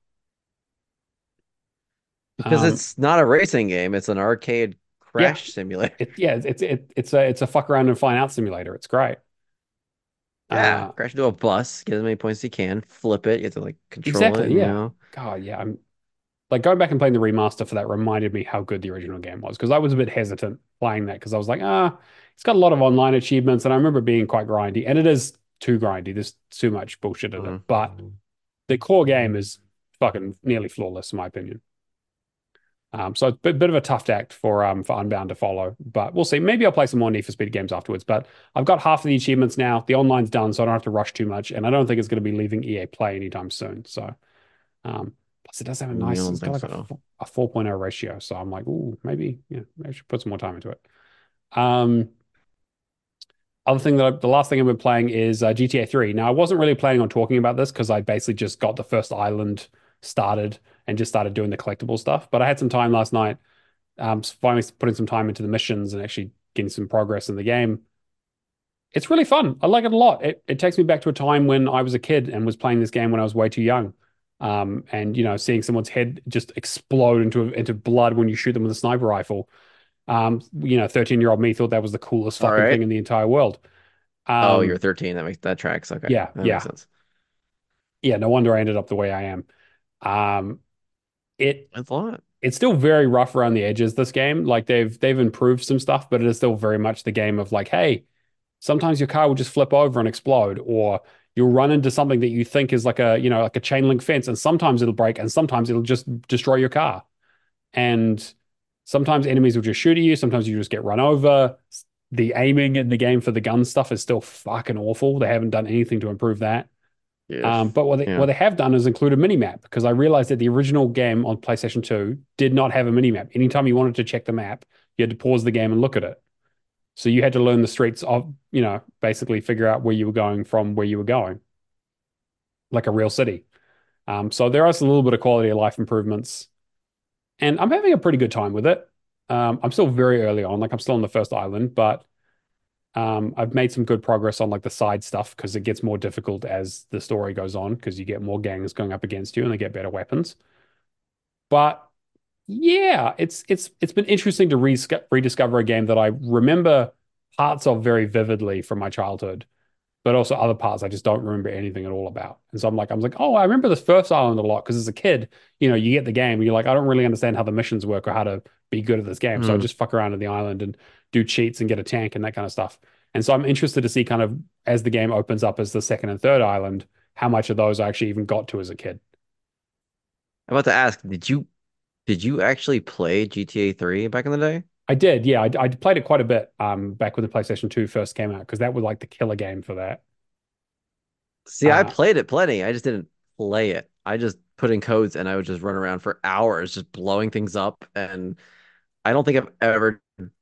Because Um, it's not a racing game, it's an arcade yeah, crash simulator. it yeah, it's it's it, it's a it's a fuck around and find out simulator. It's great. Yeah, Uh, crash into a bus, get as many points as you can, flip it, you have to like control it, exactly. you Yeah. know. God, yeah. I'm like going back and playing the remaster for that reminded me how good the original game was, because I was a bit hesitant playing that because I was like, ah, it's got a lot of online achievements, and I remember being quite grindy, and it is too grindy. There's too much bullshit in it, Mhm. but the core game is fucking nearly flawless in my opinion. Um, so it's a bit, bit of a tough act for um for Unbound to follow, but we'll see. Maybe I'll play some more Need for Speed games afterwards. But I've got half of the achievements now. The online's done, so I don't have to rush too much, and I don't think it's going to be leaving E A Play anytime soon. So, um, plus it does have a You nice, don't it's got think like a, so? a four point oh ratio. So I'm like, ooh, maybe, yeah, maybe I should put some more time into it. Um, other thing that I, the last thing I've been playing is uh, G T A three. Now, I wasn't really planning on talking about this because I basically just got the first island started and just started doing the collectible stuff. But I had some time last night, um, finally putting some time into the missions and actually getting some progress in the game. It's really fun. I like it a lot. It, it takes me back to a time when I was a kid and was playing this game when I was way too young. Um, and you know, seeing someone's head just explode into into blood when you shoot them with a sniper rifle. Um, you know, thirteen year old me thought that was the coolest All fucking thing right. in the entire world. Oh, you're Um, thirteen. That makes that tracks. Okay. yeah, That makes yeah, sense. yeah. No wonder I ended up the way I am. Um, it That's a lot. it's still very rough around the edges, this game. Like they've they've improved some stuff, but it is still very much the game of like, hey, sometimes your car will just flip over and explode, or you'll run into something that you think is like a, you know, like a chain link fence, and sometimes it'll break, and sometimes it'll just destroy your car. And sometimes enemies will just shoot at you, sometimes you just get run over. The aiming in the game for the gun stuff is still fucking awful. They haven't done anything to improve that. Yeah. Um, but what they what Yeah. they have done is include a mini map because I realized that the original game on PlayStation two did not have a mini map. Anytime you wanted to check the map, you had to pause the game and look at it. So you had to learn the streets of, you know, basically figure out where you were going from where you were going, like a real city. Um, so there are a little bit of quality of life improvements, and I'm having a pretty good time with it. Um, I'm still very early on, like I'm still on the first island, but um, I've made some good progress on like the side stuff because it gets more difficult as the story goes on because you get more gangs going up against you and they get better weapons. But yeah, it's it's it's been interesting to re rediscover a game that I remember parts of very vividly from my childhood, but also other parts I just don't remember anything at all about. And so I'm like, I'm like, oh, I remember this first island a lot because as a kid, you know, you get the game and you're like, I don't really understand how the missions work or how to be good at this game. So I Mm. just fuck around in the island and do cheats and get a tank and that kind of stuff. And so I'm interested to see kind of as the game opens up as the second and third island, how much of those I actually even got to as a kid. I'm about to ask, did you did you actually play G T A three back in the day? I did, yeah. I, I played it quite a bit um, back when the PlayStation two first came out because that was like the killer game for that. See, I Uh, played it plenty. I just didn't play it. I just put in codes and I would just run around for hours just blowing things up. And I don't think I've ever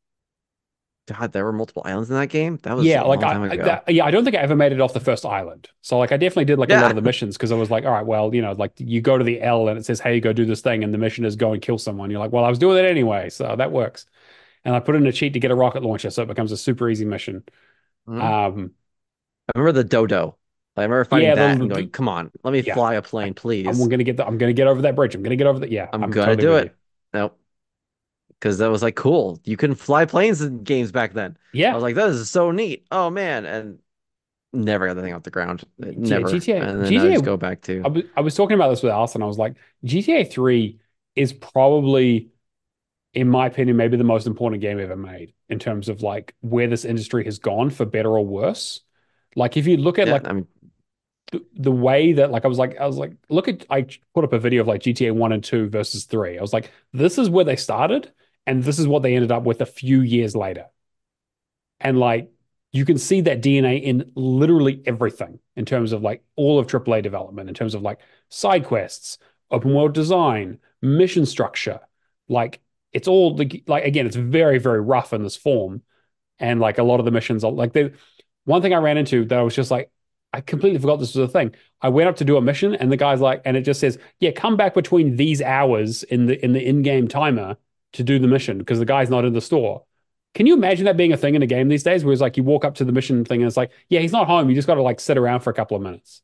God, there were multiple islands in that game. That was a Yeah, like long I, time I ago. that, yeah, I don't think I ever made it off the first island. So like I definitely did like a lot Yeah. of the missions because I was like, all right, well, you know, like you go to the L and it says, hey, go do this thing, and the mission is go and kill someone. You're like, well, I was doing it anyway, so that works. And I put in a cheat to get a rocket launcher, so it becomes a super easy mission. Mhm. Um, I remember the dodo. I remember finding yeah, the, that and going, the come on, let me yeah, fly a I, plane, I'm please. gonna get the, I'm gonna get over that bridge. I'm gonna get over that. Yeah, I'm I'm gonna totally do with you. it. Nope. Because that was like cool. You couldn't fly planes in games back then. I Yeah, was like, that is so neat. Oh man. And never got the thing off the ground. G- Never. GTA, And then I just GTA. go back I to, was I was talking about this with Alison. I was like, G T A three is probably in my opinion, maybe the most important game ever made in terms of like where this industry has gone for better or worse. Like if you look at yeah, like I mean, the, the way that like I was like I was like look at I put up a video of like G T A one and two versus three. I was like this is where they started and this is what they ended up with a few years later. And like you can see that D N A in literally everything in terms of like all of triple A development, in terms of like side quests, open world design, mission structure. Like it's all like, like again, it's very, very rough in this form. And like a lot of the missions are like they one thing I ran into that I was just like, I completely forgot this was a thing. I went up to do a mission and the guy's like, and it just says, yeah, come back between these hours in the in the in-game timer to do the mission because the guy's not in the store. Can you imagine that being a thing in a game these days where it's like you walk up to the mission thing and it's like, yeah, he's not home. You just got to like sit around for a couple of minutes.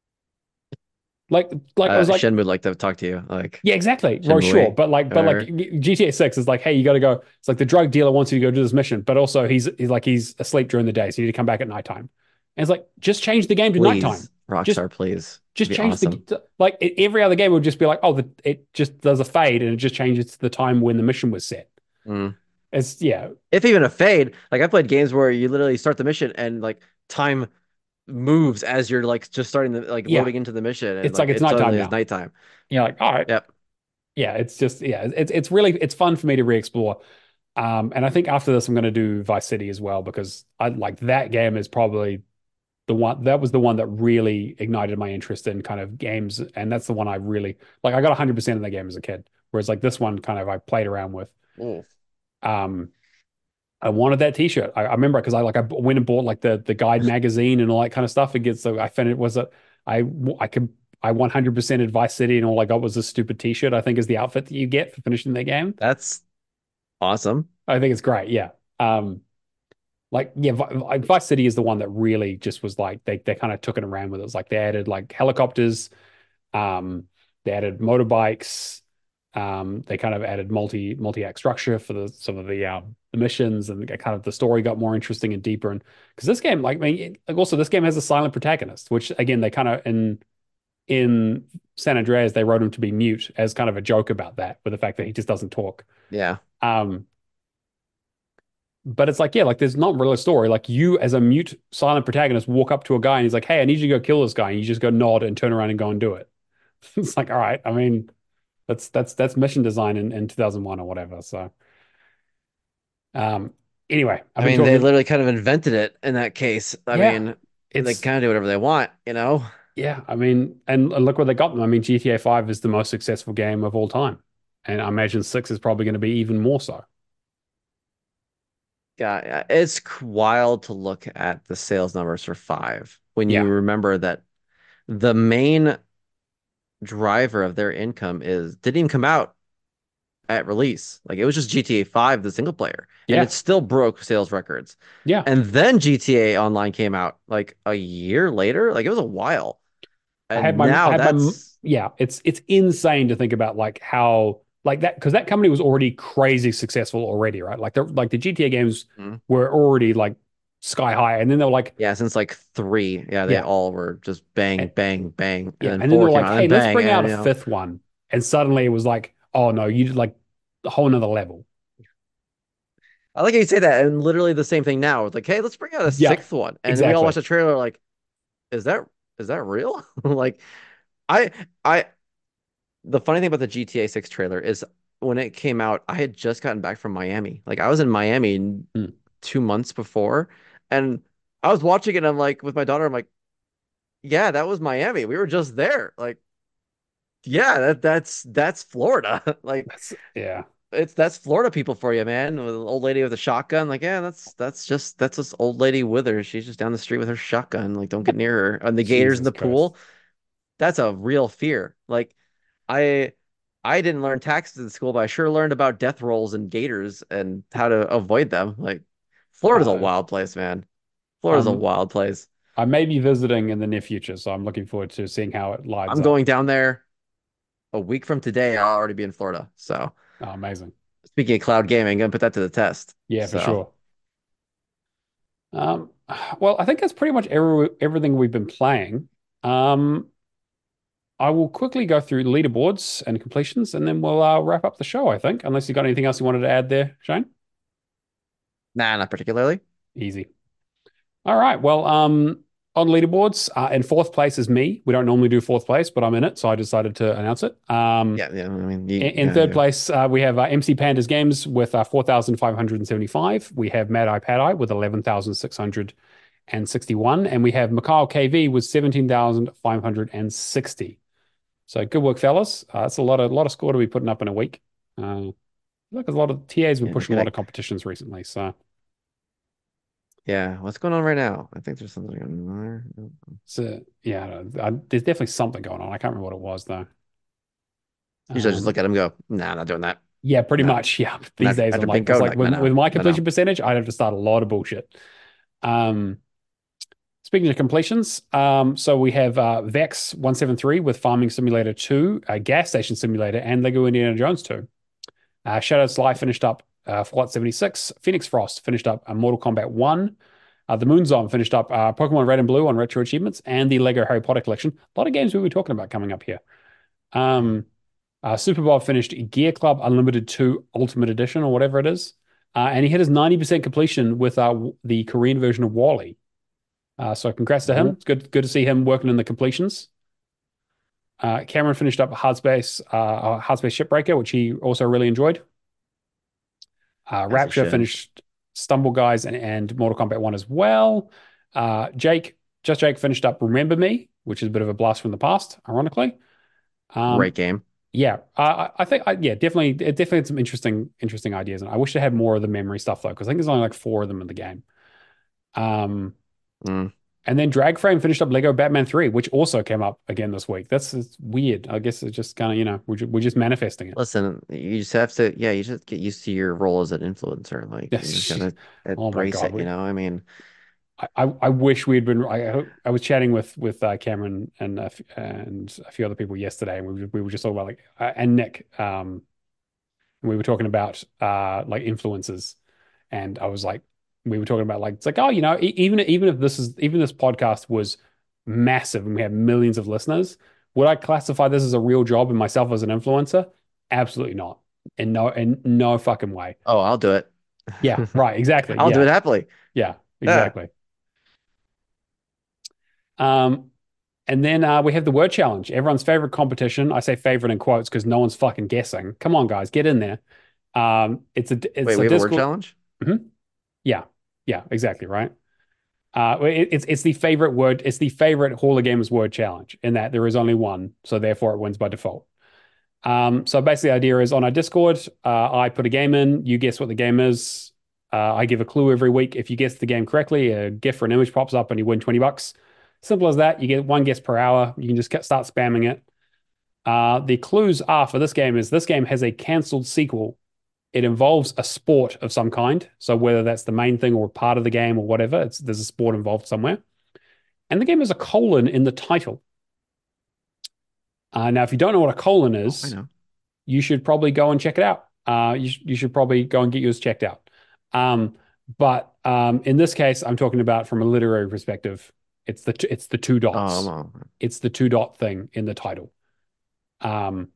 Like, like I uh, was like, Shen would like to talk to you. Like, yeah, exactly. Well, sure, Shenmue. but like, but like Or G T A six is like, hey, you got to go. It's like the drug dealer wants you to go do this mission, but also he's he's like he's asleep during the day, so you need to come back at nighttime. And it's like, just change the game to nighttime. please, Just Rockstar, please. It'd just be change awesome. the like it, every other game would just be like, oh, the, it just does a fade and it just changes to the time when the mission was set. Mm. It's yeah, If even a fade, like I played games where you literally start the mission and like time moves as you're like just starting the like yeah. loading into the mission and It's like like it's it nighttime suddenly is now. nighttime. You're like, all right, Yep. yeah. It's just yeah, it's it's really it's fun for me to re-explore. Um, and I think after this, I'm going to do Vice City as well because I like that game is probably the one that was the one that really ignited my interest in kind of games, and that's the one I really like. I got one hundred percent of that game as a kid, whereas like this one kind of I played around with. Mm. Um, I wanted that T-shirt. I, I remember because I like I went and bought like the the guide magazine and all that kind of stuff. It gets so I found it was a I I could I one hundred percent Advice City and all I got was this stupid T-shirt. I think is the outfit that you get for finishing the game. That's awesome. I think it's great. Yeah. Um, like yeah, Vi- Vice City is the one that really just was like they they kind of took it around with it. It was like they added like helicopters, um, they added motorbikes, um, they kind of added multi multi-act structure for the some of the um the missions and kind of the story got more interesting and deeper. And because this game, like I mean, it- like also this game has a silent protagonist, which again they kind of in in San Andreas they wrote him to be mute as kind of a joke about that, with the fact that he just doesn't talk. Yeah. Um, but it's like, yeah, like there's not really a story. Like you, as a mute, silent protagonist, walk up to a guy and he's like, "Hey, I need you to go kill this guy," and you just go nod and turn around and go and do it. It's like, all right. I mean, that's that's that's mission design in, in two thousand one or whatever. So, um, anyway, I've I been mean, they talking. literally kind of invented it in that case. I Yeah, mean, they it's kind of do whatever they want, you know? Yeah, I mean, and, and look where they got them. I mean, G T A five is the most successful game of all time. And I imagine six is probably going to be even more so. Yeah, it's wild to look at the sales numbers for five when you Yeah. remember that the main driver of their income is didn't even come out at release. Like it was just G T A five, the single player, and it Yeah. still broke sales records. Yeah. And then G T A Online came out like a year later. Like it was a while. I had And my, I now had my, that's yeah, it's, it's insane to think about like how, like that, because that company was already crazy successful already, right? Like the, like the G T A games Mhm. were already like sky high. And then they were like, yeah, since like three. Yeah, they yeah, all were just bang, and, bang, bang. And yeah. then And then they four were came like, out hey, and let's bang. bring out And a you know, fifth one. And suddenly it was like, oh no, you did like a whole nother level. I like how you say that. And literally the same thing now. It's like, hey, let's bring out a Yeah, sixth one. And we all exactly. watch the trailer like, is that is that real? Like I I the funny thing about the G T A six trailer is when it came out, I had just gotten back from Miami. Like I was in Miami Hmm. two months before, and I was watching it. And I'm like, with my daughter, I'm like, yeah, that was Miami. We were just there. Like, yeah, that that's that's Florida. Like, That's, yeah. it's that's Florida people for you, man. With an old lady with a shotgun. Like, yeah, that's that's just that's this old lady with her. She's just down the street with her shotgun. Like, don't get near her. And the gators in Jesus the Christ. pool. That's a real fear. Like I I didn't learn taxes in school, but I sure learned about death rolls and gators and how to avoid them. Like Florida's a Uh, wild place, man. Florida's a um, wild place. I may be visiting in the near future, so I'm looking forward to seeing how it lines I'm up. going down there a week from today. I'll already be in Florida. So Oh, amazing. speaking of cloud gaming, I'm gonna put that to the test. Yeah, for So sure. Um, well, I think that's pretty much every, everything we've been playing. Um, I will quickly go through leaderboards and completions, and then we'll uh, wrap up the show, I think, unless you got anything else you wanted to add there, Shane. nah, not particularly. Easy. All right. Well, um, on leaderboards, uh, in fourth place is me. We don't normally do fourth place, but I'm in it, so I decided to announce it. Um, Yeah, yeah. I mean, you, in, in yeah, third yeah. place, uh, we have uh, M C Pandas Games with uh, four thousand five hundred seventy-five. We have Mad Eye Pad Eye with eleven thousand six hundred sixty-one. And we have Mikhail K V with seventeen thousand five hundred sixty. So good work, fellas. Uh, that's a lot of, lot of score to be putting up in a week. Uh, look, a lot of T A's been Yeah, no pushing a lot kidding. of competitions recently. So, Yeah, what's going on right now? I think there's something on there. so yeah, I, there's definitely something going on. I can't remember what it was, though. Usually I just Um, look at them and go, nah, not doing that. Yeah, pretty No. much. Yeah. And These after, days I'm after like, because bingo, like like, no, with with no, my no, no. completion percentage, I'd have to start a lot of bullshit. Um, speaking of completions, um, so we have uh, Vex one seven three with Farming Simulator two, uh, Gas Station Simulator, and Lego Indiana Jones two. Uh, Shadow Sly finished up uh, Fallout seventy-six. Phoenix Frost finished up uh, Mortal Kombat one. Uh, the Moonzone finished up uh, Pokemon Red and Blue on Retro Achievements and the Lego Harry Potter Collection. A lot of games we were talking about coming up here. Mhm. Um, uh, Super Bowl finished Gear Club Unlimited two Ultimate Edition or whatever it is. Uh, and he hit his ninety percent completion with uh, the Korean version of Wally. Uh, so congrats to him. Ooh, It's good, good to see him working in the completions. Uh, Cameron finished up Hardspace, uh, Hardspace Shipbreaker, which he also really enjoyed. Uh, as he Rapture should. finished Stumble Guys and, and Mortal Kombat one as well. Uh, Jake, just Jake finished up Remember Me, which is a bit of a blast from the past, ironically. Great Um, game. Yeah, uh, I think, I, yeah, definitely, it definitely had some interesting, interesting ideas, and I wish they had more of the memory stuff though, because I think there's only like four of them in the game. Um, Mm. and then Dragframe finished up Lego Batman three, which also came up again this week. That's it's weird. I guess it's just kind of, you know, we're just, we're just manifesting it. Listen, you just have to, yeah, you just get used to your role as an influencer. Like, you just gotta Oh my embrace God, it, you we, know? I mean, I, I I wish we had been. I I was chatting with with uh, Cameron and a f- and a few other people yesterday, and we were, we were just talking about like uh, and Nick. Um, and we were talking about uh like influencers, and I was like, we were talking about like it's like oh you know e- even even if this is even this podcast was massive and we had millions of listeners, would I classify this as a real job and myself as an influencer? Absolutely not. In no in no fucking way. oh, I'll do it. Yeah, right, exactly. I'll do Yeah, it happily. yeah, Yeah. exactly. Um, and then uh, we have the word challenge, everyone's favorite competition. I say favorite in quotes because no one's fucking guessing. Come on, guys, get in there. Um, it's a Wait, it's a we have a word Discord. challenge? Mhm. Yeah, yeah, exactly right. Uh, it, it's it's the favorite word. It's the favorite Hall of Gamers word challenge in that there is only one, so therefore it wins by default. Um, so basically, the idea is on our Discord, uh, I put a game in, you guess what the game is. Uh, I give a clue every week. If you guess the game correctly, a GIF or an image pops up and you win twenty bucks. Simple as that. You get one guess per hour. You can just start spamming it. Uh, the clues are for this game is this game has a cancelled sequel. It involves a sport of some kind. So whether that's the main thing or part of the game or whatever, it's, there's a sport involved somewhere. And the game has a colon in the title. Uh, now, if you don't know what a colon Oh, I is, know. you should probably go and check it out. Uh, you, sh- you should probably go and get yours checked out. Um, but um, in this case, I'm talking about from a literary perspective. It's the t- it's the two Oh, dots. well, It's the two dot thing in the title. Um,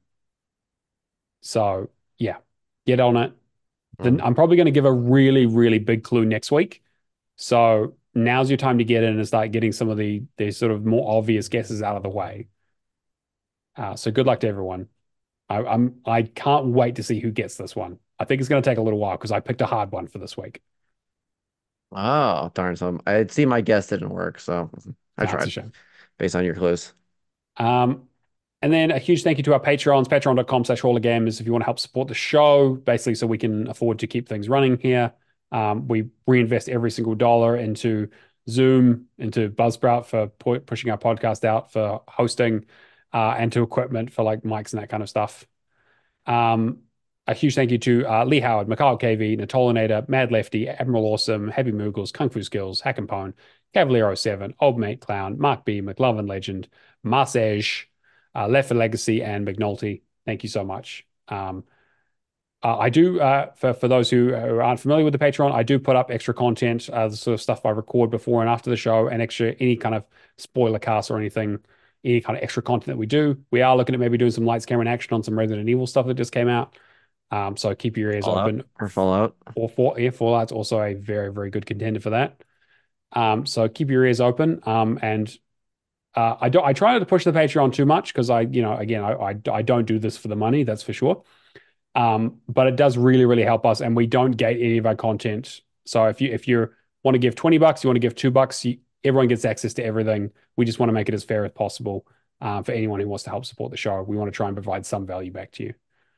so yeah, get on it. Then hmm. I'm probably going to give a really really big clue next week. So now's your time to get in and start getting some of the the sort of more obvious guesses out of the way. Uh, so good luck to everyone. I, I'm I can't wait to see who gets this one. I think it's going to take a little while because I picked a hard one for this week. Oh, darn. So I'd see my guess didn't work, so I That's a tried shame. based on your clues. Um, and then a huge thank you to our Patreons, patreon.com slash Hall of Gamers, if you want to help support the show, basically so we can afford to keep things running here. Um, we reinvest every single dollar into Zoom, into Buzzsprout for pu- pushing our podcast out, for hosting, uh, and to equipment for like mics and that kind of stuff. Um, a huge thank you to uh, Lee Howard, Mikhail K V, Natolinator, Mad Lefty, Admiral Awesome, Happy Moogles, Kung Fu Skills, Hack and Pone, Cavalier oh seven, Old Mate Clown, Mark B, McLovin Legend, Marsage, uh, Left for Legacy, and McNulty. Thank you so much. Um, uh, I do, uh, for, for those who, who aren't familiar with the Patreon, I do put up extra content, uh, the sort of stuff I record before and after the show, and extra any kind of spoiler cast or anything, any kind of extra content that we do. We are looking at maybe doing some lights, camera, and action on some Resident Evil stuff that just came out. Um, so keep your ears Fallout open. or Fallout. Or for yeah, Fallout's also a very, very good contender for that. Um, so keep your ears open. Um, and uh, I don't. I try not to push the Patreon too much because I, you know, again, I, I I don't do this for the money. That's for sure. Um, but it does really, really help us, and we don't gate any of our content. So if you if you want to give twenty bucks, you want to give two bucks, you, everyone gets access to everything. We just want to make it as fair as possible uh, for anyone who wants to help support the show. We want to try and provide some value back to you.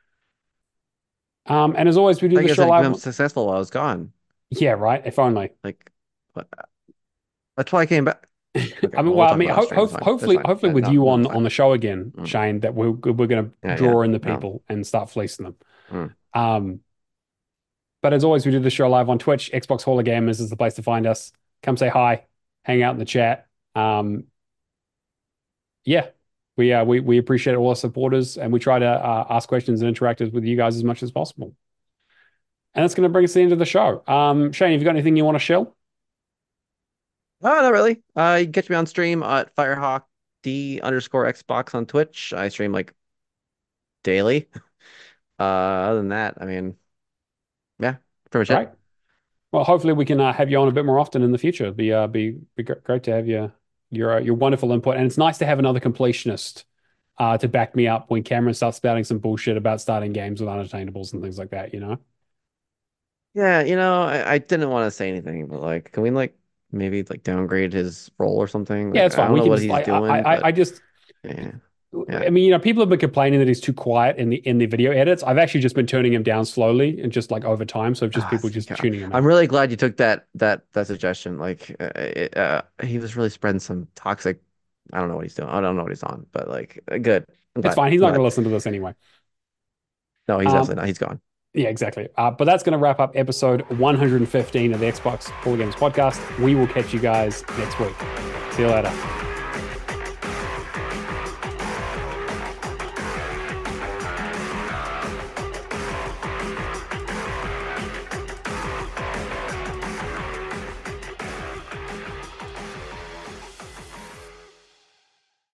Um, and as always, we do I the guess show I live. become successful while I was gone. Yeah, right. If only. Like, but that's why I came back. Okay, I mean, well, we'll well, I talk mean, about that ho stream. ho That's fine. That's hopefully, fine. hopefully, That, with no, you no, on it's fine. on the show again, Mm. Shane, that we're we're going to Yeah, yeah. draw in the No. people and start fleecing them. Mm. Um, but as always, we do the show live on Twitch. Xbox Hall of Gamers is the place to find us. Come say hi, hang out in the chat. Um, yeah, we uh, we we appreciate all our supporters, and we try to uh, ask questions and interact with you guys as much as possible. And that's going to bring us to the end of the show. Um, Shane, have you got anything you want to share? Oh, not really. Uh, you can catch me on stream at Firehawk D underscore Xbox on Twitch. I stream like daily. Uh, other than that, I mean, yeah, pretty much Great. it. Well, hopefully we can uh, have you on a bit more often in the future. It'd be uh, be be gr- great to have you your uh, your wonderful input, and it's nice to have another completionist uh, to back me up when Cameron starts spouting some bullshit about starting games with unattainables and things like that. You know? Yeah, you know, I, I didn't want to say anything, but like, can we like maybe like downgrade his role or something? Yeah, Like, it's I fine. don't We know can what just he's like I doing, I I but just yeah, I yeah. mean, you know, people have been complaining that he's too quiet in the in the video edits. I've actually just been turning him down slowly and just like over time, so just Ah, people just God. tuning him I'm out. really glad you took that that that suggestion. Like, uh, it, uh, he was really spreading some toxic. I don't know what he's doing. I don't know what he's on, but like, uh, good. I'm It's glad. fine. He's I'm not going to glad. listen to this anyway. No, he's Um, absolutely not. He's gone. Yeah, exactly. Uh, but that's going to wrap up episode one hundred fifteen of the Xbox Hall of Games podcast. We will catch you guys next week. See you later.